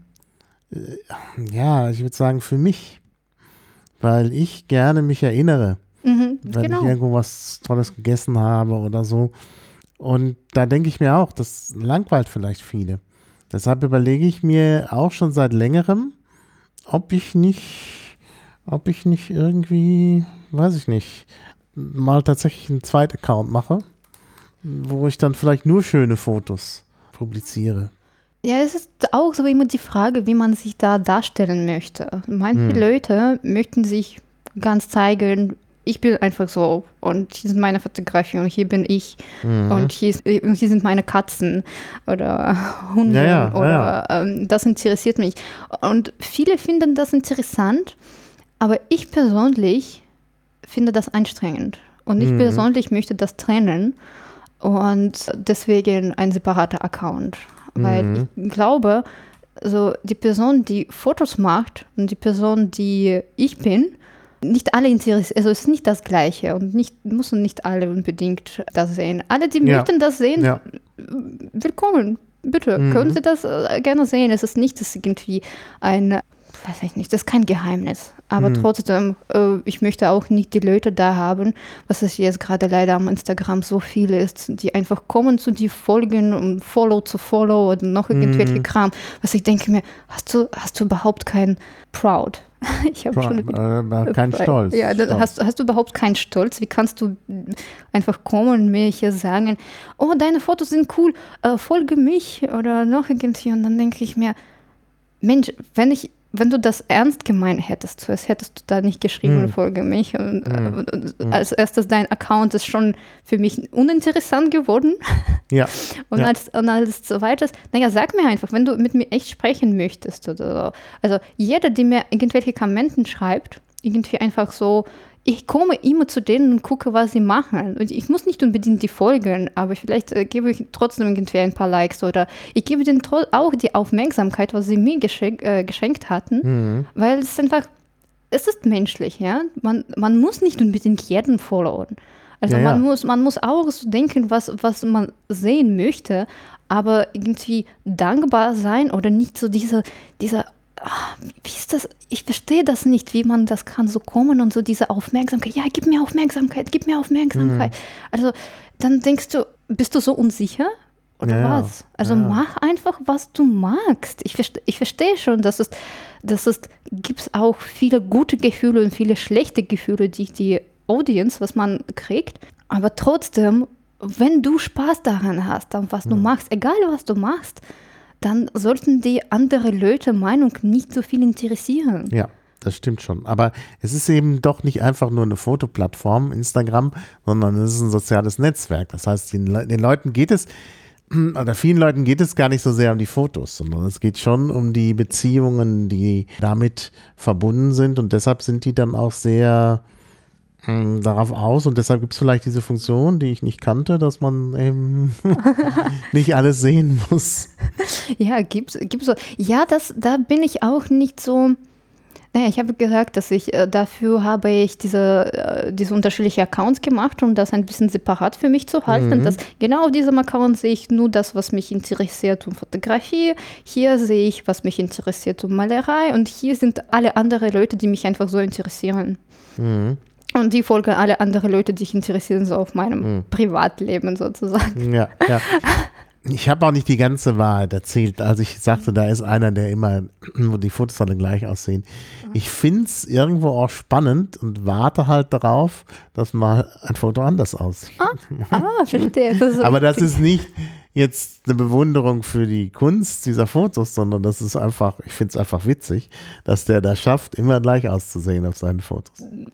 ich würde sagen, für mich, weil ich gerne mich erinnere, wenn ich irgendwo was Tolles gegessen habe oder so. Und da denke ich mir auch, das langweilt vielleicht viele. Deshalb überlege ich mir auch schon seit längerem, ob ich nicht irgendwie, weiß ich nicht, mal tatsächlich einen zweiten Account mache, wo ich dann vielleicht nur schöne Fotos publiziere. Ja, es ist auch so immer die Frage, wie man sich da darstellen möchte. Manche Leute möchten sich ganz zeigen, ich bin einfach so und hier sind meine Fotografien und hier bin ich und hier sind meine Katzen oder Hunde das interessiert mich. Und viele finden das interessant, aber ich persönlich finde das anstrengend und ich persönlich möchte das trennen und deswegen ein separater Account. Weil ich glaube, also die Person, die Fotos macht und die Person, die ich bin, nicht alle interessiert, also es ist nicht das Gleiche und müssen nicht alle unbedingt das sehen. Alle, die möchten das sehen, willkommen, bitte, können Sie das gerne sehen. Es ist nicht, dass irgendwie weiß ich nicht, das ist kein Geheimnis. Aber trotzdem, ich möchte auch nicht die Leute da haben, was es jetzt gerade leider am Instagram so viel ist, die einfach kommen zu dir, folgen und Follow zu Follow oder noch irgendwelche Kram. Was ich denke mir, hast du überhaupt kein Proud? Ich habe schon kein Stolz. Ja, hast du überhaupt keinen Stolz? Wie kannst du einfach kommen und mir hier sagen, oh, deine Fotos sind cool, folge mich oder noch irgendwie. Und dann denke ich mir, Mensch, wenn ich wenn du das ernst gemeint hättest, zuerst hättest du da nicht geschrieben, folge mich. Und als erstes, dein Account ist schon für mich uninteressant geworden. Ja. Und als zweites, naja, sag mir einfach, wenn du mit mir echt sprechen möchtest oder so. Also jeder, der mir irgendwelche Kommenten schreibt, irgendwie einfach so, ich komme immer zu denen und gucke, was sie machen. Und ich muss nicht unbedingt die folgen, aber vielleicht gebe ich trotzdem irgendwie ein paar Likes oder ich gebe denen auch die Aufmerksamkeit, was sie mir geschenkt hatten, weil es einfach, es ist menschlich, ja. Man muss nicht unbedingt jeden followen. Also man muss auch so denken, was man sehen möchte, aber irgendwie dankbar sein oder nicht so dieser wie ist das? Ich verstehe das nicht, wie man das kann, so kommen und so diese Aufmerksamkeit. Ja, gib mir Aufmerksamkeit. Also dann denkst du, bist du so unsicher oder was? Also mach einfach, was du magst. Ich verstehe schon, dass es gibt auch viele gute Gefühle und viele schlechte Gefühle, die Audience, was man kriegt. Aber trotzdem, wenn du Spaß daran hast, an was du machst, egal was du machst, dann sollten die andere Leute Meinung nicht so viel interessieren. Ja, das stimmt schon. Aber es ist eben doch nicht einfach nur eine Fotoplattform, Instagram, sondern es ist ein soziales Netzwerk. Das heißt, den Leuten geht es, oder vielen Leuten geht es gar nicht so sehr um die Fotos, sondern es geht schon um die Beziehungen, die damit verbunden sind. Und deshalb sind die dann auch sehr darauf aus, und deshalb gibt es vielleicht diese Funktion, die ich nicht kannte, dass man eben nicht alles sehen muss. Ja, gibt's so. Ja, da bin ich auch nicht so. Naja, ich habe gesagt, dass dafür habe ich diese unterschiedlichen Accounts gemacht, um das ein bisschen separat für mich zu halten. Dass genau auf diesem Account sehe ich nur das, was mich interessiert, um Fotografie. Hier sehe ich, was mich interessiert, um Malerei. Und hier sind alle anderen Leute, die mich einfach so interessieren. Und die folgen alle anderen Leute, die sich interessieren, so auf meinem Privatleben sozusagen. Ja. Ich habe auch nicht die ganze Wahrheit erzählt, als ich sagte, da ist einer, der immer, wo die Fotos alle gleich aussehen. Ich finde es irgendwo auch spannend und warte halt darauf, dass mal ein Foto anders aussieht. Verstehe. Aber das ist nicht jetzt eine Bewunderung für die Kunst dieser Fotos, sondern das ist einfach, ich finde es einfach witzig, dass der da schafft, immer gleich auszusehen auf seinen Fotos.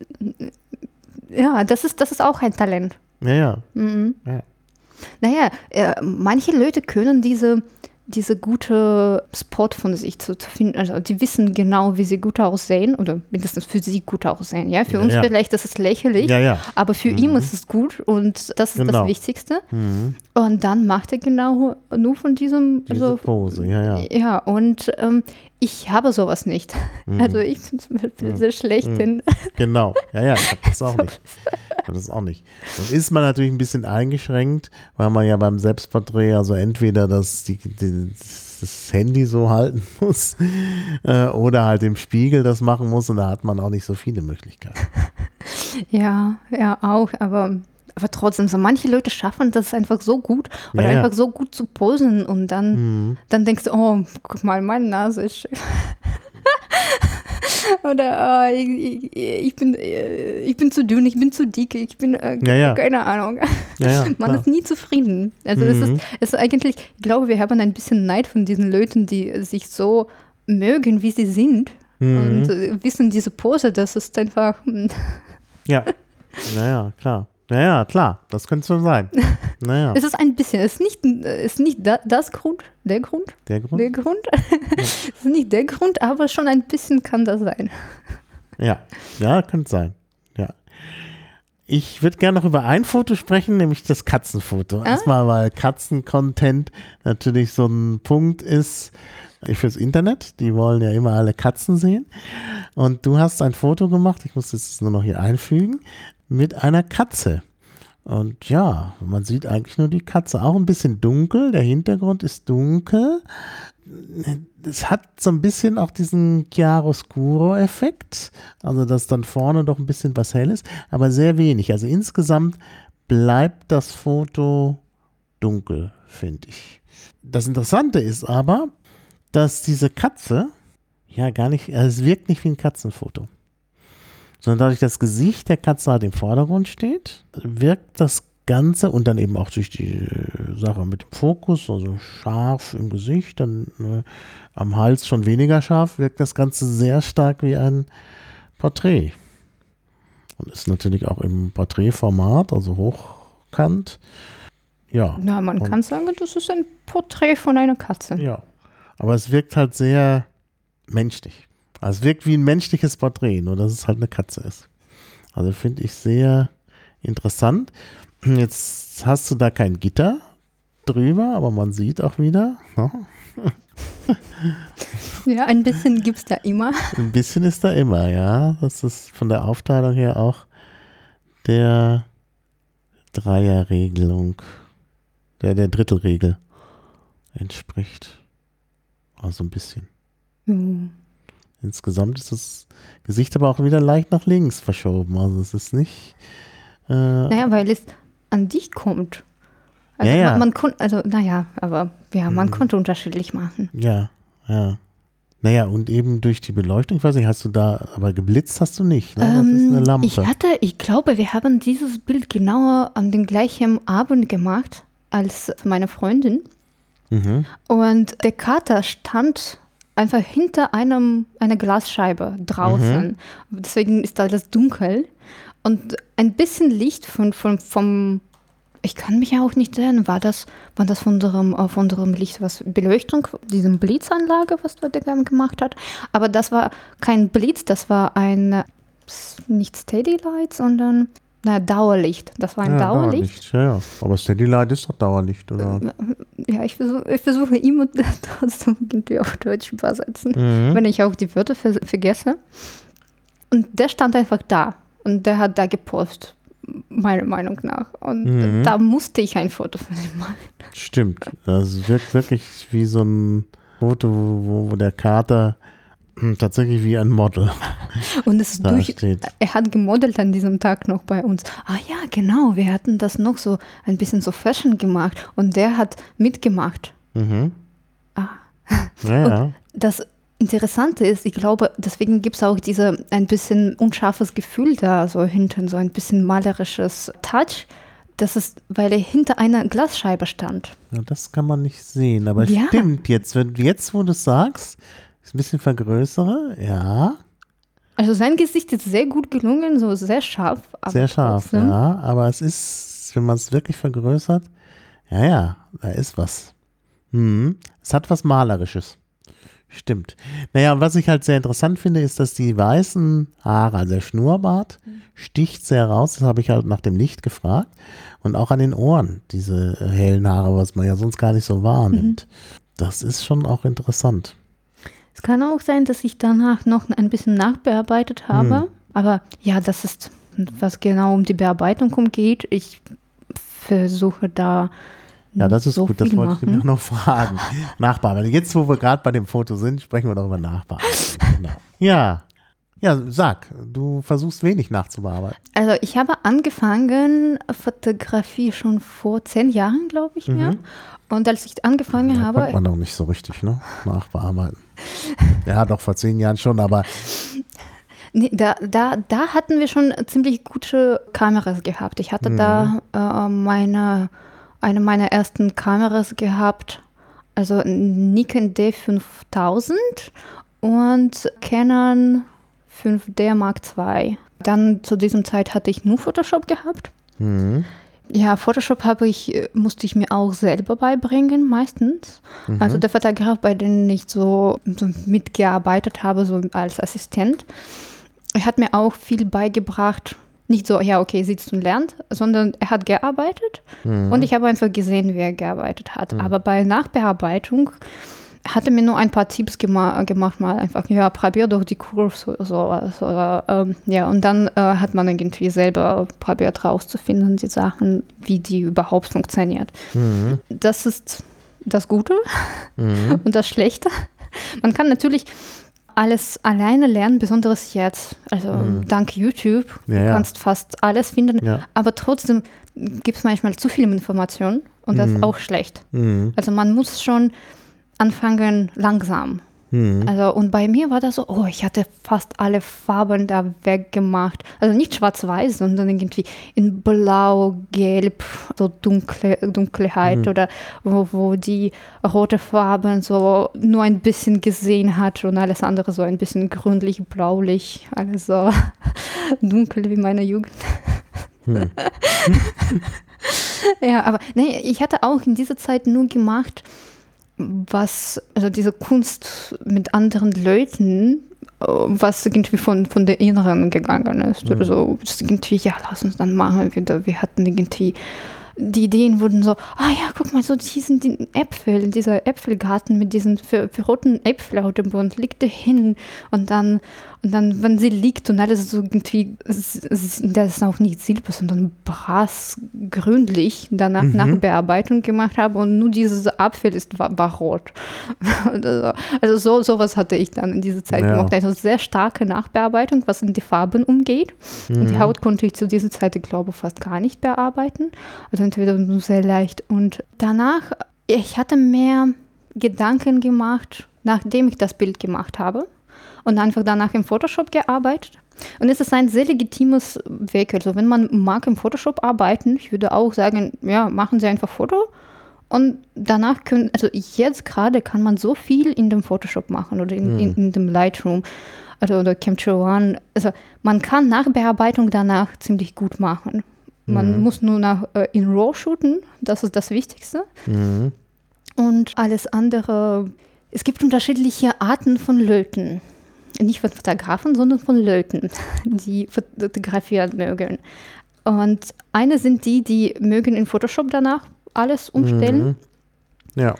Ja, das ist auch ein Talent. Ja. Naja, manche Leute können diese gute Spot von sich zu finden, also die wissen genau, wie sie gut aussehen oder mindestens für sie gut aussehen. Ja? Für uns vielleicht ist es lächerlich, aber für ihn ist es gut und das ist das Wichtigste. Und dann macht er genau nur von diese Pose, Ja, und ich habe sowas nicht. Also ich bin zum Beispiel sehr schlecht in. Genau, ich habe das auch nicht. Dann ist man natürlich ein bisschen eingeschränkt, weil man ja beim Selbstporträt also entweder das Handy so halten muss oder halt im Spiegel das machen muss und da hat man auch nicht so viele Möglichkeiten. Ja, auch, aber trotzdem, so manche Leute schaffen das einfach so gut oder einfach so gut zu posen und dann denkst du, oh, guck mal, meine Nase ist schön. Oder ich bin zu dünn, ich bin zu dick, ich bin keine Ahnung. Man ist nie zufrieden. Also es ist eigentlich, ich glaube, wir haben ein bisschen Neid von diesen Leuten, die sich so mögen, wie sie sind und wissen diese Pose, das ist einfach. Klar. Ja, klar, das könnte so sein. Es ist ein bisschen, es ist nicht der Grund. Es ist nicht der Grund, aber schon ein bisschen kann das sein. Ja, könnte sein. Ja. Ich würde gerne noch über ein Foto sprechen, nämlich das Katzenfoto. Erstmal, weil Katzen-Content natürlich so ein Punkt ist fürs Internet. Die wollen ja immer alle Katzen sehen. Und du hast ein Foto gemacht, ich muss das nur noch hier einfügen, mit einer Katze. Und ja, man sieht eigentlich nur die Katze. Auch ein bisschen dunkel, der Hintergrund ist dunkel. Es hat so ein bisschen auch diesen Chiaroscuro-Effekt, also dass dann vorne doch ein bisschen was hell ist, aber sehr wenig. Also insgesamt bleibt das Foto dunkel, finde ich. Das Interessante ist aber, dass diese Katze gar nicht, es wirkt nicht wie ein Katzenfoto. Sondern dadurch, dass das Gesicht der Katze halt im Vordergrund steht, wirkt das Ganze und dann eben auch durch die Sache mit dem Fokus, also scharf im Gesicht, dann am Hals schon weniger scharf, wirkt das Ganze sehr stark wie ein Porträt. Und ist natürlich auch im Porträtformat, also hochkant. Ja. Na, man kann sagen, das ist ein Porträt von einer Katze. Ja. Aber es wirkt halt sehr menschlich. Also es wirkt wie ein menschliches Porträt, nur dass es halt eine Katze ist. Also finde ich sehr interessant. Jetzt hast du da kein Gitter drüber, aber man sieht auch wieder. Ja, ein bisschen gibt es da immer. Ein bisschen ist da immer, ja. Das ist von der Aufteilung her auch der Dreierregelung, der Drittelregel entspricht. Also ein bisschen. Insgesamt ist das Gesicht aber auch wieder leicht nach links verschoben. Also es ist nicht. Naja, weil es an dich kommt. Also Ja. man konnte, man konnte unterschiedlich machen. Ja. Naja, und eben durch die Beleuchtung, ich weiß nicht, hast du da, aber geblitzt hast du nicht, ne? Das ist eine Lampe. Ich glaube, wir haben dieses Bild genauer an den gleichen Abend gemacht als meine Freundin. Mhm. Und der Kater stand einfach hinter einer Glasscheibe draußen. Deswegen ist alles dunkel. Und ein bisschen Licht vom ich kann mich ja auch nicht erinnern, war das von unserem Licht, was Beleuchtung, diesem Blitzanlage, was der gemacht hat. Aber das war kein Blitz, das war nicht Steady Light, sondern Dauerlicht. Das war ein Dauerlicht. Ja. Aber Steady Light ist doch Dauerlicht, oder? Ja, ich versuche immer das irgendwie auf Deutsch übersetzen, wenn ich auch die Wörter vergesse. Und der stand einfach da und der hat da gepostet. Meiner Meinung nach. Und da musste ich ein Foto von ihm machen. Stimmt. Das wirkt wirklich wie so ein Foto, wo der Kater tatsächlich wie ein Model. Und es ist er hat gemodelt an diesem Tag noch bei uns. Ah ja, genau, wir hatten das noch so ein bisschen so Fashion gemacht und der hat mitgemacht. Ja. Und das Interessante ist, ich glaube, deswegen gibt es auch ein bisschen unscharfes Gefühl da, so hinten, so ein bisschen malerisches Touch. Das ist, weil er hinter einer Glasscheibe stand. Ja, das kann man nicht sehen, aber stimmt jetzt, wo du es sagst, ist ein bisschen vergrößere, ja. Also sein Gesicht ist sehr gut gelungen, so sehr scharf. Sehr scharf, trotzdem. Ja, aber es ist, wenn man es wirklich vergrößert, ja, da ist was. Es hat was Malerisches. Stimmt. Naja, was ich halt sehr interessant finde, ist, dass die weißen Haare, also der Schnurrbart, sticht sehr raus. Das habe ich halt nach dem Licht gefragt. Und auch an den Ohren, diese hellen Haare, was man ja sonst gar nicht so wahrnimmt. Das ist schon auch interessant. Es kann auch sein, dass ich danach noch ein bisschen nachbearbeitet habe. Aber ja, das ist, was genau um die Bearbeitung geht. Ich versuche da. Ja, das ist so gut, das wollte ich mir noch fragen. Nachbearbeitung. Jetzt, wo wir gerade bei dem Foto sind, sprechen wir doch über Nachbearbeitung. Genau. Ja, sag, du versuchst wenig nachzubearbeiten. Also ich habe angefangen, Fotografie schon vor 10 Jahren, glaube ich, mehr. Und als ich angefangen habe... Konnte man noch nicht so richtig, ne? Nachbearbeiten. Ja, doch, vor 10 Jahren schon, aber... Nee, da hatten wir schon ziemlich gute Kameras gehabt. Ich hatte da eine meiner ersten Kameras gehabt, also Nikon D5000 und Canon 5D Mark II. Dann zu diesem Zeit hatte ich nur Photoshop gehabt. Ja, Photoshop musste ich mir auch selber beibringen, meistens. Also der Fotograf, bei dem ich so mitgearbeitet habe, so als Assistent, er hat mir auch viel beigebracht. Nicht so, ja, okay, sitzt und lernt, sondern er hat gearbeitet und ich habe einfach gesehen, wie er gearbeitet hat. Aber bei Nachbearbeitung hat er mir nur ein paar Tipps gemacht, mal einfach, ja, probier doch die Kurve, und dann hat man irgendwie selber probiert rauszufinden, die Sachen, wie die überhaupt funktioniert. Das ist das Gute und das Schlechte. Man kann natürlich alles alleine lernen, besonders jetzt, also dank YouTube, du kannst fast alles finden, aber trotzdem gibt es manchmal zu viel Information und das ist auch schlecht. Also man muss schon anfangen langsam Also, und bei mir war das so, oh, ich hatte fast alle Farben da weggemacht. Also nicht schwarz-weiß, sondern irgendwie in Blau, Gelb, so Dunkelheit oder wo die rote Farben so nur ein bisschen gesehen hat und alles andere so ein bisschen grünlich, blaulich, alles so dunkel wie meine Jugend. Ja, aber nee, ich hatte auch in dieser Zeit nur gemacht, also diese Kunst mit anderen Leuten, was irgendwie von der Inneren gegangen ist. Also irgendwie, ja, lass uns dann machen wieder. Wir hatten irgendwie, die Ideen wurden so, ja, guck mal, so die Äpfel, dieser Äpfelgarten mit diesen roten Äpfeln auf dem Boden, liegt hin und dann, wenn sie liegt und alles so irgendwie, das ist auch nicht silber, sondern brass-grünlich, danach Nachbearbeitung gemacht habe und nur dieses Apfel war rot. Also sowas hatte ich dann in dieser Zeit gemacht. Also sehr starke Nachbearbeitung, was in die Farben umgeht. Und die Haut konnte ich zu dieser Zeit, ich glaube, fast gar nicht bearbeiten. Also entweder nur sehr leicht. Und danach, ich hatte mehr Gedanken gemacht, nachdem ich das Bild gemacht habe. Und einfach danach im Photoshop gearbeitet. Und es ist ein sehr legitimes Weg. Also wenn man mag im Photoshop arbeiten, ich würde auch sagen, ja, machen Sie einfach Foto. Und danach also jetzt gerade kann man so viel in dem Photoshop machen oder in dem Lightroom oder Capture One. Also man kann Nachbearbeitung danach ziemlich gut machen. Man muss nur in RAW shooten, das ist das Wichtigste. Und alles andere, es gibt unterschiedliche Arten von Leuten. Nicht von Fotografen, sondern von Leuten, die fotografieren mögen. Und eine sind die mögen in Photoshop danach alles umstellen. Ja.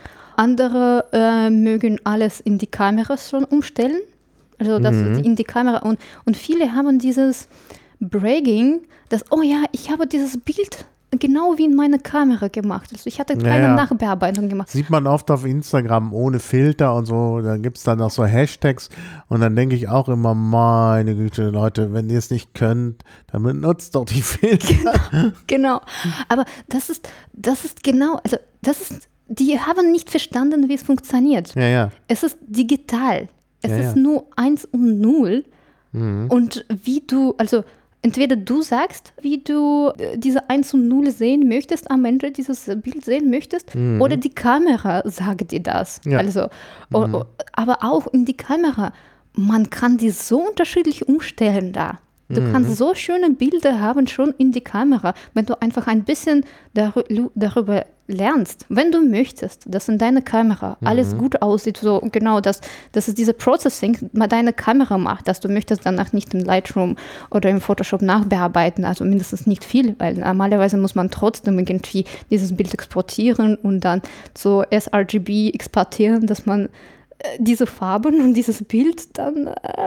Andere mögen alles in die Kamera schon umstellen. Also das in die Kamera. Und viele haben dieses Bragging, dass, oh ja, ich habe dieses Bild genau wie in meiner Kamera gemacht. Also ich hatte keine Nachbearbeitung gemacht. Sieht man oft auf Instagram ohne Filter und so, da gibt es dann auch so Hashtags und dann denke ich auch immer, meine Güte, Leute, wenn ihr es nicht könnt, dann benutzt doch die Filter. Genau. Aber das ist genau, also die haben nicht verstanden, wie es funktioniert. Ja. Es ist digital. Es ist nur 1 und 0. Und also entweder du sagst, wie du diese 1 und 0 sehen möchtest, am Ende dieses Bild sehen möchtest, oder die Kamera sagt dir das. Ja. Also, aber auch in die Kamera, man kann die so unterschiedlich umstellen da. Du kannst so schöne Bilder haben schon in die Kamera, wenn du einfach ein bisschen darüber lernst, wenn du möchtest, dass in deiner Kamera alles gut aussieht, so genau, dass es diese Processing mal deine Kamera macht, dass du möchtest danach nicht im Lightroom oder im Photoshop nachbearbeiten, also mindestens nicht viel, weil normalerweise muss man trotzdem irgendwie dieses Bild exportieren und dann so sRGB exportieren, dass man diese Farben und dieses Bild dann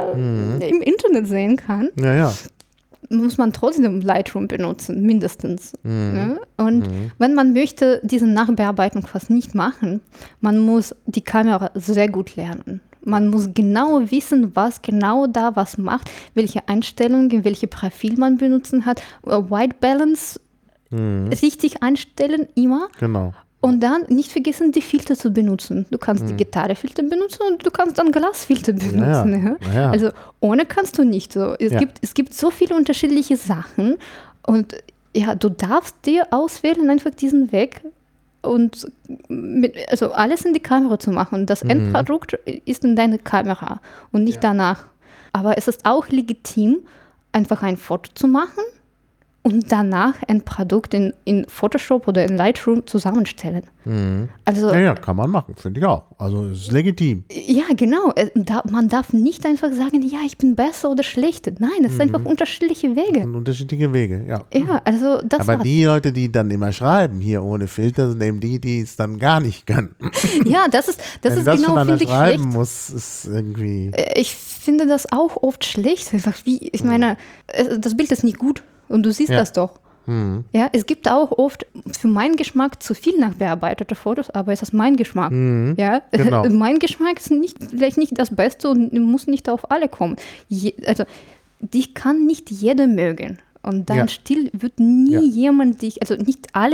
im Internet sehen kann. Ja. Muss man trotzdem Lightroom benutzen, mindestens. Ne? Und wenn man möchte, diese Nachbearbeitung fast nicht machen, man muss die Kamera sehr gut lernen. Man muss genau wissen, was genau da was macht, welche Einstellungen, welche Profil man benutzen hat, White Balance richtig einstellen, immer. Genau. Und dann nicht vergessen, die Filter zu benutzen. Du kannst digitale Filter benutzen und du kannst dann Glasfilter benutzen. Ja. Also ohne kannst du nicht. So. Es gibt so viele unterschiedliche Sachen und ja, du darfst dir auswählen, einfach diesen Weg und also alles in die Kamera zu machen. Das Endprodukt ist in deiner Kamera und nicht danach. Aber es ist auch legitim, einfach ein Foto zu machen und danach ein Produkt in Photoshop oder in Lightroom zusammenstellen. Also, ja, kann man machen, finde ich auch. Also es ist legitim. Ja, genau. Man darf nicht einfach sagen, ja, ich bin besser oder schlechter. Nein, es sind einfach unterschiedliche Wege. Unterschiedliche Wege, ja. Ja, also das Aber die Leute, die dann immer schreiben, hier ohne Filter, sind eben die es dann gar nicht können. Ja, das ist genau, finde ich, schreiben schlecht. muss, ist irgendwie... Ich finde das auch oft schlecht. Einfach ich meine, das Bild ist nicht gut. Und du siehst das doch. Ja, es gibt auch oft für meinen Geschmack zu viel nachbearbeitete Fotos, aber es ist mein Geschmack. Ja, genau. Mein Geschmack ist vielleicht nicht das Beste und muss nicht auf alle kommen. Also, dich kann nicht jeder mögen. Und dein Stil wird nie jemand also nicht alle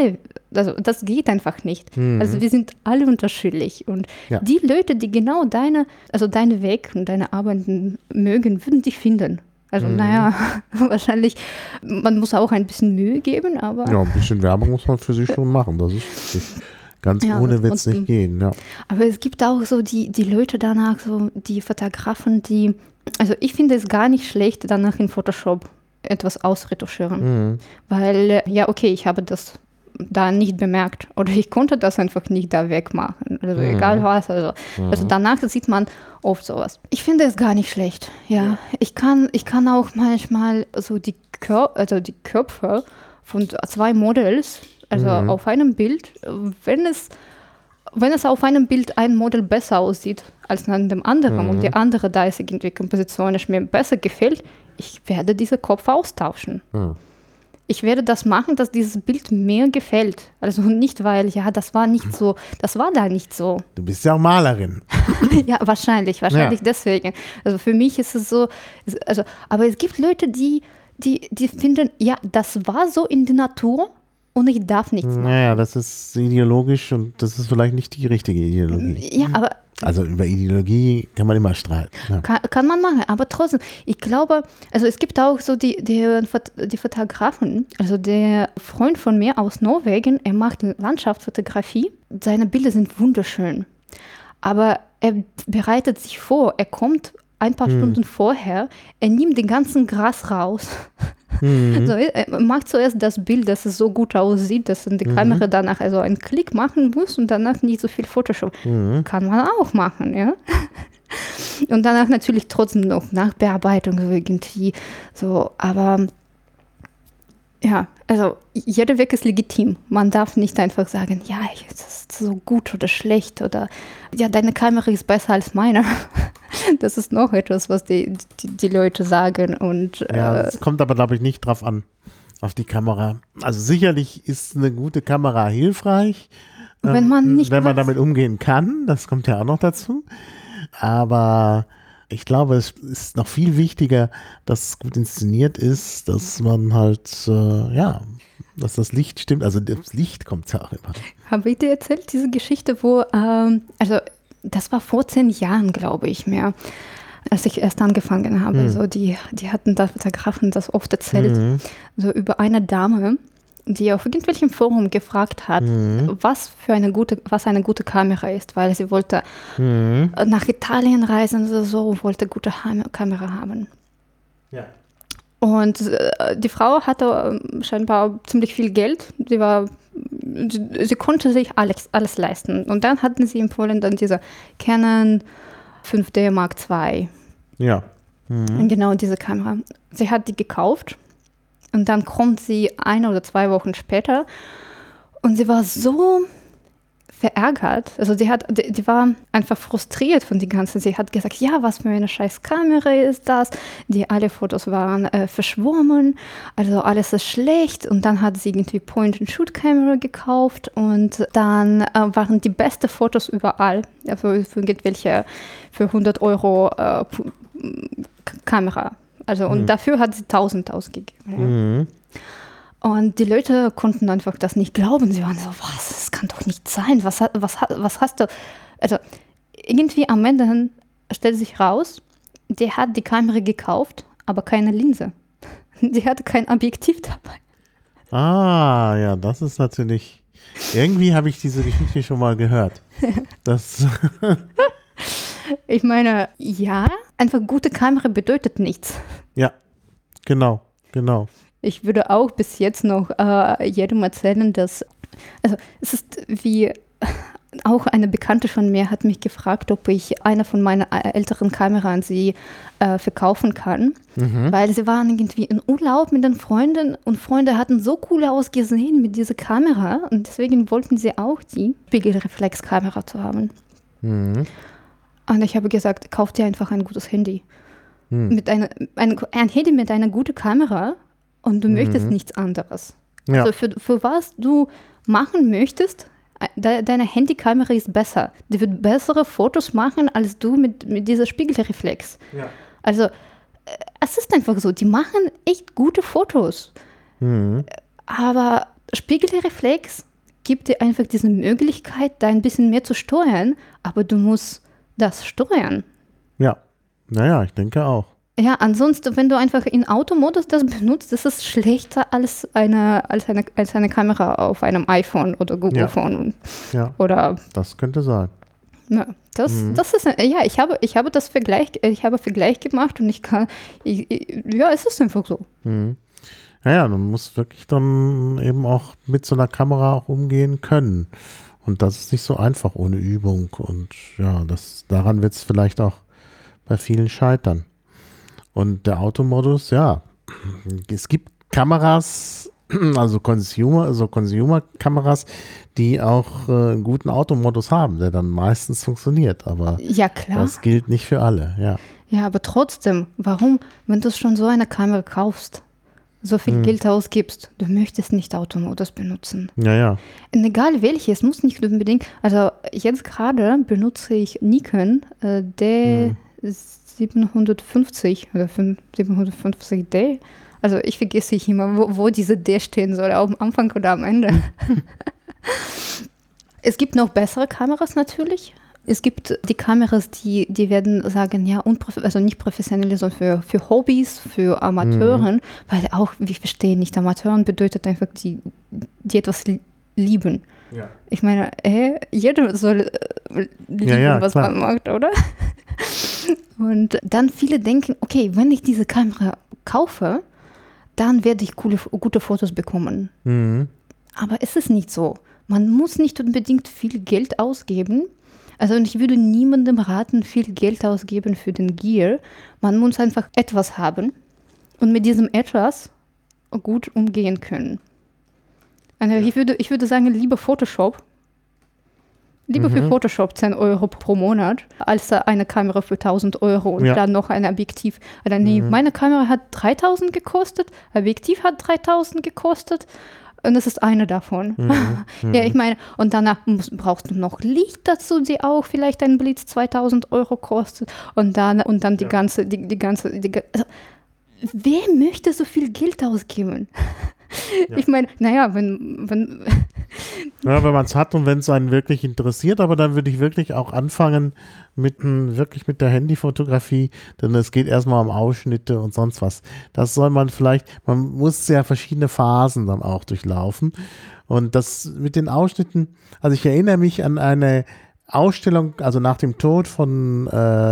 Also das geht einfach nicht. Also wir sind alle unterschiedlich. Und die Leute, die genau deinen Weg und deine Arbeiten mögen, würden dich finden. Also wahrscheinlich, man muss auch ein bisschen Mühe geben, aber... Ja, ein bisschen Werbung muss man für sich schon machen, das ist richtig. Ganz ohne wird es nicht gehen, ja. Aber es gibt auch so die Leute danach, so die Fotografen, also ich finde es gar nicht schlecht, danach in Photoshop etwas ausretuschieren. Weil, ich habe das da nicht bemerkt oder ich konnte das einfach nicht da wegmachen. Also egal was. Also danach sieht man oft sowas. Ich finde es gar nicht schlecht. Ja, ich kann auch manchmal so die Köpfe von 2 Models, also auf einem Bild, wenn es auf einem Bild ein Model besser aussieht als an dem anderen und die andere, da ist irgendwie kompositionisch mir besser gefällt, ich werde diesen Kopf austauschen. Ich werde das machen, dass dieses Bild mir gefällt. Also nicht, weil, das war da nicht so. Du bist ja auch Malerin. Ja, wahrscheinlich deswegen. Also für mich ist es so, aber es gibt Leute, die finden, das war so in der Natur und ich darf nichts machen. Naja, das ist ideologisch und das ist vielleicht nicht die richtige Ideologie. Ja, aber... Also über Ideologie kann man immer streiten. Ja. Kann man machen, aber trotzdem, ich glaube, also es gibt auch so die Fotografen, also der Freund von mir aus Norwegen, er macht Landschaftsfotografie, seine Bilder sind wunderschön, aber er bereitet sich vor, er kommt ein paar Stunden vorher, er nimmt den ganzen Gras raus. So, er macht zuerst das Bild, dass es so gut aussieht, dass die Kamera danach also einen Klick machen muss und danach nicht so viel Photoshop. Kann man auch machen, ja. Und danach natürlich trotzdem noch Nachbearbeitung irgendwie so, aber ja, also jeder Weg ist legitim. Man darf nicht einfach sagen, das ist so gut oder schlecht oder deine Kamera ist besser als meine. Das ist noch etwas, was die Leute sagen. Und, es kommt aber, glaube ich, nicht drauf an, auf die Kamera. Also sicherlich ist eine gute Kamera hilfreich, wenn man damit umgehen kann. Das kommt ja auch noch dazu. Aber ich glaube, es ist noch viel wichtiger, dass es gut inszeniert ist, dass man halt, dass das Licht stimmt. Also das Licht kommt ja auch immer. Habe ich dir erzählt, diese Geschichte, wo, das war vor 10 Jahren, glaube ich, als ich erst angefangen habe. So, die hatten da Fotografen das oft erzählt, so über eine Dame, die auf irgendwelchem Forum gefragt hat, was eine gute Kamera ist, weil sie wollte nach Italien reisen oder so, wollte gute Kamera haben. Ja. Und die Frau hatte scheinbar ziemlich viel Geld. Sie konnte sich alles leisten. Und dann hatten sie empfohlen dann diese Canon 5D Mark II. Ja. Genau diese Kamera. Sie hat die gekauft und dann kommt sie 1 oder 2 Wochen später und sie war so verärgert. Also die war einfach frustriert von die ganze. Sie hat gesagt, was für eine scheiß Kamera ist das? Alle Fotos waren verschwommen, also alles ist schlecht. Und dann hat sie irgendwie Point-and-Shoot-Kamera gekauft und dann waren die besten Fotos überall. Also für irgendwelche für 100 Euro Kamera. Also und dafür hat sie 1000 ausgegeben. Und die Leute konnten einfach das nicht glauben. Sie waren so, was, das kann doch nicht sein. Was hast du? Also irgendwie am Ende stellt sich raus, der hat die Kamera gekauft, aber keine Linse. Die hatte kein Objektiv dabei. Ah, ja, das ist natürlich, irgendwie habe ich diese Geschichte schon mal gehört. Das Ich meine, einfach gute Kamera bedeutet nichts. Ja, genau. Ich würde auch bis jetzt noch jedem erzählen, dass, also es ist wie, auch eine Bekannte von mir hat mich gefragt, ob ich eine von meinen älteren Kameras an sie verkaufen kann, weil sie waren irgendwie in Urlaub mit den Freunden und Freunde hatten so cool ausgesehen mit dieser Kamera und deswegen wollten sie auch die Spiegelreflexkamera zu haben. Und ich habe gesagt, kauf dir einfach ein gutes Handy. Ein Handy mit einer guten Kamera und du möchtest nichts anderes. Ja. Also für was du machen möchtest, deine Handykamera ist besser. Die wird bessere Fotos machen als du mit dieser Spiegelreflex. Ja. Also es ist einfach so, die machen echt gute Fotos. Aber Spiegelreflex gibt dir einfach diese Möglichkeit, da ein bisschen mehr zu steuern, aber du musst das steuern. Ja, naja, ich denke auch. Ja, ansonsten, wenn du einfach in Automodus das benutzt, das ist schlechter als eine Kamera auf einem iPhone oder Google Phone. Ja, oder das könnte sein. Ja, das ist, ja, ich habe Vergleich gemacht und es ist einfach so. Naja, man muss wirklich dann eben auch mit so einer Kamera auch umgehen können. Und das ist nicht so einfach ohne Übung. Und ja, daran wird es vielleicht auch bei vielen scheitern. Und der Automodus, ja, es gibt Kameras, also Consumer-Kameras, die auch einen guten Automodus haben, der dann meistens funktioniert. Aber ja, klar. Das gilt nicht für alle, ja. Ja, aber trotzdem, warum, wenn du schon so eine Kamera kaufst, so viel Geld ausgibst, du möchtest nicht Automodus benutzen. Ja, ja. Und egal welche, es muss nicht unbedingt, also jetzt gerade benutze ich Nikon D750 oder 750D. Also ich vergesse immer, wo diese D stehen soll, am Anfang oder am Ende. Es gibt noch bessere Kameras natürlich. Es gibt die Kameras, die werden sagen, ja, also nicht professionell, sondern für Hobbys, für Amateuren, weil auch, wir verstehen nicht, Amateuren bedeutet einfach, die etwas lieben. Ja. Ich meine, jeder soll lieben, was man macht, oder? Und dann viele denken, okay, wenn ich diese Kamera kaufe, dann werde ich gute Fotos bekommen. Aber es ist nicht so. Man muss nicht unbedingt viel Geld ausgeben. Also ich würde niemandem raten, viel Geld ausgeben für den Gear. Man muss einfach etwas haben und mit diesem etwas gut umgehen können. Also ich würde sagen, lieber Photoshop. Lieber für Photoshop 10 Euro pro Monat, als eine Kamera für 1.000 Euro und dann noch ein Objektiv. Oder nee, meine Kamera hat 3.000 gekostet, Objektiv hat 3.000 gekostet. Und das ist eine davon. Ja, ich meine, und danach brauchst du noch Licht dazu, die auch vielleicht ein Blitz 2.000 Euro kostet. Und dann die ganze, also, wer möchte so viel Geld ausgeben? Ja. Ich meine, naja, wenn man es hat und wenn es einen wirklich interessiert, aber dann würde ich wirklich auch anfangen mit der Handyfotografie, denn es geht erstmal um Ausschnitte und sonst was. Das soll man muss ja verschiedene Phasen dann auch durchlaufen. Und das mit den Ausschnitten, also ich erinnere mich an eine Ausstellung, also nach dem Tod von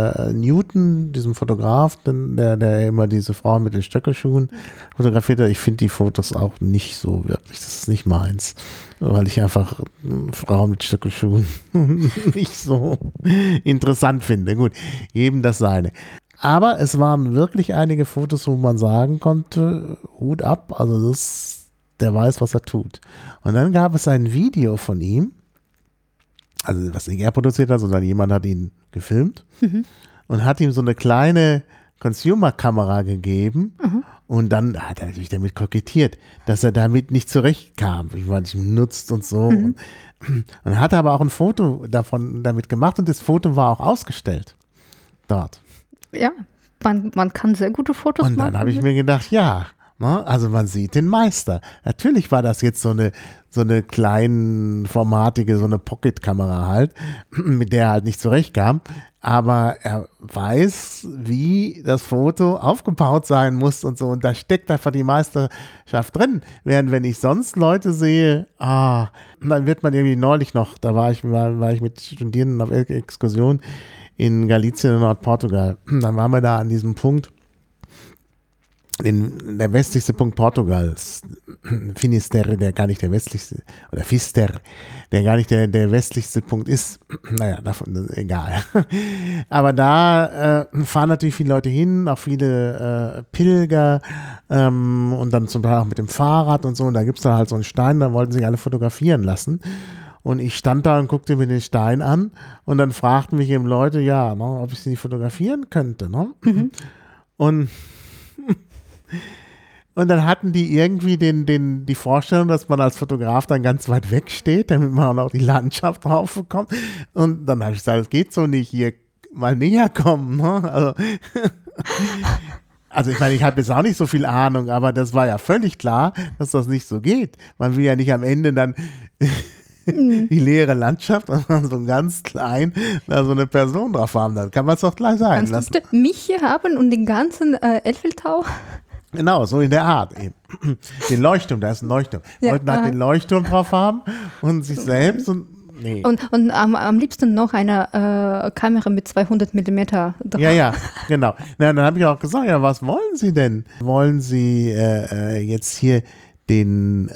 Newton, diesem Fotografen, der immer diese Frauen mit den Stöckelschuhen fotografiert hat. Ich finde die Fotos auch nicht so wirklich, das ist nicht meins, weil ich einfach Frauen mit Stöckelschuhen nicht so interessant finde. Gut, jedem das seine. Aber es waren wirklich einige Fotos, wo man sagen konnte, Hut ab, also der weiß, was er tut. Und dann gab es ein Video von ihm, also was nicht er produziert hat, sondern jemand hat ihn gefilmt und hat ihm so eine kleine Consumer-Kamera gegeben und dann hat er natürlich damit kokettiert, dass er damit nicht zurechtkam, wie man es nutzt und so. Und hat aber auch ein Foto damit gemacht und das Foto war auch ausgestellt dort. Ja, man kann sehr gute Fotos machen. Und dann habe ich mir gedacht, ja, also man sieht den Meister. Natürlich war das jetzt so eine kleinformatige, so eine Pocket-Kamera halt, mit der er halt nicht zurechtkam. Aber er weiß, wie das Foto aufgebaut sein muss und so. Und da steckt einfach die Meisterschaft drin. Während wenn ich sonst Leute sehe, dann wird man irgendwie neulich noch, da war ich mit Studierenden auf Exkursion in Galicien in Nordportugal. Dann waren wir da an diesem Punkt, der westlichste Punkt Portugals, Finisterre, der gar nicht der westlichste, oder Fister, der gar nicht der westlichste Punkt ist. Naja, davon egal. Aber da fahren natürlich viele Leute hin, auch viele Pilger und dann zum Teil auch mit dem Fahrrad und so. Und da gibt es dann halt so einen Stein, da wollten sich alle fotografieren lassen. Und ich stand da und guckte mir den Stein an und dann fragten mich eben Leute, ob ich sie fotografieren könnte. Und dann hatten die irgendwie die Vorstellung, dass man als Fotograf dann ganz weit weg steht, damit man auch die Landschaft drauf bekommt. Und dann habe ich gesagt, es geht so nicht, hier mal näher kommen. Ne? Also ich meine, ich habe jetzt auch nicht so viel Ahnung, aber das war ja völlig klar, dass das nicht so geht. Man will ja nicht am Ende dann die leere Landschaft und dann so ganz klein da so eine Person drauf haben. Dann kann man es doch gleich sein lassen. Kannst du mich hier haben und den ganzen Eiffeltau? Genau, so in der Art eben. Den Leuchtturm, da ist ein Leuchtturm. Ja, Wollten halt den Leuchtturm drauf haben und sich selbst und nee. Und am liebsten noch eine Kamera mit 200 Millimeter drauf. Ja, genau. Na, dann habe ich auch gesagt, ja, was wollen Sie denn? Wollen Sie jetzt hier den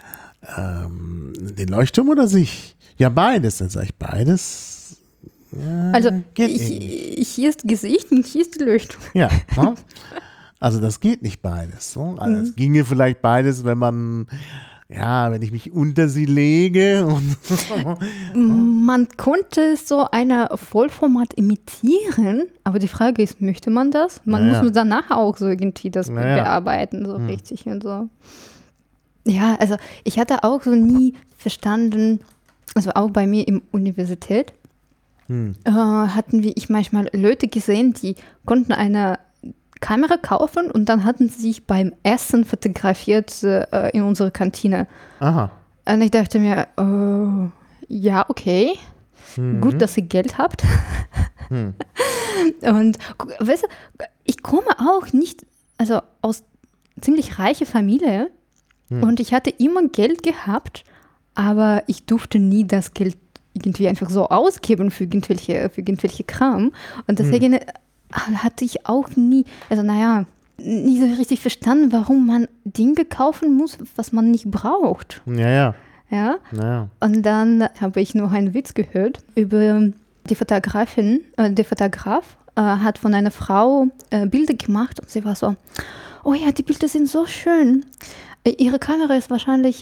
Leuchtturm oder sich? Ja, beides. Dann sage ich, beides. Ja, Also geht nicht. hier ist Gesicht und hier ist die Leuchtung. Ja, ne? Also das geht nicht beides. So. Also es ginge vielleicht beides, wenn ich mich unter sie lege und Man konnte so eine Vollformat imitieren, aber die Frage ist, möchte man das? Man muss danach auch so irgendwie das bearbeiten, so richtig und so. Ja, also ich hatte auch so nie verstanden, also auch bei mir in Universität, hatten ich manchmal Leute gesehen, die konnten eine Kamera kaufen und dann hatten sie sich beim Essen fotografiert in unserer Kantine. aha. Und ich dachte mir, ja, okay, gut, dass ihr Geld habt. Und weißt du, ich komme auch nicht, also aus ziemlich reicher Familie und ich hatte immer Geld gehabt, aber ich durfte nie das Geld irgendwie einfach so ausgeben für irgendwelche Kram. Und deswegen hatte ich auch nie, also nie so richtig verstanden, warum man Dinge kaufen muss, was man nicht braucht. Ja. Ja? Und dann habe ich noch einen Witz gehört über die Fotografin. Der Fotograf hat von einer Frau Bilder gemacht und sie war so, oh ja, die Bilder sind so schön. Eure Kamera ist wahrscheinlich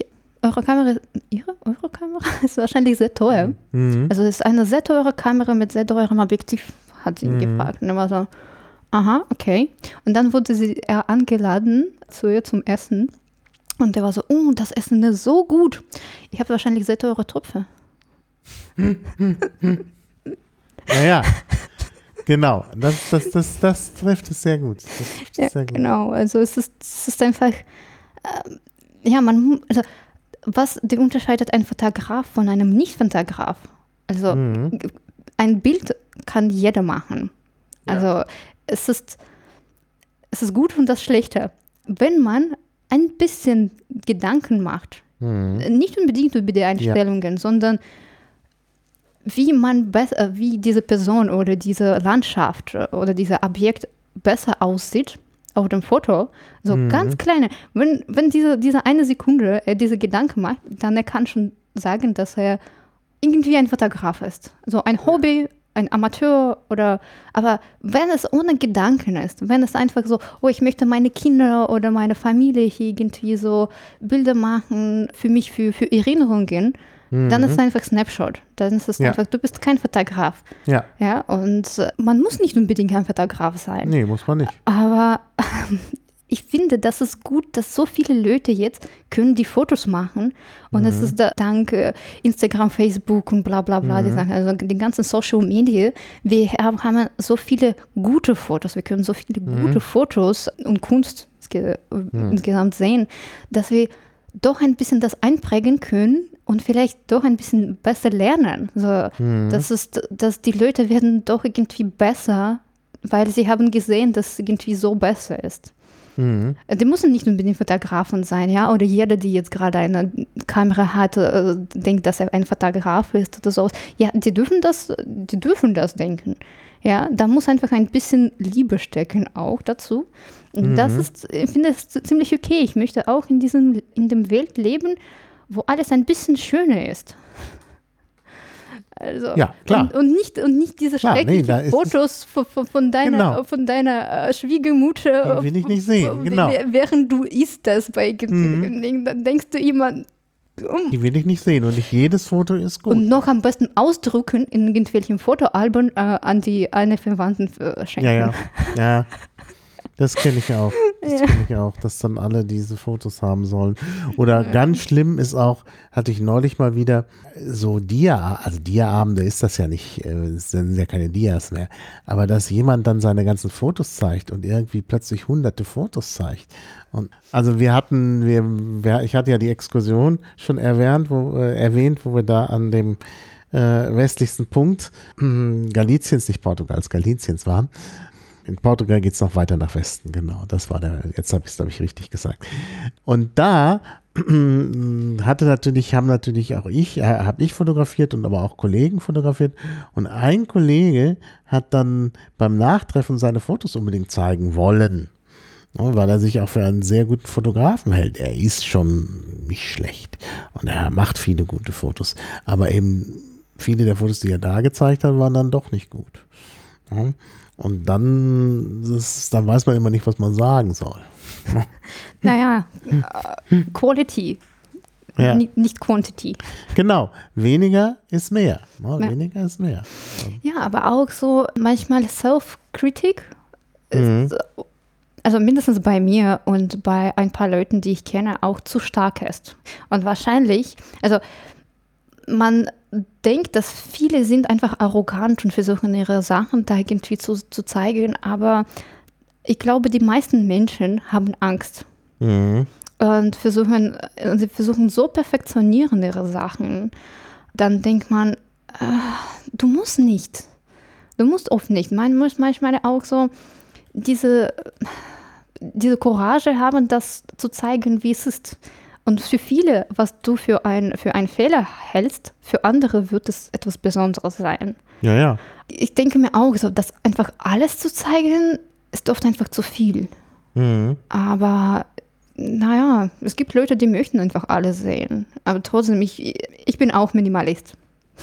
sehr teuer. Also es ist eine sehr teure Kamera mit sehr teurem Objektiv, hat sie ihn gefragt. Und er war so, aha, okay. Und dann wurde sie eingeladen zu ihr zum Essen. Und der war so, oh, das Essen ist so gut. Ich habe wahrscheinlich sehr teure Tröpfe. Ja. Genau, das trifft es sehr gut. Genau, also es ist einfach, also was unterscheidet ein Fotograf von einem Nicht-Fotograf? Also ein Bild kann jeder machen. Also es ist gut und das Schlechte. Wenn man ein bisschen Gedanken macht, nicht unbedingt über die Einstellungen, sondern wie diese Person oder diese Landschaft oder dieses Objekt besser aussieht auf dem Foto, so ganz kleine, wenn diese eine Sekunde diese Gedanken macht, dann er kann schon sagen, dass er irgendwie ein Fotograf ist. So ein Hobby, ein Amateur aber wenn es ohne Gedanken ist, wenn es einfach so, oh, ich möchte meine Kinder oder meine Familie hier irgendwie so Bilder machen, für mich, für Erinnerungen, dann ist es einfach Snapshot. Dann ist es einfach, du bist kein Fotograf. Ja, und man muss nicht unbedingt ein Fotograf sein. Nee, muss man nicht. Aber ich finde, das ist gut, dass so viele Leute jetzt können die Fotos machen und es ist dank Instagram, Facebook und bla bla bla, die Sachen, also die ganzen Social Media, wir haben so viele gute Fotos, wir können so viele gute Fotos und Kunst insgesamt sehen, dass wir doch ein bisschen das einprägen können und vielleicht doch ein bisschen besser lernen. So, dass die Leute werden doch irgendwie besser, weil sie haben gesehen, dass es irgendwie so besser ist. Die müssen nicht unbedingt Fotografen sein, ja, oder jeder, die jetzt gerade eine Kamera hat, denkt, dass er ein Fotograf ist oder so. Ja, die dürfen das denken. Ja, da muss einfach ein bisschen Liebe stecken auch dazu. Und das ist, ich finde es ziemlich okay. Ich möchte auch in dem Welt leben, wo alles ein bisschen schöner ist. Also, ja, klar. Und nicht diese schrecklichen Fotos von deiner Schwiegermutter. Will ich nicht sehen, genau. Während du isst das bei dann denkst du immer, die will ich nicht sehen und nicht jedes Foto ist gut. Und noch am besten ausdrucken in irgendwelchen Fotoalben an die eine Verwandten schenken. Ja. Das kenne ich auch. Kenne ich auch, dass dann alle diese Fotos haben sollen. Oder ganz schlimm ist auch, hatte ich neulich mal wieder so Dia-Abende ist das ja nicht, es sind ja keine Dias mehr, aber dass jemand dann seine ganzen Fotos zeigt und irgendwie plötzlich hunderte Fotos zeigt. Und also ich hatte ja die Exkursion schon erwähnt, wo wir da an dem westlichsten Punkt Galiciens, nicht Portugals, Galiciens waren. In Portugal geht es noch weiter nach Westen, genau. Das war jetzt habe ich es, glaube ich, richtig gesagt. Und da habe ich fotografiert und aber auch Kollegen fotografiert. Und ein Kollege hat dann beim Nachtreffen seine Fotos unbedingt zeigen wollen, weil er sich auch für einen sehr guten Fotografen hält. Er ist schon nicht schlecht und er macht viele gute Fotos. Aber eben viele der Fotos, die er da gezeigt hat, waren dann doch nicht gut. Ja. Und dann weiß man immer nicht, was man sagen soll. Naja, Quality, ja. nicht Quantity. Genau, weniger ist mehr. Ja. Weniger ist mehr. Ja, aber auch so manchmal Self-Kritik ist, also mindestens bei mir und bei ein paar Leuten, die ich kenne, auch zu stark ist. Und wahrscheinlich, also man denkt, dass viele sind einfach arrogant und versuchen ihre Sachen da irgendwie zu zeigen, aber ich glaube, die meisten Menschen haben Angst und sie versuchen so perfektionieren ihre Sachen. Dann denkt man, du musst nicht. Du musst oft nicht. Man muss manchmal auch so diese Courage haben, das zu zeigen, wie es ist. Und für viele, was du für einen Fehler hältst, für andere wird es etwas Besonderes sein. Ja, ja. Ich denke mir auch so, dass einfach alles zu zeigen, ist oft einfach zu viel. Aber naja, es gibt Leute, die möchten einfach alles sehen. Aber trotzdem, ich bin auch Minimalist.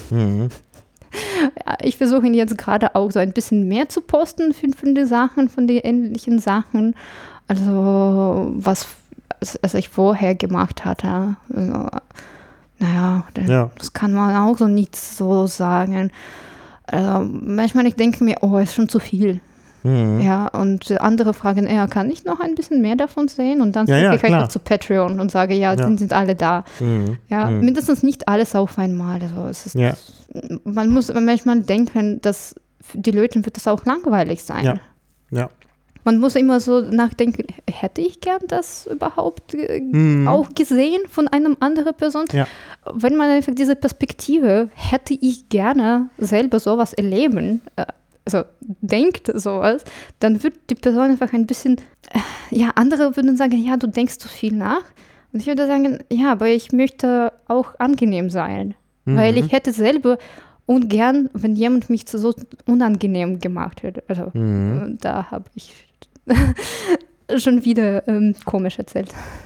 Ich versuche jetzt gerade auch so ein bisschen mehr zu posten von den ähnlichen Sachen. Also was ich vorher gemacht hatte. Also, naja, das kann man auch so nicht so sagen. Also, manchmal ich denke mir, ist schon zu viel. Ja, und andere fragen, kann ich noch ein bisschen mehr davon sehen? Und dann gehe ich einfach zu Patreon und sage, sind alle da. Ja, mindestens nicht alles auf einmal. Also es ist, man muss manchmal denken, dass die Leuten wird das auch langweilig sein. Ja. Man muss immer so nachdenken, hätte ich gern das überhaupt auch gesehen von einer anderen Person? Ja. Wenn man einfach diese Perspektive, hätte ich gerne selber sowas erleben, also denkt sowas, dann wird die Person einfach ein bisschen, andere würden sagen, du denkst zu viel nach. Und ich würde sagen, aber ich möchte auch angenehm sein, weil ich hätte selber ungern, wenn jemand mich so unangenehm gemacht hätte. Also da habe ich schon wieder komisch erzählt.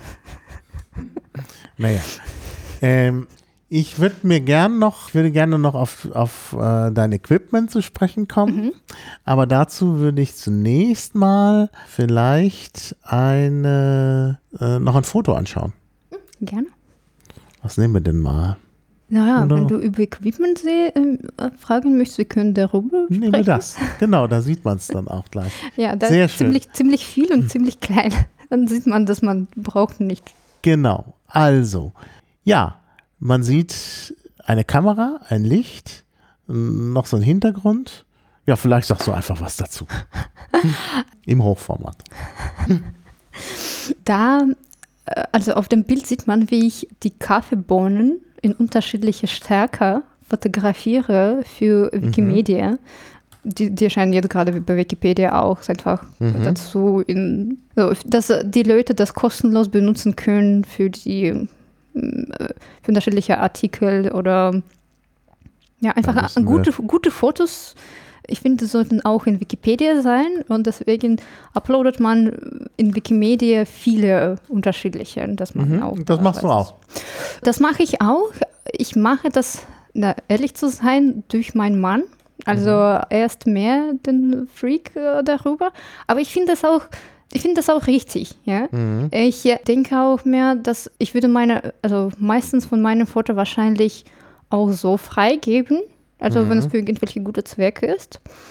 Naja. Ich würde gerne noch auf dein Equipment zu sprechen kommen. Aber dazu würde ich zunächst mal vielleicht noch ein Foto anschauen. Gerne. Was nehmen wir denn mal? Naja, wenn du über Equipment fragen möchtest, wir können darüber sprechen. Nehmen wir das. Genau, da sieht man es dann auch gleich. Ja, das ist ziemlich viel und ziemlich klein. Dann sieht man, dass man braucht nicht. Genau, also, man sieht eine Kamera, ein Licht, noch so ein Hintergrund. Ja, vielleicht sagst du einfach was dazu. Im Hochformat. Also auf dem Bild sieht man, wie ich die Kaffeebohnen in unterschiedliche Stärke fotografiere für Wikimedia. Die erscheinen jetzt gerade bei Wikipedia auch einfach dazu, dass die Leute das kostenlos benutzen können für unterschiedliche Artikel oder einfach gute Fotos. Ich finde, die sollten auch in Wikipedia sein und deswegen uploadet man in Wikimedia viele unterschiedliche. Das machst du auch? Das mache ich auch. Ich mache das, ehrlich zu sein, durch meinen Mann. Also er ist mehr den Freak darüber. Aber ich finde das auch richtig. Ja? Ich denke auch mehr, dass ich würde meistens von meinem Foto wahrscheinlich auch so freigeben. Also wenn es für irgendwelche gute Zwecke ist.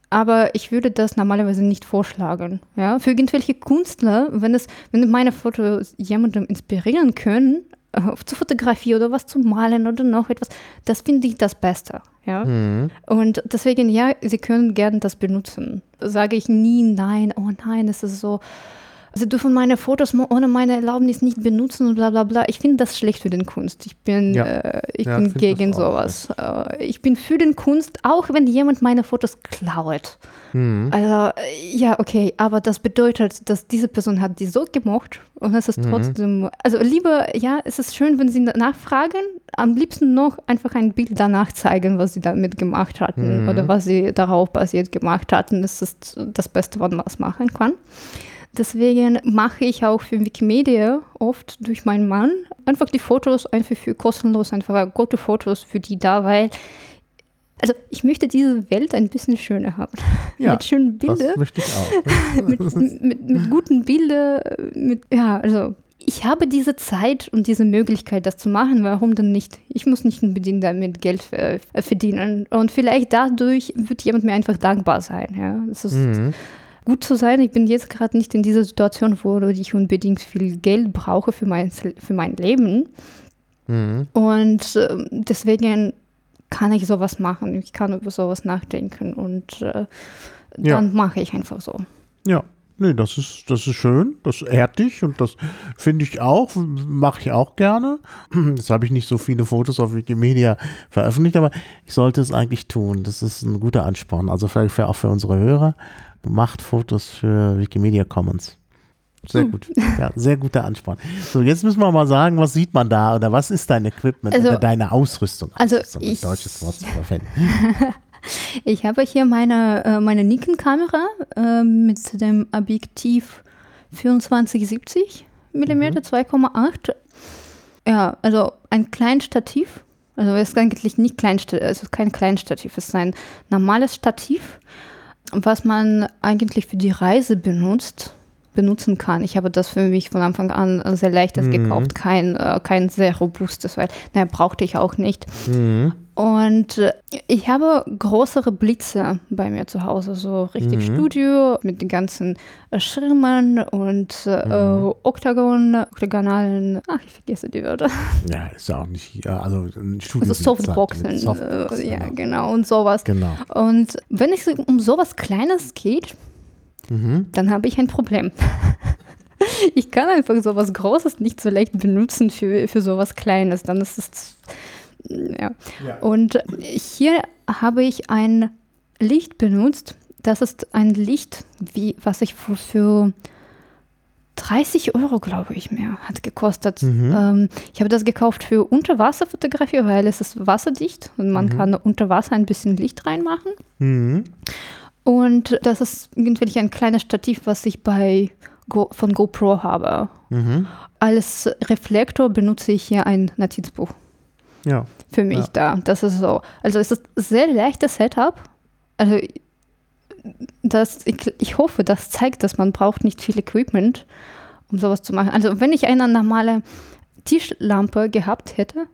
aber ich würde das normalerweise nicht vorschlagen. Ja? Für irgendwelche Künstler, wenn meine Fotos jemandem inspirieren können, zu fotografieren oder was zu malen oder noch etwas, das finde ich das Beste. Ja? Und deswegen, ja, Sie können gerne das benutzen. Sage ich nie nein, oh nein, es ist so, Sie dürfen meine Fotos ohne meine Erlaubnis nicht benutzen und bla bla bla. Ich finde das schlecht für den Kunst. Ich bin gegen sowas. Ich bin für den Kunst, auch wenn jemand meine Fotos klaut. Also, ja, okay, aber das bedeutet, dass diese Person hat die so gemocht und es ist trotzdem, also lieber, ja, es ist schön, wenn Sie nachfragen, am liebsten noch einfach ein Bild danach zeigen, was Sie damit gemacht hatten oder was Sie darauf basiert gemacht hatten. Das ist das Beste, was man machen kann. Deswegen mache ich auch für Wikimedia oft durch meinen Mann einfach die Fotos einfach für kostenlos, einfach gute Fotos für die da, weil also ich möchte diese Welt ein bisschen schöner haben. Ja, mit schönen Bildern. Das möchte ich auch. mit guten Bildern. Also ich habe diese Zeit und diese Möglichkeit, das zu machen. Warum denn nicht? Ich muss nicht unbedingt damit Geld verdienen. Und vielleicht dadurch wird jemand mir einfach dankbar sein. Ja? Es ist gut zu sein. Ich bin jetzt gerade nicht in dieser Situation, wo ich unbedingt viel Geld brauche für mein Leben. Und deswegen kann ich sowas machen. Ich kann über sowas nachdenken und dann mache ich einfach so. Ja, nee, das ist schön, das ehrt dich und das finde ich auch, mache ich auch gerne. Jetzt habe ich nicht so viele Fotos auf Wikimedia veröffentlicht, aber ich sollte es eigentlich tun. Das ist ein guter Ansporn, also vielleicht auch für unsere Hörer. Macht Fotos für Wikimedia Commons. Sehr gut. Ja, sehr guter Ansporn. So, jetzt müssen wir mal sagen, was sieht man da oder was ist dein Equipment oder deine Ausrüstung? Also so ein deutsches Wort zu verwenden. Ich habe hier meine Nikon-Kamera mit dem Objektiv 24-70 mm 2,8. Ja, also ein Kleinstativ. Also es ist eigentlich nicht es ist kein Kleinstativ, es ist ein normales Stativ, was man eigentlich für die Reise benutzen kann. Ich habe das für mich von Anfang an sehr leichtes gekauft, kein sehr robustes, weil brauchte ich auch nicht. Und ich habe größere Blitze bei mir zu Hause, so richtig Studio mit den ganzen Schirmen und oktogonalen, ich vergesse die Wörter. Ja, ist ja auch nicht, also ein Studio. Also Softboxen, ja genau, und sowas. Genau. Und wenn es um sowas Kleines geht, dann habe ich ein Problem. Ich kann einfach sowas Großes nicht so leicht benutzen für sowas Kleines. Dann ist es, ja. Und hier habe ich ein Licht benutzt. Das ist ein Licht, was ich für 30 €, glaube ich, mehr hat gekostet. Ich habe das gekauft für Unterwasserfotografie, weil es ist wasserdicht und man kann unter Wasser ein bisschen Licht reinmachen. Und das ist irgendwie ein kleines Stativ, was ich von GoPro habe. Als Reflektor benutze ich hier ein Notizbuch. Ja. Für mich da. Das ist so. Also es ist ein sehr leichtes Setup. Also ich hoffe, das zeigt, dass man braucht nicht viel Equipment, um sowas zu machen. Also wenn ich eine normale Tischlampe gehabt hätte,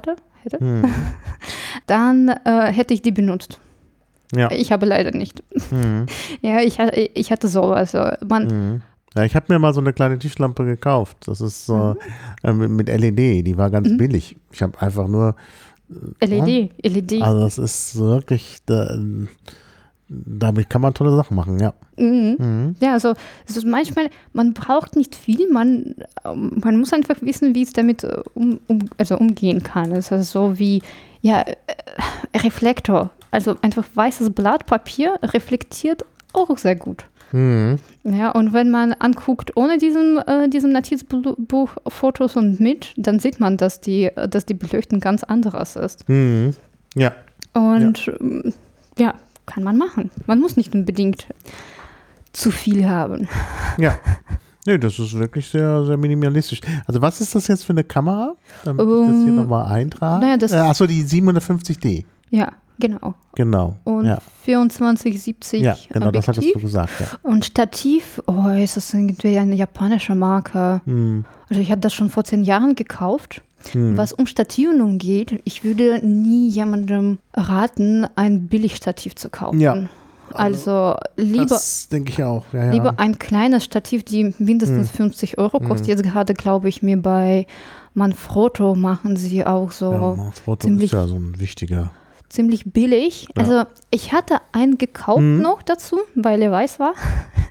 dann hätte ich die benutzt. Ja. Ich habe leider nicht. Ja, ich hatte sowas. Ja, ich habe mir mal so eine kleine Tischlampe gekauft. Das ist so mit LED. Die war ganz billig. Ich habe einfach nur LED. Also das ist wirklich, damit kann man tolle Sachen machen, ja. Ja, also es ist manchmal, man braucht nicht viel, man muss einfach wissen, wie es damit umgehen kann. Es ist so wie, Reflektor. Also einfach weißes Blatt Papier reflektiert auch sehr gut. Ja, und wenn man anguckt ohne diesem Notizbuch Fotos und mit, dann sieht man, dass die Beleuchtung ganz anderes ist. Ja. Und kann man machen. Man muss nicht unbedingt zu viel haben. Ja. Nee, das ist wirklich sehr, sehr minimalistisch. Also was ist das jetzt für eine Kamera? Damit ich das hier nochmal eintrage. Achso, die 750D. Ja, genau. Und 24-70 Ja, genau, Objektiv. das hattest du gesagt. Ja. Und Stativ, ist das irgendwie eine japanische Marke. Also ich habe das schon vor 10 Jahren gekauft. Was um Stativen geht, ich würde nie jemandem raten, ein Billigstativ zu kaufen. Ja. Also lieber, das denke ich auch. Ja, lieber ein kleines Stativ, die mindestens 50 Euro kostet. Jetzt gerade, glaube ich, mir bei Manfrotto machen sie auch so Manfrotto ist ja so ein wichtiger. Ziemlich billig. Ja. Also ich hatte einen gekauft noch dazu, weil er weiß war.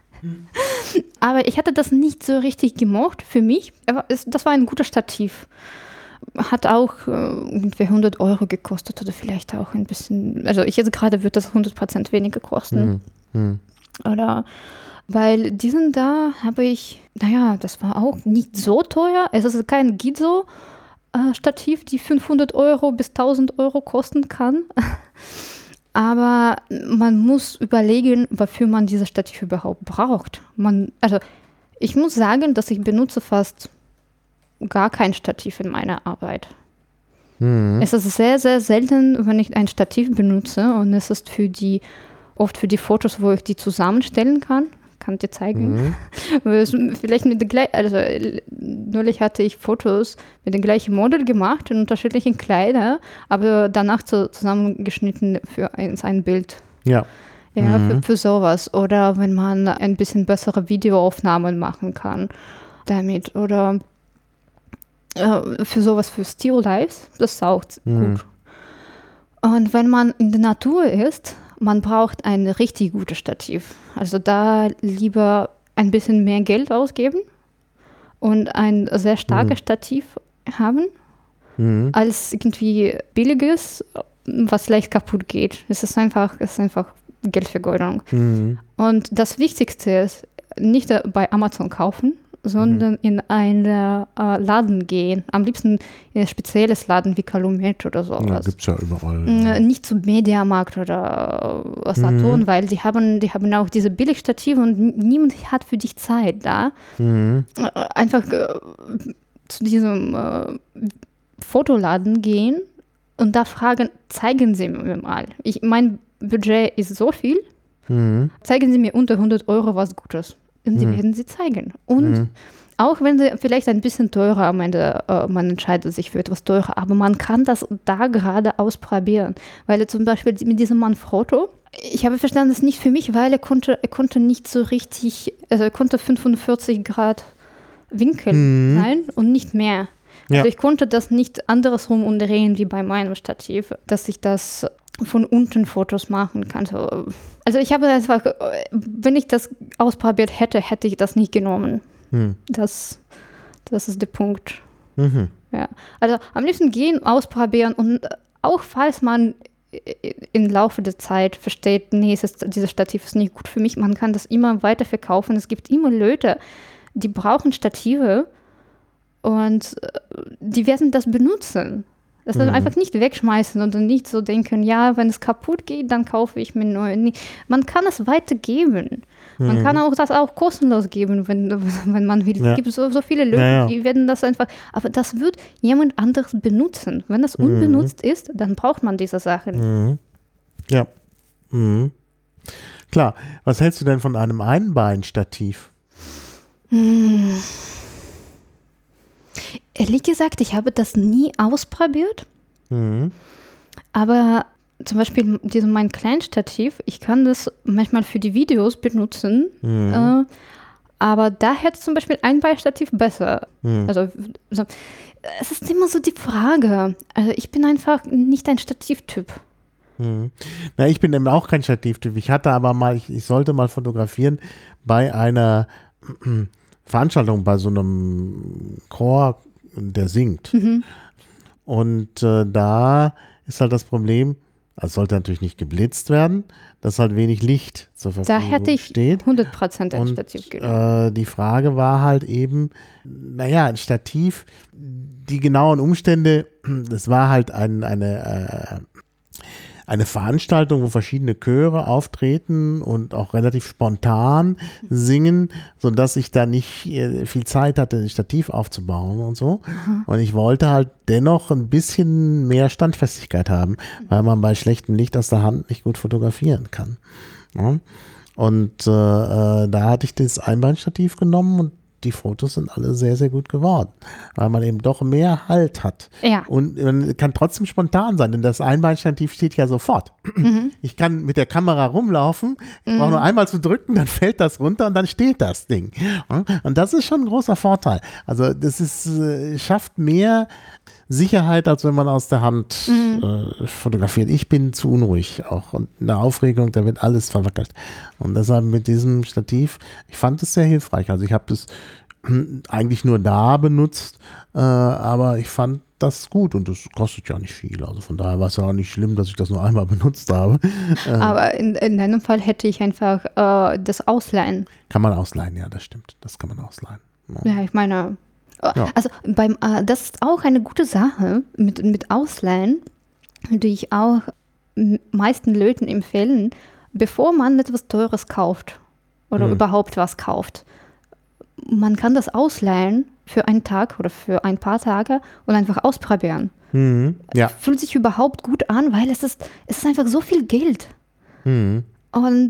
Aber ich hatte das nicht so richtig gemocht für mich. Aber das war ein guter Stativ. Hat auch ungefähr 100 Euro gekostet oder vielleicht auch ein bisschen. Also ich jetzt gerade wird das 100% weniger kosten. Oder weil diesen da habe ich, naja, das war auch nicht so teuer. Es ist kein Gizo. Stativ, die 500 Euro bis 1000 Euro kosten kann. Aber man muss überlegen, wofür man dieses Stativ überhaupt braucht. Also ich muss sagen, dass ich benutze fast gar kein Stativ in meiner Arbeit. Es ist sehr, sehr selten, wenn ich ein Stativ benutze, und es ist oft für die Fotos, wo ich die zusammenstellen kann. Kann dir zeigen. Vielleicht mit der gleichen, also neulich hatte ich Fotos mit dem gleichen Model gemacht in unterschiedlichen Kleidern, aber danach zusammengeschnitten für ein Bild. Ja. Ja, für sowas. Oder wenn man ein bisschen bessere Videoaufnahmen machen kann damit. Oder für sowas, für Still Lives, das ist auch gut. Und wenn man in der Natur ist, man braucht ein richtig gutes Stativ. Also da lieber ein bisschen mehr Geld ausgeben und ein sehr starkes Stativ haben, als irgendwie billiges, was leicht kaputt geht. Es ist einfach Geldvergeudung. Und das Wichtigste ist, nicht bei Amazon kaufen, sondern in einen Laden gehen. Am liebsten in ein spezielles Laden wie Calumet oder sowas. Ja, gibt es ja überall. Nicht zum Mediamarkt oder Saturn, weil die haben auch diese Billigstative und niemand hat für dich Zeit da. Einfach zu diesem Fotoladen gehen und da fragen, zeigen Sie mir mal. Mein Budget ist so viel, zeigen Sie mir unter 100 Euro was Gutes. Und die werden sie zeigen. Und auch wenn sie vielleicht ein bisschen teurer am Ende, man entscheidet sich für etwas teurer, aber man kann das da gerade ausprobieren. Weil zum Beispiel mit diesem Manfrotto, ich habe verstanden, das ist nicht für mich, weil er konnte nicht so richtig, also er konnte 45 Grad Winkel sein und nicht mehr. Ja. Also ich konnte das nicht andersrum umdrehen wie bei meinem Stativ, dass ich das von unten Fotos machen kann. Also ich habe einfach, wenn ich das ausprobiert hätte ich das nicht genommen. Das ist der Punkt. Ja. Also am liebsten gehen, ausprobieren, und auch falls man im Laufe der Zeit versteht, nee, dieses Stativ ist nicht gut für mich, man kann das immer weiter verkaufen. Es gibt immer Leute, die brauchen Stative und die werden das benutzen. Das ist einfach nicht wegschmeißen und dann nicht so denken, ja, wenn es kaputt geht, dann kaufe ich mir neu. Nee, man kann es weitergeben. Man kann auch das auch kostenlos geben, wenn man will. Ja. Es gibt so viele Leute, die werden das einfach, aber das wird jemand anderes benutzen. Wenn das unbenutzt ist, dann braucht man diese Sachen. Ja. Klar. Was hältst du denn von einem Einbeinstativ? Ehrlich gesagt, ich habe das nie ausprobiert. Aber zum Beispiel mein Kleinstativ, ich kann das manchmal für die Videos benutzen. Aber da hätte zum Beispiel ein Einbeinstativ besser. Also es ist immer so die Frage. Also ich bin einfach nicht ein Stativtyp. Na, ich bin eben auch kein Stativtyp. Ich hatte aber mal, ich sollte mal fotografieren bei einer Veranstaltung, bei so einem Chor, der singt. Und da ist halt das Problem, es sollte natürlich nicht geblitzt werden, dass halt wenig Licht zur Verfügung steht. Da hätte ich 100% ein Stativ genommen. Die Frage war halt eben, naja, ein Stativ, die genauen Umstände, das war halt eine Veranstaltung, wo verschiedene Chöre auftreten und auch relativ spontan singen, sodass ich da nicht viel Zeit hatte, ein Stativ aufzubauen und so. Und ich wollte halt dennoch ein bisschen mehr Standfestigkeit haben, weil man bei schlechtem Licht aus der Hand nicht gut fotografieren kann. Ja? Und da hatte ich das Einbeinstativ genommen und die Fotos sind alle sehr, sehr gut geworden, weil man eben doch mehr Halt hat. Ja. Und man kann trotzdem spontan sein, denn das Einbeinstativ steht ja sofort. Ich kann mit der Kamera rumlaufen, ich brauche nur einmal zu drücken, dann fällt das runter und dann steht das Ding. Und das ist schon ein großer Vorteil. Also das ist, schafft mehr Sicherheit, als wenn man aus der Hand fotografiert. Ich bin zu unruhig auch und in der Aufregung, da wird alles verwackelt. Und deshalb mit diesem Stativ, ich fand es sehr hilfreich. Also ich habe das eigentlich nur da benutzt, aber ich fand das gut und das kostet ja nicht viel. Also von daher war es ja auch nicht schlimm, dass ich das nur einmal benutzt habe. Aber in deinem Fall hätte ich einfach das ausleihen. Kann man ausleihen, ja, das stimmt. Das kann man ausleihen. Ja, ich meine, also das ist auch eine gute Sache mit Ausleihen, die ich auch meisten Leuten empfehlen, bevor man etwas Teures kauft oder überhaupt was kauft. Man kann das ausleihen für einen Tag oder für ein paar Tage und einfach ausprobieren. Ja. Fühlt sich überhaupt gut an, weil es ist einfach so viel Geld. Und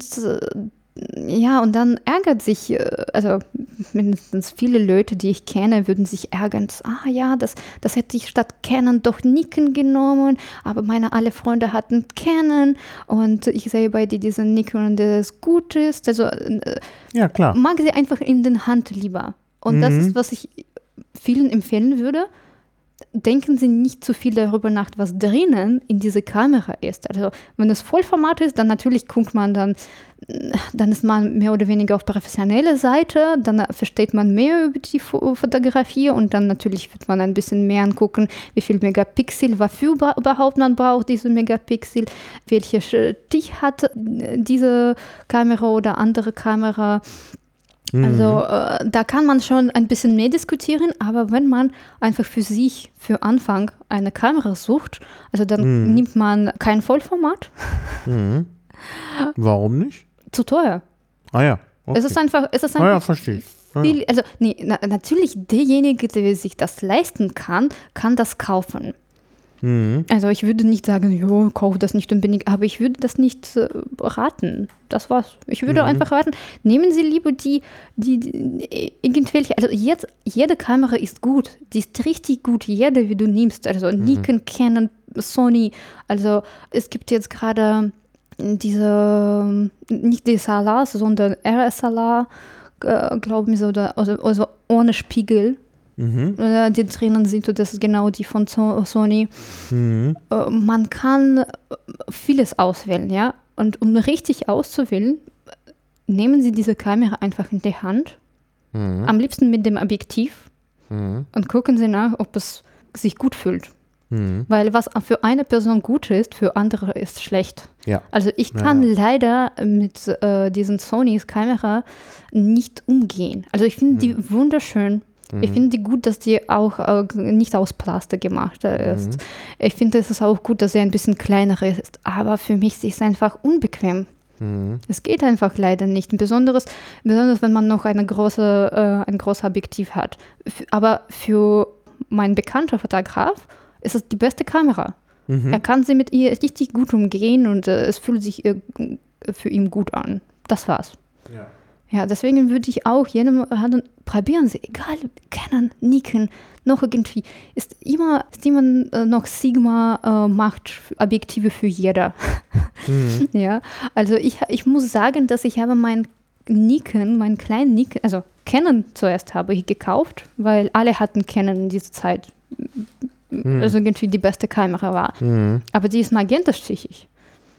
ja, und dann ärgert sich, also mindestens viele Leute, die ich kenne, würden sich ärgern. Das hätte ich statt Canon doch Nikon genommen, aber meine alle Freunde hatten Canon und ich sehe bei dir diesen Nikon, der es gut ist. Also Ja, klar. mag sie einfach in den Hand lieber. Und das ist, was ich vielen empfehlen würde. Denken Sie nicht zu viel darüber nach, was drinnen in dieser Kamera ist. Also wenn es Vollformat ist, dann natürlich guckt man dann ist man mehr oder weniger auf professionelle Seite, dann versteht man mehr über die Fotografie und dann natürlich wird man ein bisschen mehr angucken, wie viel Megapixel, wofür überhaupt man braucht diese Megapixel, welche Stich hat diese Kamera oder andere Kamera. Also da kann man schon ein bisschen mehr diskutieren, aber wenn man einfach für sich, für Anfang eine Kamera sucht, also dann nimmt man kein Vollformat. Warum nicht? Zu teuer. Ah ja. Okay. Es ist einfach ja, verstehe ich. viel, also natürlich derjenige, der sich das leisten kann das kaufen. Also ich würde nicht sagen, jo, kauf das nicht unbedingt, aber ich würde das nicht raten. Das war's. Ich würde einfach raten, nehmen Sie lieber die irgendwelche, also jetzt, jede Kamera ist gut, die ist richtig gut, jede, wie du nimmst, also Nikon, Canon, Sony, also es gibt jetzt gerade diese, nicht DSLRs, sondern RSLR, glauben Sie, also ohne Spiegel. Die drinnen sind, und das ist genau die von Sony. Man kann vieles auswählen, ja. Und um richtig auszuwählen, nehmen Sie diese Kamera einfach in die Hand, am liebsten mit dem Objektiv und gucken Sie nach, ob es sich gut fühlt. Weil was für eine Person gut ist, für andere ist schlecht. Ja. Also ich kann leider mit diesen Sonys Kamera nicht umgehen. Also ich finde die wunderschön. Ich finde die gut, dass die auch nicht aus Plastik gemacht ist. Ich finde es ist auch gut, dass sie ein bisschen kleiner ist. Aber für mich ist es einfach unbequem. Es geht einfach leider nicht. Besonders wenn man noch ein großes Objektiv hat. Aber für meinen bekannten Fotograf ist es die beste Kamera. Er kann sie mit ihr richtig gut umgehen und es fühlt sich für ihn gut an. Das war's. Ja. Ja, deswegen würde ich auch jedem raten, probieren Sie, egal, Canon, Nikon, noch irgendwie, ist immer noch Sigma macht Objektive für jeder. Ja, also ich muss sagen, dass ich habe meinen kleinen Nikon, also Canon zuerst habe ich gekauft, weil alle hatten Canon in dieser Zeit. Also irgendwie die beste Kamera war. Aber die ist magentastichig.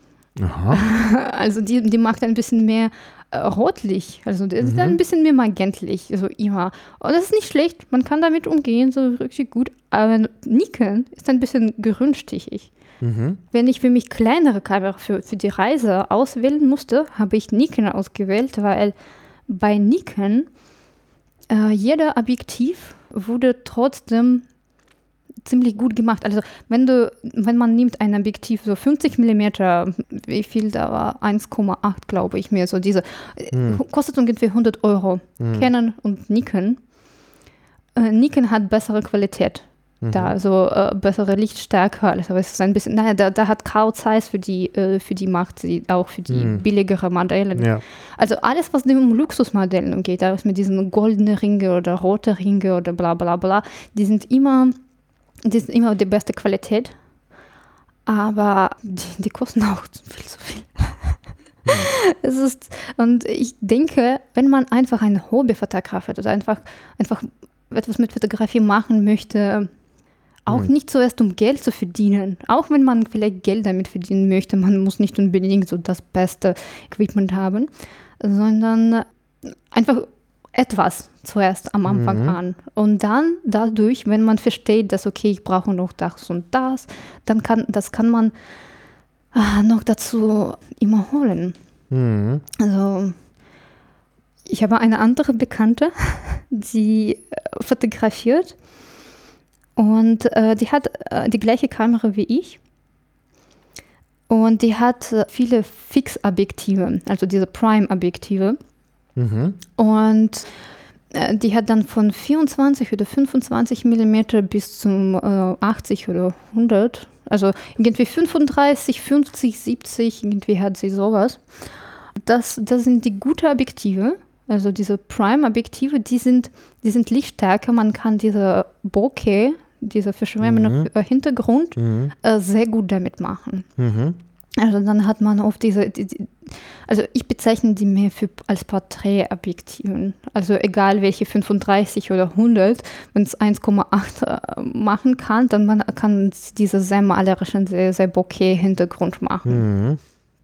Aha. Also die macht ein bisschen mehr rotlich, also das ist ein bisschen mehr magentlich, also immer. Und das ist nicht schlecht, man kann damit umgehen, so richtig gut. Aber Nikon ist ein bisschen grünstichig. Wenn ich für mich kleinere Kamera für die Reise auswählen musste, habe ich Nikon ausgewählt, weil bei Nikon jeder Objektiv wurde trotzdem ziemlich gut gemacht. Also wenn man nimmt ein Objektiv so 50 mm, wie viel da war? 1,8 glaube ich mir. So diese kostet ungefähr 100 Euro. Canon und Nikon. Nikon hat bessere Qualität. da so bessere Lichtstärke, also es ist ein bisschen, da hat Carl Zeiss für die Macht, auch für die billigere Modelle. Ja. Also alles, was um Luxusmodellen geht, alles mit diesen goldenen Ringe oder rote Ringe oder bla bla bla, die sind immer die beste Qualität, aber die kosten auch viel zu viel. Und ich denke, wenn man einfach ein Hobby fotografiert oder einfach etwas mit Fotografie machen möchte, auch nicht zuerst um Geld zu verdienen, auch wenn man vielleicht Geld damit verdienen möchte, man muss nicht unbedingt so das beste Equipment haben, sondern einfach etwas zuerst am Anfang an. Und dann dadurch, wenn man versteht, dass okay, ich brauche noch das und das, dann kann man noch dazu immer holen. Also ich habe eine andere Bekannte, die fotografiert und die hat die gleiche Kamera wie ich und die hat viele Fixobjektive, also diese Prime-Objektive. Und die hat dann von 24 oder 25 mm bis zum 80 oder 100, also irgendwie 35, 50, 70, irgendwie hat sie sowas. Das sind die guten Objektive, also diese Prime-Objektive, die sind lichtstärker, man kann diese Bokeh, dieser verschwommene Hintergrund, sehr gut damit machen. Also dann hat man oft also ich bezeichne die mehr als Porträtobjektiven. Also egal welche 35 oder 100, wenn es 1,8 machen kann, dann kann diese sehr malerischen, sehr, sehr Bokeh-Hintergrund machen.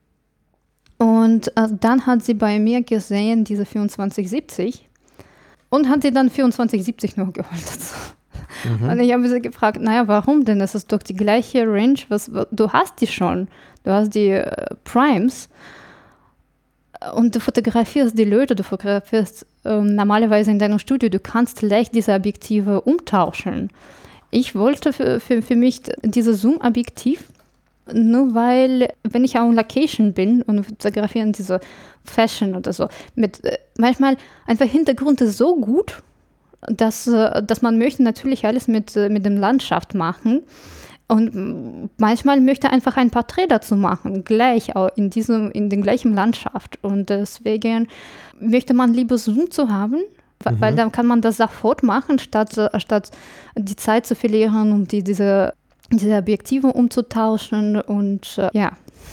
Und dann hat sie bei mir gesehen, diese 2470 und hat sie dann 2470 noch geholt dazu. Und ich habe sie gefragt, naja, warum denn? Das ist doch die gleiche Range, du hast die schon. Du hast die Primes und du fotografierst die Leute, du fotografierst normalerweise in deinem Studio, du kannst leicht diese Objektive umtauschen. Ich wollte für mich dieses Zoom-Objektiv, nur weil, wenn ich auf Location bin und fotografiere diese Fashion oder so, manchmal einfach Hintergrund ist so gut, dass man möchte natürlich alles mit dem Landschaft machen. Und manchmal möchte einfach ein Porträt dazu machen, gleich auch in den gleichen Landschaft. Und deswegen möchte man lieber Zoom zu haben, weil dann kann man das sofort machen, statt die Zeit zu verlieren, um diese Objektive umzutauschen. Und ja.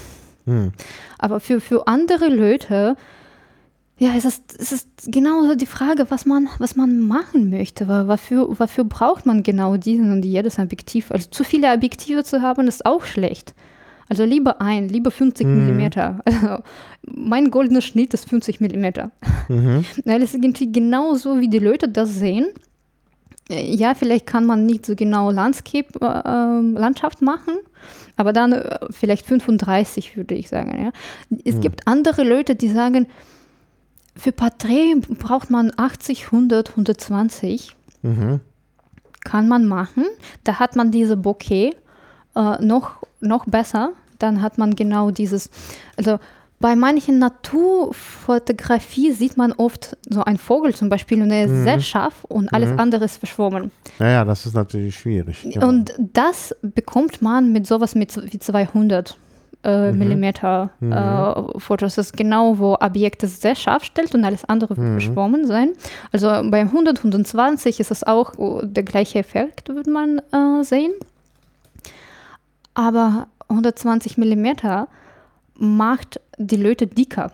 Aber für andere Leute, ja, es ist genau die Frage, was man machen möchte. Wofür braucht man genau diesen und jedes Objektiv? Also zu viele Objektive zu haben, ist auch schlecht. Also lieber 50 Millimeter. Also mein goldener Schnitt ist 50 Millimeter. Weil es ist irgendwie genauso, wie die Leute das sehen. Ja, vielleicht kann man nicht so genau Landschaft machen, aber dann vielleicht 35, würde ich sagen. Ja. Es gibt andere Leute, die sagen, für Porträt braucht man 80, 100, 120. Kann man machen. Da hat man diese Bokeh noch besser. Dann hat man genau dieses, also bei manchen Naturfotografie sieht man oft so einen Vogel zum Beispiel und er ist sehr scharf und alles andere ist verschwommen. Ja, das ist natürlich schwierig. Genau. Und das bekommt man mit sowas wie 200 Millimeter Fotos. Das ist genau, wo Objekte sehr scharf stellt und alles andere verschwommen sein. Also bei 100, 120 ist es auch der gleiche Effekt, würde man sehen. Aber 120 Millimeter macht die Leute dicker.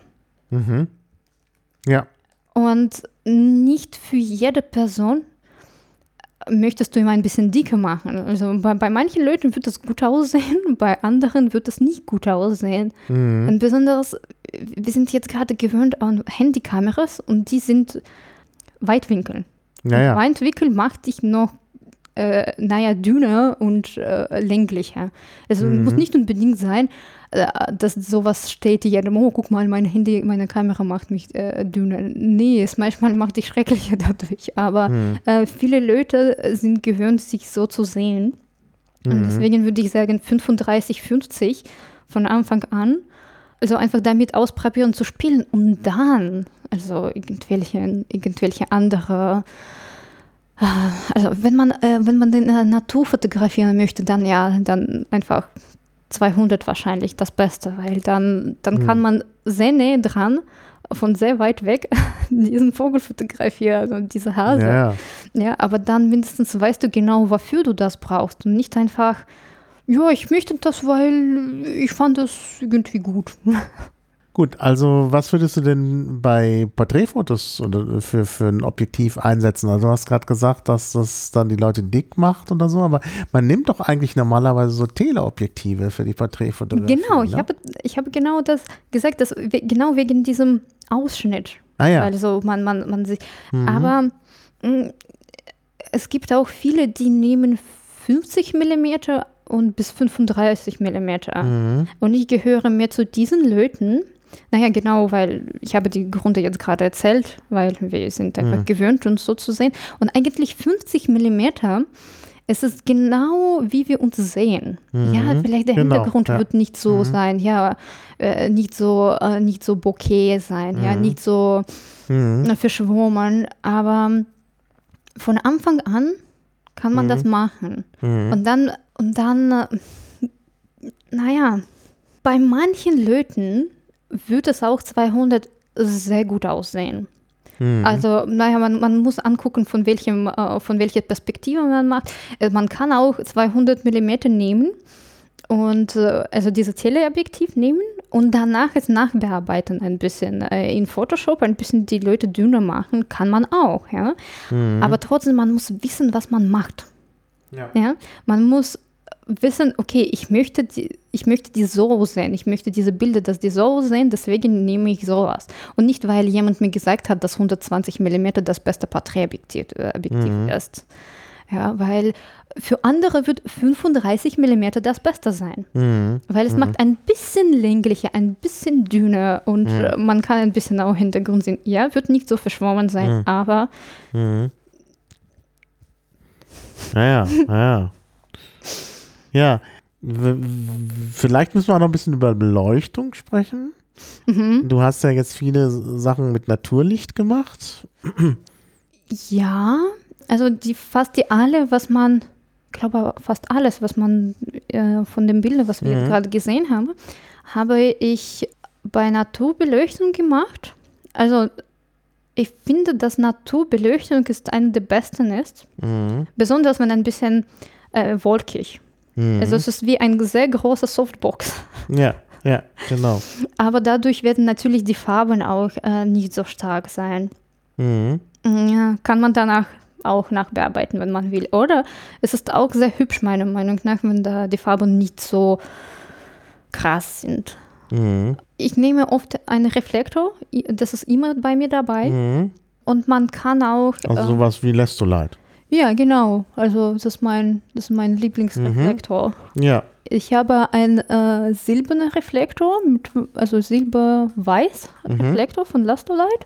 Ja. Und nicht für jede Person möchtest du immer ein bisschen dicker machen. Also bei manchen Leuten wird das gut aussehen, bei anderen wird das nicht gut aussehen. Und besonders, wir sind jetzt gerade gewöhnt an Handykameras und die sind Weitwinkel. Ja. Weitwinkel macht dich noch dünner und länglicher. Also muss nicht unbedingt sein, dass sowas steht, die jedem, oh, guck mal, meine Kamera macht mich dünner. Nee, manchmal macht dich schrecklicher dadurch. Aber viele Leute sind gewöhnt, sich so zu sehen. Und deswegen würde ich sagen, 35, 50 von Anfang an. Also einfach damit ausprobieren zu spielen und dann, also irgendwelche andere Also wenn man den Natur fotografieren möchte, dann einfach 200 wahrscheinlich das Beste, weil dann kann man sehr näher dran, von sehr weit weg, diesen Vogel fotografieren, also diese Hase. Ja. Ja, aber dann mindestens weißt du genau, wofür du das brauchst und nicht einfach, ja, ich möchte das, weil ich fand das irgendwie gut. Gut, also was würdest du denn bei Porträtfotos oder für ein Objektiv einsetzen? Also du hast gerade gesagt, dass das dann die Leute dick macht oder so, aber man nimmt doch eigentlich normalerweise so Teleobjektive für die Porträtfotografie. Genau, ne? ich habe genau das gesagt, genau wegen diesem Ausschnitt. Ah ja. Also man sich, aber es gibt auch viele, die nehmen 50 Millimeter und bis 35 Millimeter. Und ich gehöre mehr zu diesen Leuten. Naja, genau, weil ich habe die Gründe jetzt gerade erzählt, weil wir sind einfach gewöhnt, uns so zu sehen. Und eigentlich 50 Millimeter, es ist genau, wie wir uns sehen. Ja, vielleicht der Hintergrund wird nicht so sein, ja, nicht so bokeh sein, ja, nicht so verschwommen, aber von Anfang an kann man das machen. Und dann, naja, bei manchen Leuten wird es auch 200 sehr gut aussehen. Also, naja, man muss angucken, von welcher Perspektive man macht. Man kann auch 200 Millimeter nehmen und also dieses Teleobjektiv nehmen und danach es nachbearbeiten ein bisschen. In Photoshop ein bisschen die Leute dünner machen, kann man auch, ja. Aber trotzdem, man muss wissen, was man macht. Ja? Man muss wissen, okay, ich möchte die so sehen, ich möchte diese Bilder, dass die so sehen, deswegen nehme ich sowas. Und nicht, weil jemand mir gesagt hat, dass 120 mm das beste Porträtobjektiv ist. Ja, weil für andere wird 35 mm das Beste sein. Weil es macht ein bisschen länglicher, ein bisschen dünner und man kann ein bisschen auch Hintergrund sehen. Ja, wird nicht so verschwommen sein, aber Ja. Ja, vielleicht müssen wir auch noch ein bisschen über Beleuchtung sprechen. Du hast ja jetzt viele Sachen mit Naturlicht gemacht. Ja, also fast alles, was man von den Bildern, was wir gerade gesehen haben, habe ich bei Naturbeleuchtung gemacht. Also ich finde, dass Naturbeleuchtung ist eine der besten ist. Besonders wenn ein bisschen wolkig. Also es ist wie eine sehr große Softbox. Ja, genau. Aber dadurch werden natürlich die Farben auch nicht so stark sein. Ja, kann man danach auch nachbearbeiten, wenn man will. Oder es ist auch sehr hübsch, meiner Meinung nach, wenn da die Farben nicht so krass sind. Ich nehme oft einen Reflektor, das ist immer bei mir dabei. Und man kann auch... Also sowas wie Lestolite. Ja, genau. Also das ist mein Lieblingsreflektor. Ja. Ich habe einen silbernen Reflektor, also silber-weiß Reflektor von Lestolite.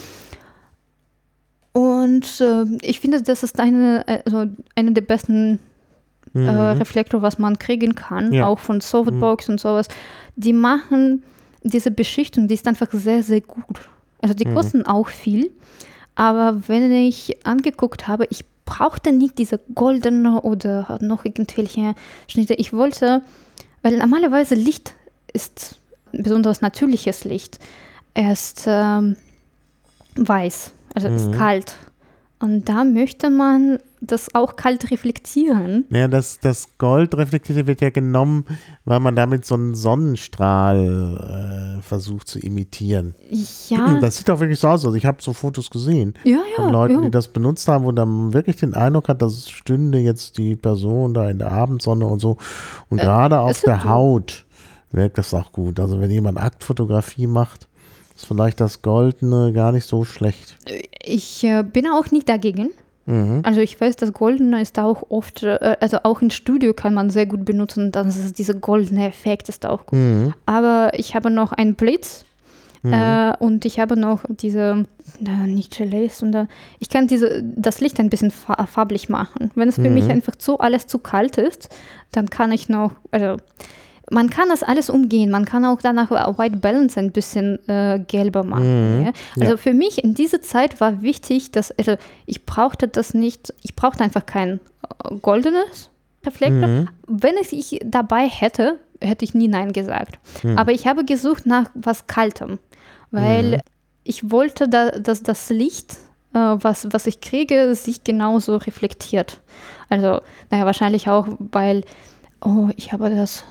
Und ich finde, das ist eine der besten Reflektor, was man kriegen kann, auch von Softbox und sowas. Die machen diese Beschichtung, die ist einfach sehr, sehr gut. Also die kosten auch viel. Aber wenn ich angeguckt habe, ich brauchte nicht diese goldene oder noch irgendwelche Schnitte. Ich wollte, weil normalerweise Licht ist, besonders natürliches Licht, ist weiß, also ist kalt. Und da möchte man das auch kalt reflektieren. Ja, das Gold reflektierte wird ja genommen, weil man damit so einen Sonnenstrahl versucht zu imitieren. Ja. Das sieht auch wirklich so aus. Also ich habe so Fotos gesehen von Ja, Leuten, die das benutzt haben, wo man wirklich den Eindruck hat, dass stünde jetzt die Person da in der Abendsonne und so. Und gerade auf der Haut wirkt das auch gut. Also wenn jemand Aktfotografie macht, ist vielleicht das Goldene gar nicht so schlecht. Ich bin auch nicht dagegen. Also ich weiß, das Goldene ist auch oft, also auch im Studio kann man sehr gut benutzen, das ist dieser goldene Effekt ist auch gut. Aber ich habe noch einen Blitz und ich habe noch diese, nicht Gelays, sondern ich kann das Licht ein bisschen farblich machen. Wenn es für mich einfach alles zu kalt ist, dann kann ich noch, also man kann das alles umgehen. Man kann auch danach White Balance ein bisschen gelber machen. Ja? Also für mich in dieser Zeit war wichtig, dass ich brauchte das nicht, ich brauchte einfach kein goldenes Reflektor. Wenn ich dabei hätte ich nie Nein gesagt. Aber ich habe gesucht nach was Kaltem, weil ich wollte, dass das Licht, was ich kriege, sich genauso reflektiert. Also, wahrscheinlich auch, weil, ich habe das,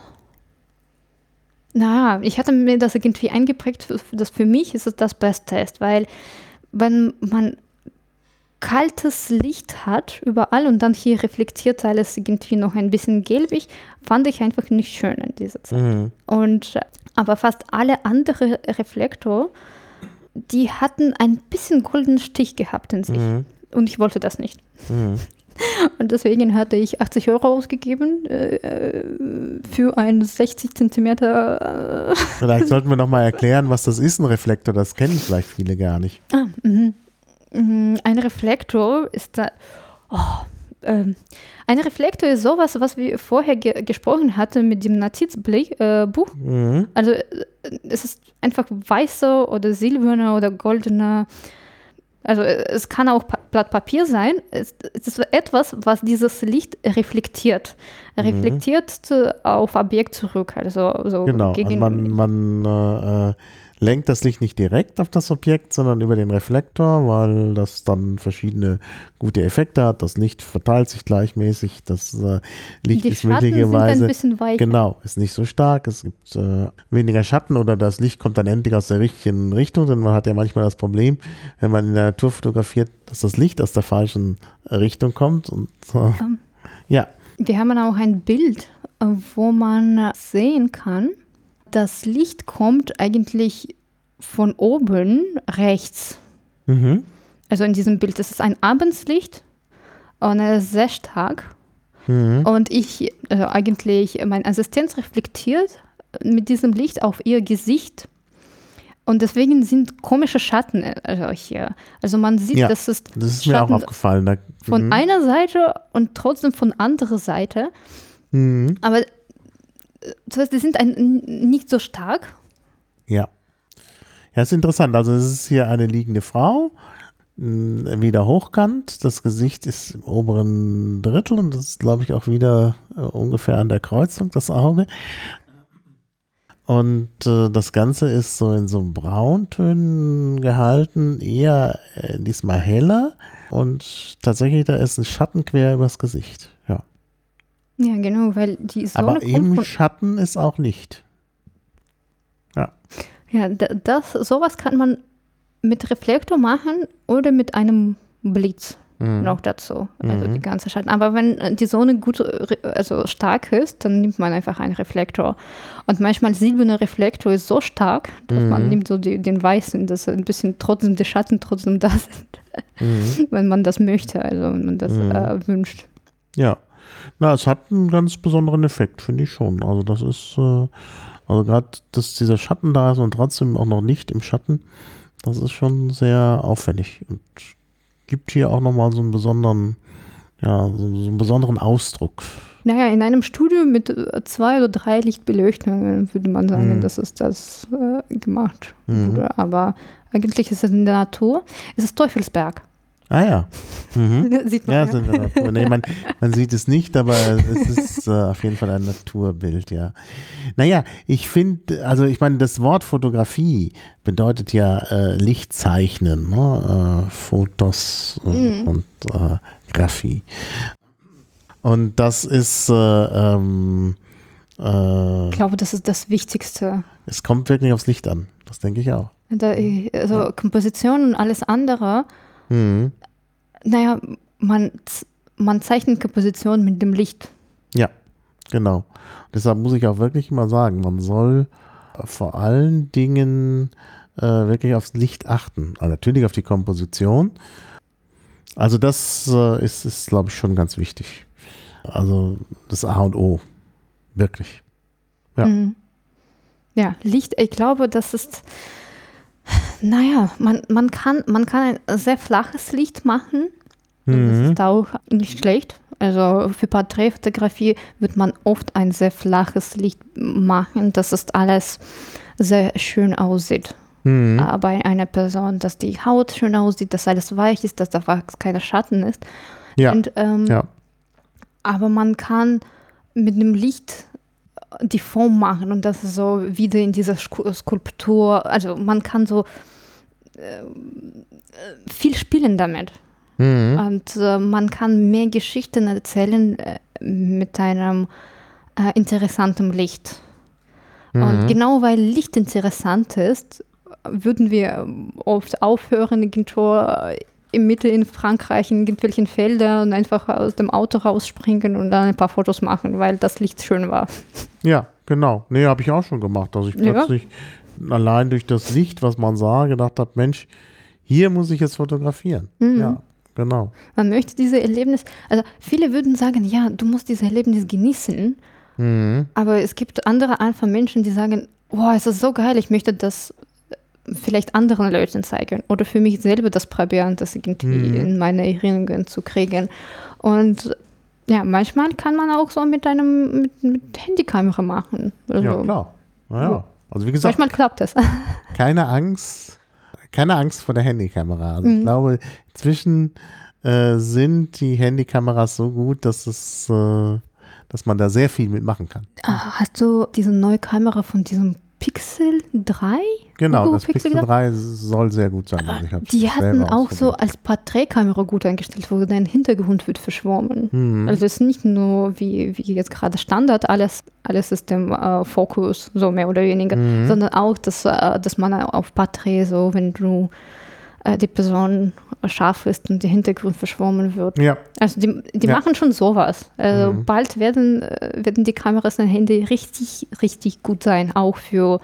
ich hatte mir das irgendwie eingeprägt, dass für mich ist es das Beste ist, weil wenn man kaltes Licht hat überall und dann hier reflektiert alles irgendwie noch ein bisschen gelbig, fand ich einfach nicht schön in dieser Zeit. Aber fast alle anderen Reflektoren, die hatten ein bisschen goldenen Stich gehabt in sich. Und ich wollte das nicht. Und deswegen hatte ich 80 € ausgegeben für einen 60 Zentimeter. Vielleicht sollten wir noch mal erklären, was das ist, ein Reflektor. Das kennen vielleicht viele gar nicht. Ein Reflektor ist ein Reflektor ist sowas, was wir vorher gesprochen hatten mit dem Notizbuch. Also es ist einfach weißer oder silberner oder goldener. Also es kann auch Blatt Papier sein. Es ist etwas, was dieses Licht reflektiert. Reflektiert auf Objekt zurück. Also so genau, also man lenkt das Licht nicht direkt auf das Objekt, sondern über den Reflektor, weil das dann verschiedene gute Effekte hat. Das Licht verteilt sich gleichmäßig, das Licht ist möglicherweise, ein bisschen weicher. Genau, ist nicht so stark, es gibt weniger Schatten oder das Licht kommt dann endlich aus der richtigen Richtung, denn man hat ja manchmal das Problem, wenn man in der Natur fotografiert, dass das Licht aus der falschen Richtung kommt. Und ja. Wir haben auch ein Bild, wo man sehen kann, das Licht kommt eigentlich von oben rechts. Also in diesem Bild, das ist ein Abendslicht und er ist sehr stark. Und mein Assistenz reflektiert mit diesem Licht auf ihr Gesicht. Und deswegen sind komische Schatten hier. Also man sieht, das ist Schatten mir auch aufgefallen. Von einer Seite und trotzdem von anderer Seite. Aber das heißt, die sind nicht so stark. Ja. Ja, ist interessant. Also es ist hier eine liegende Frau, wieder hochkant. Das Gesicht ist im oberen Drittel und das ist, glaube ich, auch wieder ungefähr an der Kreuzung, das Auge. Und das Ganze ist so in so Brauntönen gehalten, eher diesmal heller. Und tatsächlich, da ist ein Schatten quer übers Gesicht. Ja. Ja, genau, weil die Sonne aber im Schatten ist auch Licht. Ja. Ja, sowas kann man mit Reflektor machen oder mit einem Blitz noch dazu. Also die ganze Schatten. Aber wenn die Sonne stark ist, dann nimmt man einfach einen Reflektor. Und manchmal silberner Reflektor ist so stark, dass man nimmt so den weißen, dass ein bisschen trotzdem die Schatten trotzdem da sind. Wenn man das möchte, also wenn man das wünscht. Ja. Na, es hat einen ganz besonderen Effekt, finde ich schon. Also das ist, also gerade, dass dieser Schatten da ist und trotzdem auch noch Licht im Schatten, das ist schon sehr auffällig und gibt hier auch nochmal so einen besonderen, so einen besonderen Ausdruck. Naja, in einem Studio mit 2 oder 3 Lichtbeleuchtungen würde man sagen, dass es das gemacht wurde. Aber eigentlich ist es in der Natur. Es ist Teufelsberg. Ah ja. Sieht man ja. Nee, man sieht es nicht, aber es ist auf jeden Fall ein Naturbild, ja. Naja, ich finde, also ich meine, das Wort Fotografie bedeutet ja Licht zeichnen, ne? Fotos und Graphie. Und das ist ich glaube, das ist das Wichtigste. Es kommt wirklich aufs Licht an, das denke ich auch. Komposition und alles andere. Naja, man zeichnet Komposition mit dem Licht. Ja, genau. Deshalb muss ich auch wirklich mal sagen, man soll vor allen Dingen wirklich aufs Licht achten. Also natürlich auf die Komposition. Also das ist, glaube ich, schon ganz wichtig. Also das A und O. Wirklich. Ja. Ja, Licht, ich glaube, das ist... Naja, man kann ein sehr flaches Licht machen. Das ist auch nicht schlecht. Also für Porträtfotografie wird man oft ein sehr flaches Licht machen, dass es alles sehr schön aussieht. Bei einer Person, dass die Haut schön aussieht, dass alles weich ist, dass da keine Schatten ist. Ja. Und, aber man kann mit dem Licht die Form machen und das ist so wieder in dieser Skulptur, also man kann so viel spielen damit. Und man kann mehr Geschichten erzählen mit einem interessanten Licht. Und genau weil Licht interessant ist, würden wir oft aufhören, irgendwo im Mitte in Frankreich in irgendwelchen Feldern und einfach aus dem Auto rausspringen und dann ein paar Fotos machen, weil das Licht schön war. Ja, genau. Nee, habe ich auch schon gemacht, dass ich plötzlich allein durch das Licht, was man sah, gedacht habe, Mensch, hier muss ich jetzt fotografieren. Ja, genau. Man möchte diese Erlebnis, also viele würden sagen, ja, du musst dieses Erlebnis genießen, aber es gibt andere Art von Menschen, die sagen, wow, es ist so geil, ich möchte das vielleicht anderen Leuten zeigen oder für mich selber das probieren, das irgendwie in meine Erinnerungen zu kriegen. Und ja, manchmal kann man auch so mit Handykamera machen. Also, ja, klar. Naja. Also wie gesagt, manchmal klappt das. keine Angst vor der Handykamera. Also ich glaube, inzwischen sind die Handykameras so gut, dass man da sehr viel mitmachen kann. Hast du diese neue Kamera von diesem Pixel 3? Genau, das Pixel 3 soll sehr gut sein. Also die hatten auch so als Porträtkamera gut eingestellt, wo dein Hintergrund wird verschwommen. Also es ist nicht nur wie jetzt gerade Standard, alles ist im Fokus, so mehr oder weniger, sondern auch, dass man auf Porträt so, wenn du die Person scharf ist und der Hintergrund verschwommen wird. Ja. Also die machen schon sowas. Also bald werden die Kameras und Handy richtig, richtig gut sein, auch für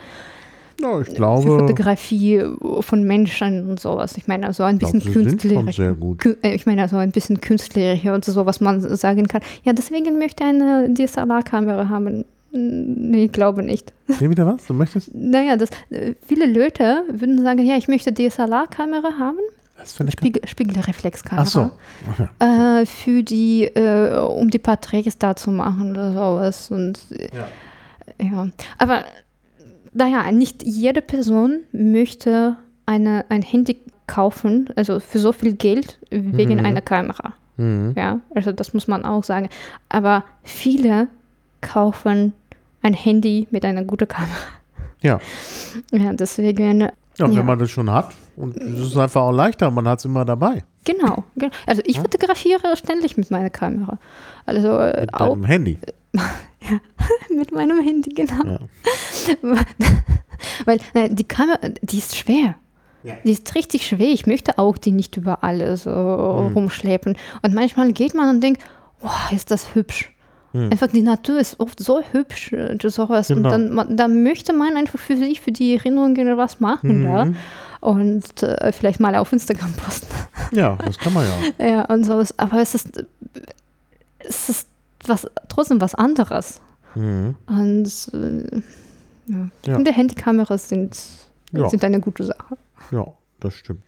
Fotografie von Menschen und sowas. Ich meine, so ein bisschen künstlerisch. Ich meine, so ein bisschen künstlerisch und so, was man sagen kann. Ja, deswegen möchte ich eine DSLR-Kamera haben. Nee, ich glaube nicht. Nee, wieder was? Du möchtest? Naja, viele Leute würden sagen, ja, ich möchte DSLR-Kamera haben. Was für eine Spiegelreflexkamera. Ach so. Für die, um die Porträts da zu machen oder sowas. Und, ja. Aber naja, nicht jede Person möchte ein Handy kaufen, also für so viel Geld wegen einer Kamera. Ja, also das muss man auch sagen. Aber viele kaufen ein Handy mit einer guten Kamera. Ja. Ja, deswegen. Ja, wenn man das schon hat, und es ist einfach auch leichter, man hat es immer dabei. Genau. Also ich fotografiere ständig mit meiner Kamera. Also mit deinem Handy. Ja, mit meinem Handy, genau. Ja. Weil die Kamera, die ist schwer. Ja. Die ist richtig schwer. Ich möchte auch die nicht überall so rumschleppen. Und manchmal geht man und denkt, wow, ist das hübsch. Einfach die Natur ist oft so hübsch, sowas. Genau. Und dann möchte man einfach für sich, für die Erinnerungen was machen da. Und vielleicht mal auf Instagram posten. Ja, das kann man ja. Ja, und sowas. Aber es ist trotzdem was anderes. Und die Handykameras sind eine gute Sache. Ja, das stimmt.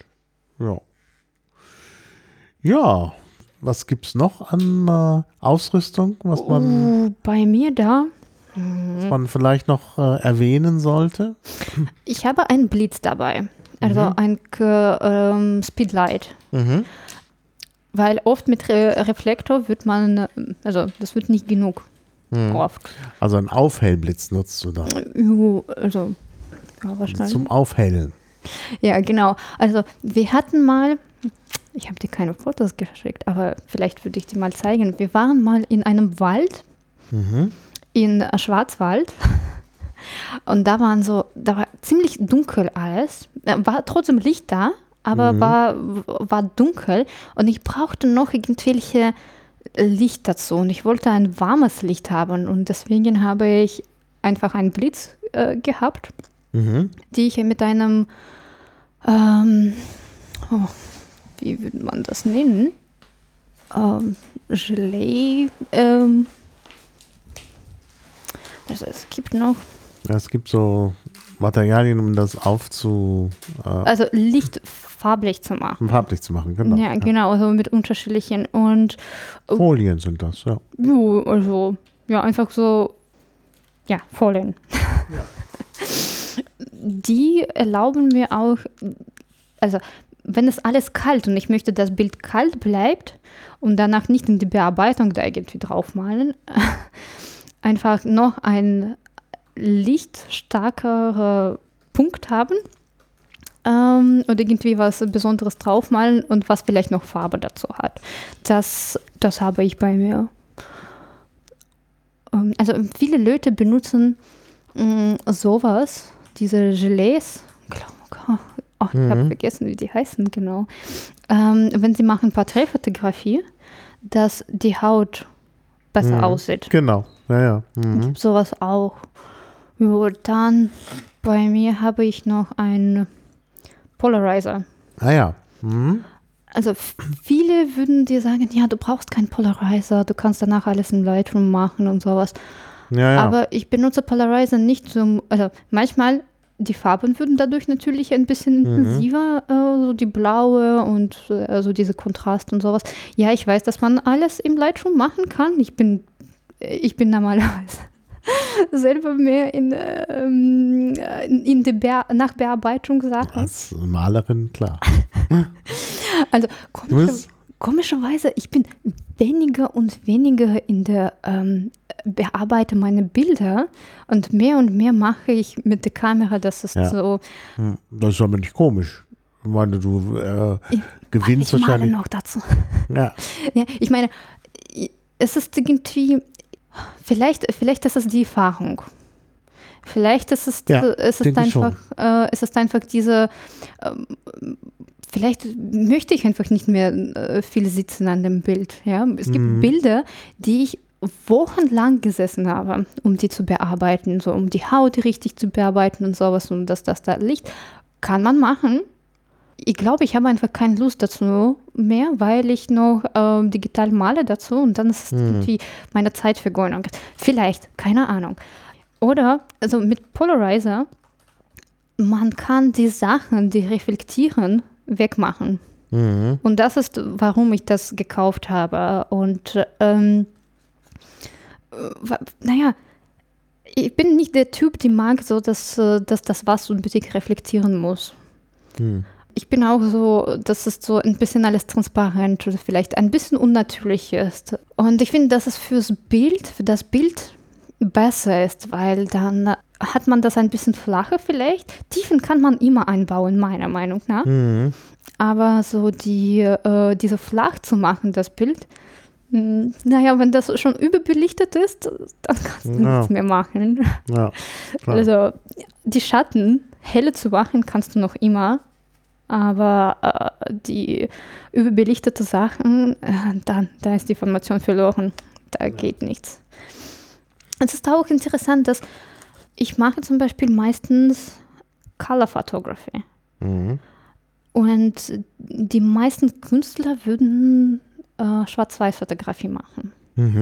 Ja, was gibt es noch an Ausrüstung, was man bei mir da was man vielleicht noch erwähnen sollte? Ich habe einen Blitz dabei, also ein Speedlight. Weil oft mit Reflektor wird man, also das wird nicht genug. Oft. Also ein Aufhellblitz nutzt du da? Also, ja, wahrscheinlich. Zum Aufhellen. Ja, genau. Also wir hatten mal, ich habe dir keine Fotos geschickt, aber vielleicht würde ich dir mal zeigen. Wir waren mal in einem Wald, in Schwarzwald. Und da war ziemlich dunkel alles. War trotzdem Licht da, aber war dunkel. Und ich brauchte noch irgendwelche Licht dazu. Und ich wollte ein warmes Licht haben. Und deswegen habe ich einfach einen Blitz gehabt, die ich mit einem, wie würde man das nennen? Gelee. Also es gibt noch. Ja, es gibt so Materialien, um das also Licht farblich zu machen. farblich zu machen, genau. Ja, genau, also mit unterschiedlichen und Folien sind das, ja. ja, also ja, einfach so, ja, Folien. Ja. Die erlauben mir auch, also wenn es alles kalt und ich möchte, dass das Bild kalt bleibt und danach nicht in die Bearbeitung da irgendwie draufmalen, einfach noch ein lichtstarker Punkt haben oder irgendwie was Besonderes draufmalen und was vielleicht noch Farbe dazu hat. Das habe ich bei mir. Also viele Leute benutzen sowas, diese Gelees. Ich habe vergessen, wie die heißen, genau. Wenn sie machen Porträtfotografie, dass die Haut besser aussieht. Genau, ja. Sowas auch. Ja, dann bei mir habe ich noch einen Polarizer. Ah ja. Mhm. Also viele würden dir sagen, ja, du brauchst keinen Polarizer, du kannst danach alles in Lightroom machen und sowas. Ja. Aber ich benutze Polarizer nicht zum, also manchmal die Farben würden dadurch natürlich ein bisschen intensiver, so die blaue und so diese Kontrast und sowas. Ja, ich weiß, dass man alles im Lightroom machen kann. Ich bin normalerweise selber mehr in der Nachbearbeitung Sachen. Als Malerin, klar. Also komischerweise, ich bin weniger und weniger in der bearbeite meine Bilder und mehr mache ich mit der Kamera, das ist so. Das ist aber nicht komisch. Ich meine, du gewinnst ich wahrscheinlich. Ich noch dazu. Ja. Ja, ich meine, es ist irgendwie, vielleicht ist es die Erfahrung. Vielleicht ist es, es ist einfach diese, vielleicht möchte ich einfach nicht mehr viel sitzen an dem Bild. Ja? Es gibt Bilder, die ich wochenlang gesessen habe, um die zu bearbeiten, so um die Haut richtig zu bearbeiten und sowas und dass das da liegt. Kann man machen. Ich glaube, ich habe einfach keine Lust dazu mehr, weil ich noch digital male dazu und dann ist es irgendwie meine Zeitvergeudung. Vielleicht, keine Ahnung. Oder, also mit Polarizer, man kann die Sachen, die reflektieren, wegmachen. Und das ist, warum ich das gekauft habe. Und naja, ich bin nicht der Typ, der mag so, dass das was unbedingt reflektieren muss. Ich bin auch so, dass es so ein bisschen alles transparent oder vielleicht ein bisschen unnatürlich ist. Und ich finde, dass es für das Bild besser ist, weil dann hat man das ein bisschen flacher vielleicht. Tiefen kann man immer einbauen, meiner Meinung nach. Aber so diese flach zu machen, das Bild, naja, wenn das schon überbelichtet ist, dann kannst du nichts mehr machen. Ja, also die Schatten helle zu machen, kannst du noch immer. Aber die überbelichtete Sachen, da ist die Information verloren. Da geht nichts. Es ist auch interessant, dass ich mache zum Beispiel meistens Color Photography. Und die meisten Künstler würden Schwarz-Weiß-Fotografie machen.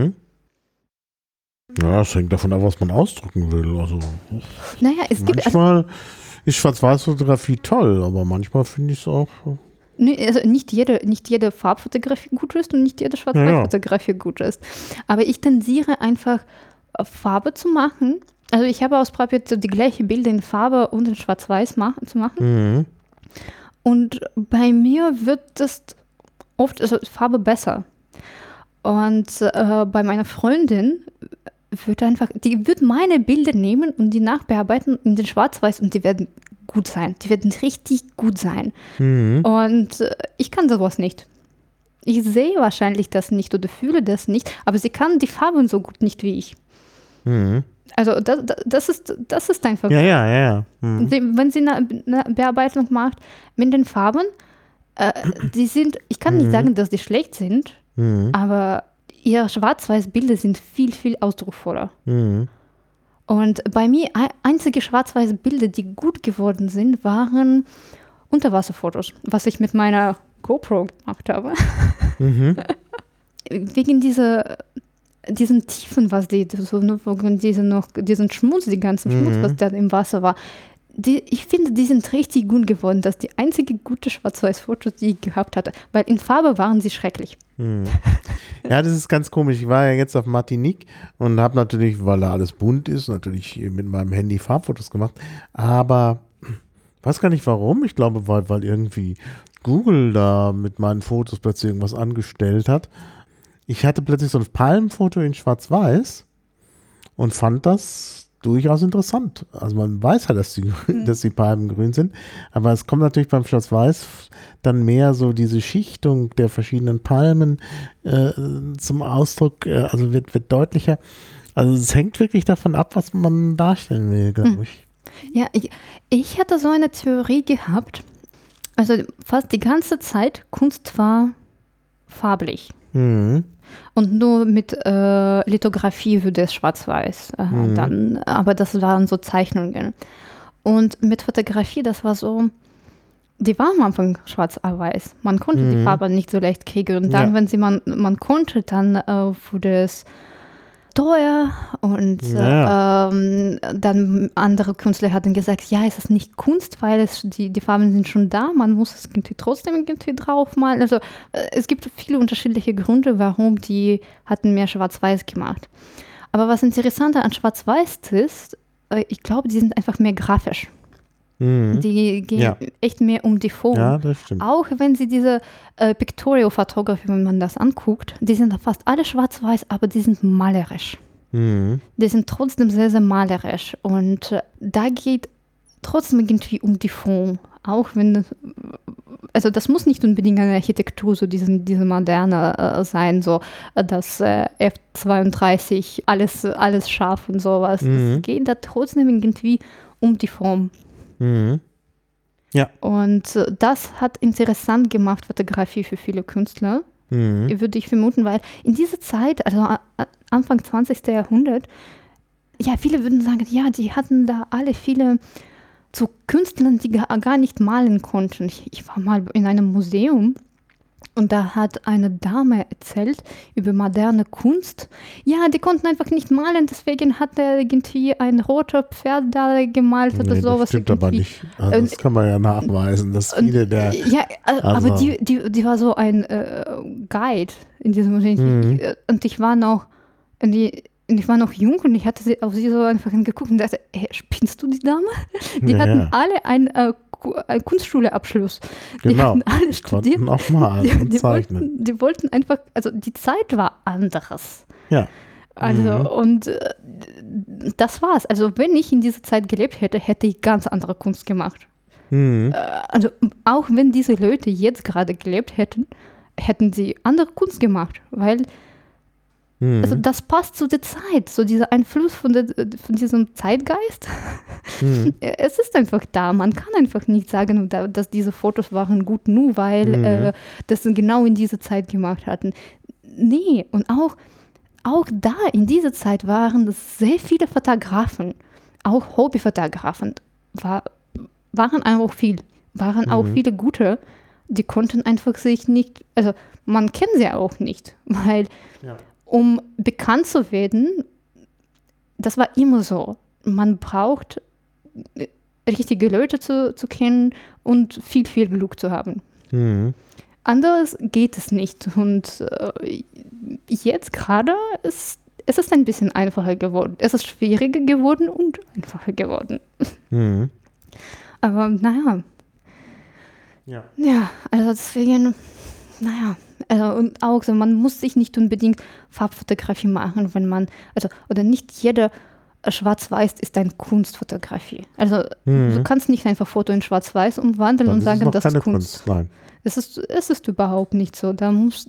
Ja, es hängt davon ab, was man ausdrücken will. Also, naja, manchmal ist Schwarz-Weiß-Fotografie toll, aber manchmal finde ich es auch. Also nicht jede Farbfotografie gut ist und nicht jede Schwarz-Weiß-Fotografie gut ist. Aber ich tendiere einfach, Farbe zu machen. Also ich habe ausprobiert, die gleichen Bilder in Farbe und in Schwarz-Weiß zu machen. Und bei mir wird das oft, also Farbe besser. Und bei meiner Freundin die wird meine Bilder nehmen und die nachbearbeiten in den Schwarz-Weiß und die werden gut sein. Die werden richtig gut sein. Und ich kann sowas nicht. Ich sehe wahrscheinlich das nicht oder fühle das nicht, aber sie kann die Farben so gut nicht wie ich. Also das ist einfach. Ja. Wenn sie eine Bearbeitung macht mit den Farben, ich kann nicht sagen, dass die schlecht sind, aber ihre Schwarz-Weiß-Bilder sind viel, viel ausdrucksvoller. Und bei mir, einzige Schwarz-Weiß-Bilder, die gut geworden sind, waren Unterwasserfotos, was ich mit meiner GoPro gemacht habe. Wegen diesen Tiefen, was diesen Schmutz, den ganzen Schmutz, was da im Wasser war, ich finde, die sind richtig gut geworden. Das ist die einzige gute Schwarz-Weiß-Fotos, die ich gehabt hatte. Weil in Farbe waren sie schrecklich. Ja, das ist ganz komisch. Ich war ja jetzt auf Martinique und habe natürlich, weil da alles bunt ist, natürlich mit meinem Handy Farbfotos gemacht. Aber weiß gar nicht warum. Ich glaube, weil irgendwie Google da mit meinen Fotos plötzlich irgendwas angestellt hat. Ich hatte plötzlich so ein Palmenfoto in Schwarz-Weiß und fand das durchaus interessant. Also man weiß ja, dass die Palmen grün sind, aber es kommt natürlich beim Schwarz-Weiß dann mehr so diese Schichtung der verschiedenen Palmen zum Ausdruck, also wird deutlicher. Also es hängt wirklich davon ab, was man darstellen will, glaube ich. Ja, ich hatte so eine Theorie gehabt, also fast die ganze Zeit Kunst war farblich. Und nur mit Lithografie würde es schwarz-weiß. Aber das waren so Zeichnungen. Und mit Fotografie, das war so, die war am Anfang schwarz-weiß. Man konnte die Farbe nicht so leicht kriegen. Und dann, wenn man konnte, dann wurde es teuer und dann andere Künstler hatten gesagt, ja, es ist nicht Kunst, weil die Farben sind schon da, man muss es trotzdem irgendwie draufmalen. Also es gibt viele unterschiedliche Gründe, warum die hatten mehr Schwarz-Weiß gemacht. Aber was interessanter an Schwarz-Weiß ist, ich glaube, die sind einfach mehr grafisch. Die gehen echt mehr um die Form. Ja, das stimmt. Auch wenn sie diese Pictorial-Fotografie, wenn man das anguckt, die sind fast alle schwarz-weiß, aber die sind malerisch. Die sind trotzdem sehr, sehr malerisch. Und da geht trotzdem irgendwie um die Form. Auch wenn, also das muss nicht unbedingt eine Architektur, so diese moderne sein, so das F32, alles scharf und sowas. Es geht da trotzdem irgendwie um die Form. Ja. Und das hat interessant gemacht, Fotografie für viele Künstler, würde ich vermuten, weil in dieser Zeit, also Anfang 20. Jahrhundert, ja, viele würden sagen, ja, die hatten da alle viele so Künstlern, die gar nicht malen konnten. Ich war mal in einem Museum und da hat eine Dame erzählt über moderne Kunst. Ja, die konnten einfach nicht malen, deswegen hat er irgendwie ein roter Pferd da gemalt oder sowas. Das stimmt aber nicht. Also das kann man ja nachweisen, dass viele der... Ja, aber die war so ein Guide in diesem Museum. Und ich war noch jung und ich hatte auf sie so einfach geguckt und dachte, spinnst du die Dame? Die hatten alle einen Kunstschule-Abschluss. Die hatten alle studiert. Auch mal die wollten einfach, also die Zeit war anderes. Ja. Also und das war's. Also wenn ich in dieser Zeit gelebt hätte, hätte ich ganz andere Kunst gemacht. Also auch wenn diese Leute jetzt gerade gelebt hätten, hätten sie andere Kunst gemacht, weil also das passt zu der Zeit, so dieser Einfluss von diesem Zeitgeist. Es ist einfach da. Man kann einfach nicht sagen, dass diese Fotos waren gut, nur weil das genau in dieser Zeit gemacht hatten. Nee, und auch da in dieser Zeit waren es sehr viele Fotografen, auch Hobbyfotografen, waren auch viele gute, die konnten einfach sich nicht, also man kennt sie auch nicht, weil um bekannt zu werden, das war immer so. Man braucht richtige Leute zu kennen und viel, viel Glück zu haben. Anders geht es nicht. Und jetzt gerade ist es ein bisschen einfacher geworden. Es ist schwieriger geworden und einfacher geworden. Aber naja. Ja, also deswegen, naja. Und auch so, man muss sich nicht unbedingt Farbfotografie machen, wenn man, oder nicht jede Schwarz-Weiß ist eine Kunstfotografie. Also du kannst nicht einfach Foto in Schwarz-Weiß umwandeln und sagen, das ist Kunst. Nein. Es ist überhaupt nicht so. Da muss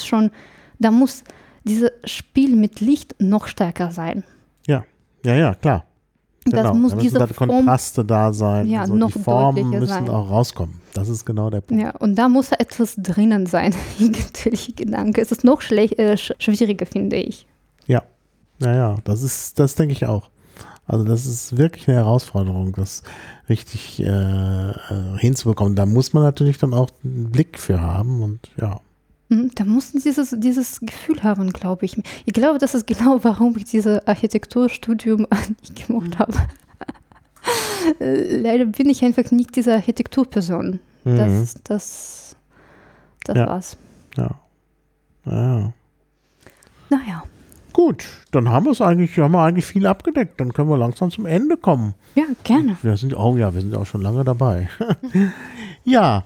dieses Spiel mit Licht noch stärker sein. Ja, klar. Genau. Das muss diese Kontraste da sein. Ja, also noch die Formen müssen sein. auch rauskommen. Das ist genau der Punkt. Ja, und da muss etwas drinnen sein. Irgendwelche Gedanke. Es ist noch schwieriger, finde ich. Ja, das denke ich auch. Also das ist wirklich eine Herausforderung, das richtig hinzubekommen. Da muss man natürlich dann auch einen Blick für haben und ja. Da mussten sie dieses Gefühl haben, glaube ich. Ich glaube, das ist genau, warum ich dieses Architekturstudium nicht gemacht habe. leider bin ich einfach nicht diese Architekturperson. Das war's. Ja. Ja. Naja. Gut, dann haben wir eigentlich viel abgedeckt. Dann können wir langsam zum Ende kommen. Ja, gerne. Wir sind auch schon lange dabei. Ja,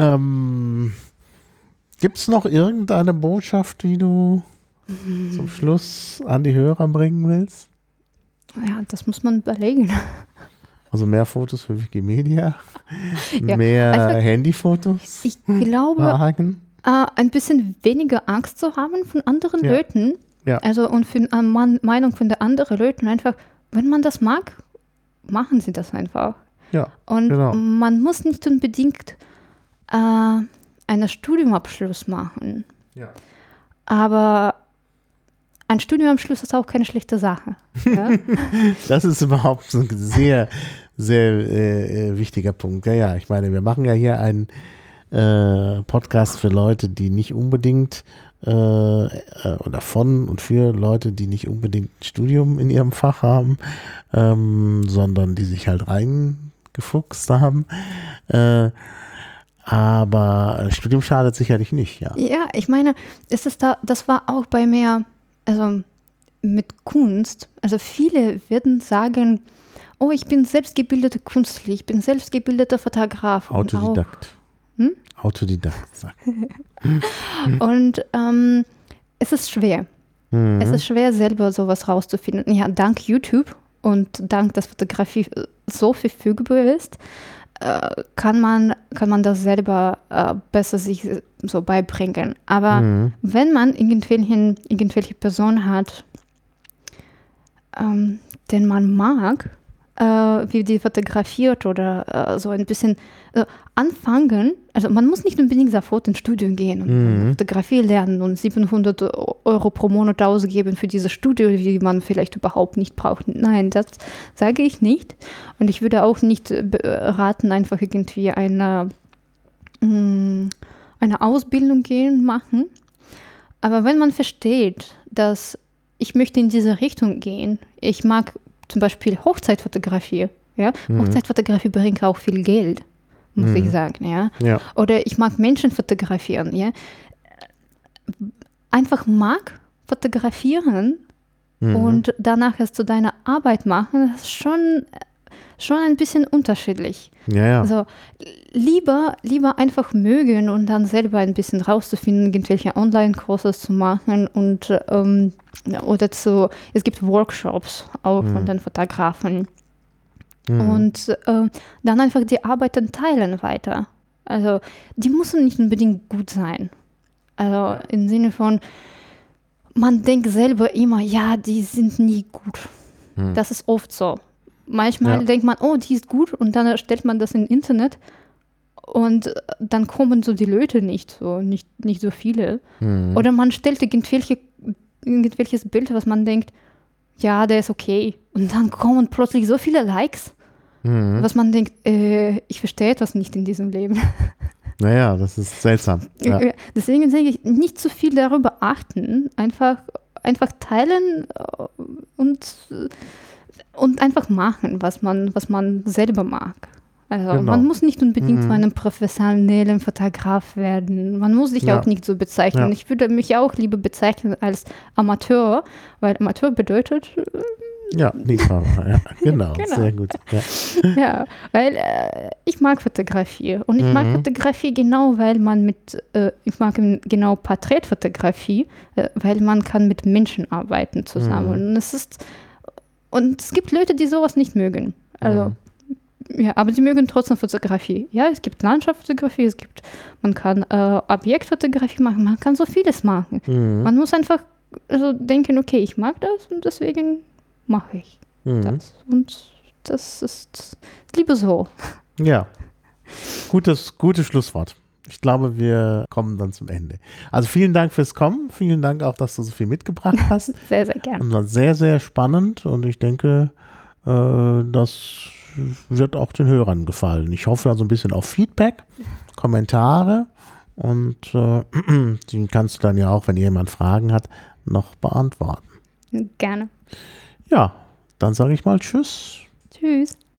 gibt es noch irgendeine Botschaft, die du zum Schluss an die Hörer bringen willst? Ja, das muss man überlegen. Also mehr Fotos für Wikimedia, mehr Handyfotos. Ich glaube, ein bisschen weniger Angst zu haben von anderen Leuten. Ja. Also und für Meinung von der anderen Leuten einfach, wenn man das mag, machen sie das einfach. Ja, und man muss nicht unbedingt einen Studiumabschluss machen. Ja. Aber ein Studiumabschluss ist auch keine schlechte Sache. Ja? Das ist überhaupt ein sehr, sehr wichtiger Punkt. Ja, ich meine, wir machen ja hier einen Podcast für Leute, die nicht unbedingt oder von und für Leute, die nicht unbedingt ein Studium in ihrem Fach haben, sondern die sich halt reingefuchst haben. Aber Studium schadet sicherlich nicht, ja. Ja, ich meine, das war auch bei mir, also mit Kunst, also viele werden sagen, oh, ich bin selbstgebildete Künstler, ich bin selbstgebildeter Fotograf. Autodidakt. Autodidakt, sag. Und es ist schwer. Es ist schwer, selber sowas rauszufinden. Ja, dank YouTube und dank, dass Fotografie so verfügbar ist, kann man das selber besser sich so beibringen. Aber wenn man irgendwelche Person hat, den man mag, wie die fotografiert oder so ein bisschen anfangen, also man muss nicht unbedingt sofort ins Studio gehen und Fotografie lernen und 700 € pro Monat ausgeben für dieses Studio, die man vielleicht überhaupt nicht braucht. Nein, das sage ich nicht. Und ich würde auch nicht raten, einfach irgendwie eine Ausbildung machen. Aber wenn man versteht, dass ich möchte in diese Richtung gehen, ich mag zum Beispiel Hochzeitfotografie. Ja? Hochzeitfotografie bringt auch viel Geld, muss ich sagen. Ja? Oder ich mag Menschen fotografieren. Ja? Einfach mag fotografieren und danach es zu deiner Arbeit machen, das ist schon ein bisschen unterschiedlich. Ja. Also lieber einfach mögen und dann selber ein bisschen rauszufinden, irgendwelche Online-Kurse zu machen und es gibt Workshops auch von den Fotografen. Und dann einfach die Arbeiten teilen weiter. Also die müssen nicht unbedingt gut sein. Also im Sinne von, man denkt selber immer, ja, die sind nie gut. Das ist oft so. Manchmal denkt man, oh, die ist gut und dann stellt man das im Internet und dann kommen so die Leute nicht so viele. Oder man stellt irgendwelches Bild, was man denkt, ja, der ist okay. Und dann kommen plötzlich so viele Likes, was man denkt, ich verstehe etwas nicht in diesem Leben. Naja, das ist seltsam. Ja. Deswegen sage ich, nicht zu viel darüber achten, einfach teilen und einfach machen, was man selber mag. Also man muss nicht unbedingt zu einem professionellen Fotograf werden. Man muss sich auch nicht so bezeichnen. Ich würde mich auch lieber bezeichnen als Amateur, weil Amateur bedeutet... Liebhaber, ja, genau, sehr gut. Ja, weil ich mag Fotografie und ich mag Fotografie genau, weil ich mag genau Porträtfotografie, weil man kann mit Menschen arbeiten zusammen. Und es gibt Leute, die sowas nicht mögen. Also, aber sie mögen trotzdem Fotografie. Ja, es gibt Landschaftsfotografie, man kann Objektfotografie machen, man kann so vieles machen. Man muss einfach denken, okay, ich mag das und deswegen mache ich das. Und das ist lieber so. Ja, gutes Schlusswort. Ich glaube, wir kommen dann zum Ende. Also vielen Dank fürs Kommen. Vielen Dank auch, dass du so viel mitgebracht hast. Sehr, sehr gerne. Und war sehr, sehr spannend und ich denke, das wird auch den Hörern gefallen. Ich hoffe also ein bisschen auf Feedback, Kommentare und die kannst du dann ja auch, wenn jemand Fragen hat, noch beantworten. Gerne. Ja, dann sage ich mal Tschüss. Tschüss.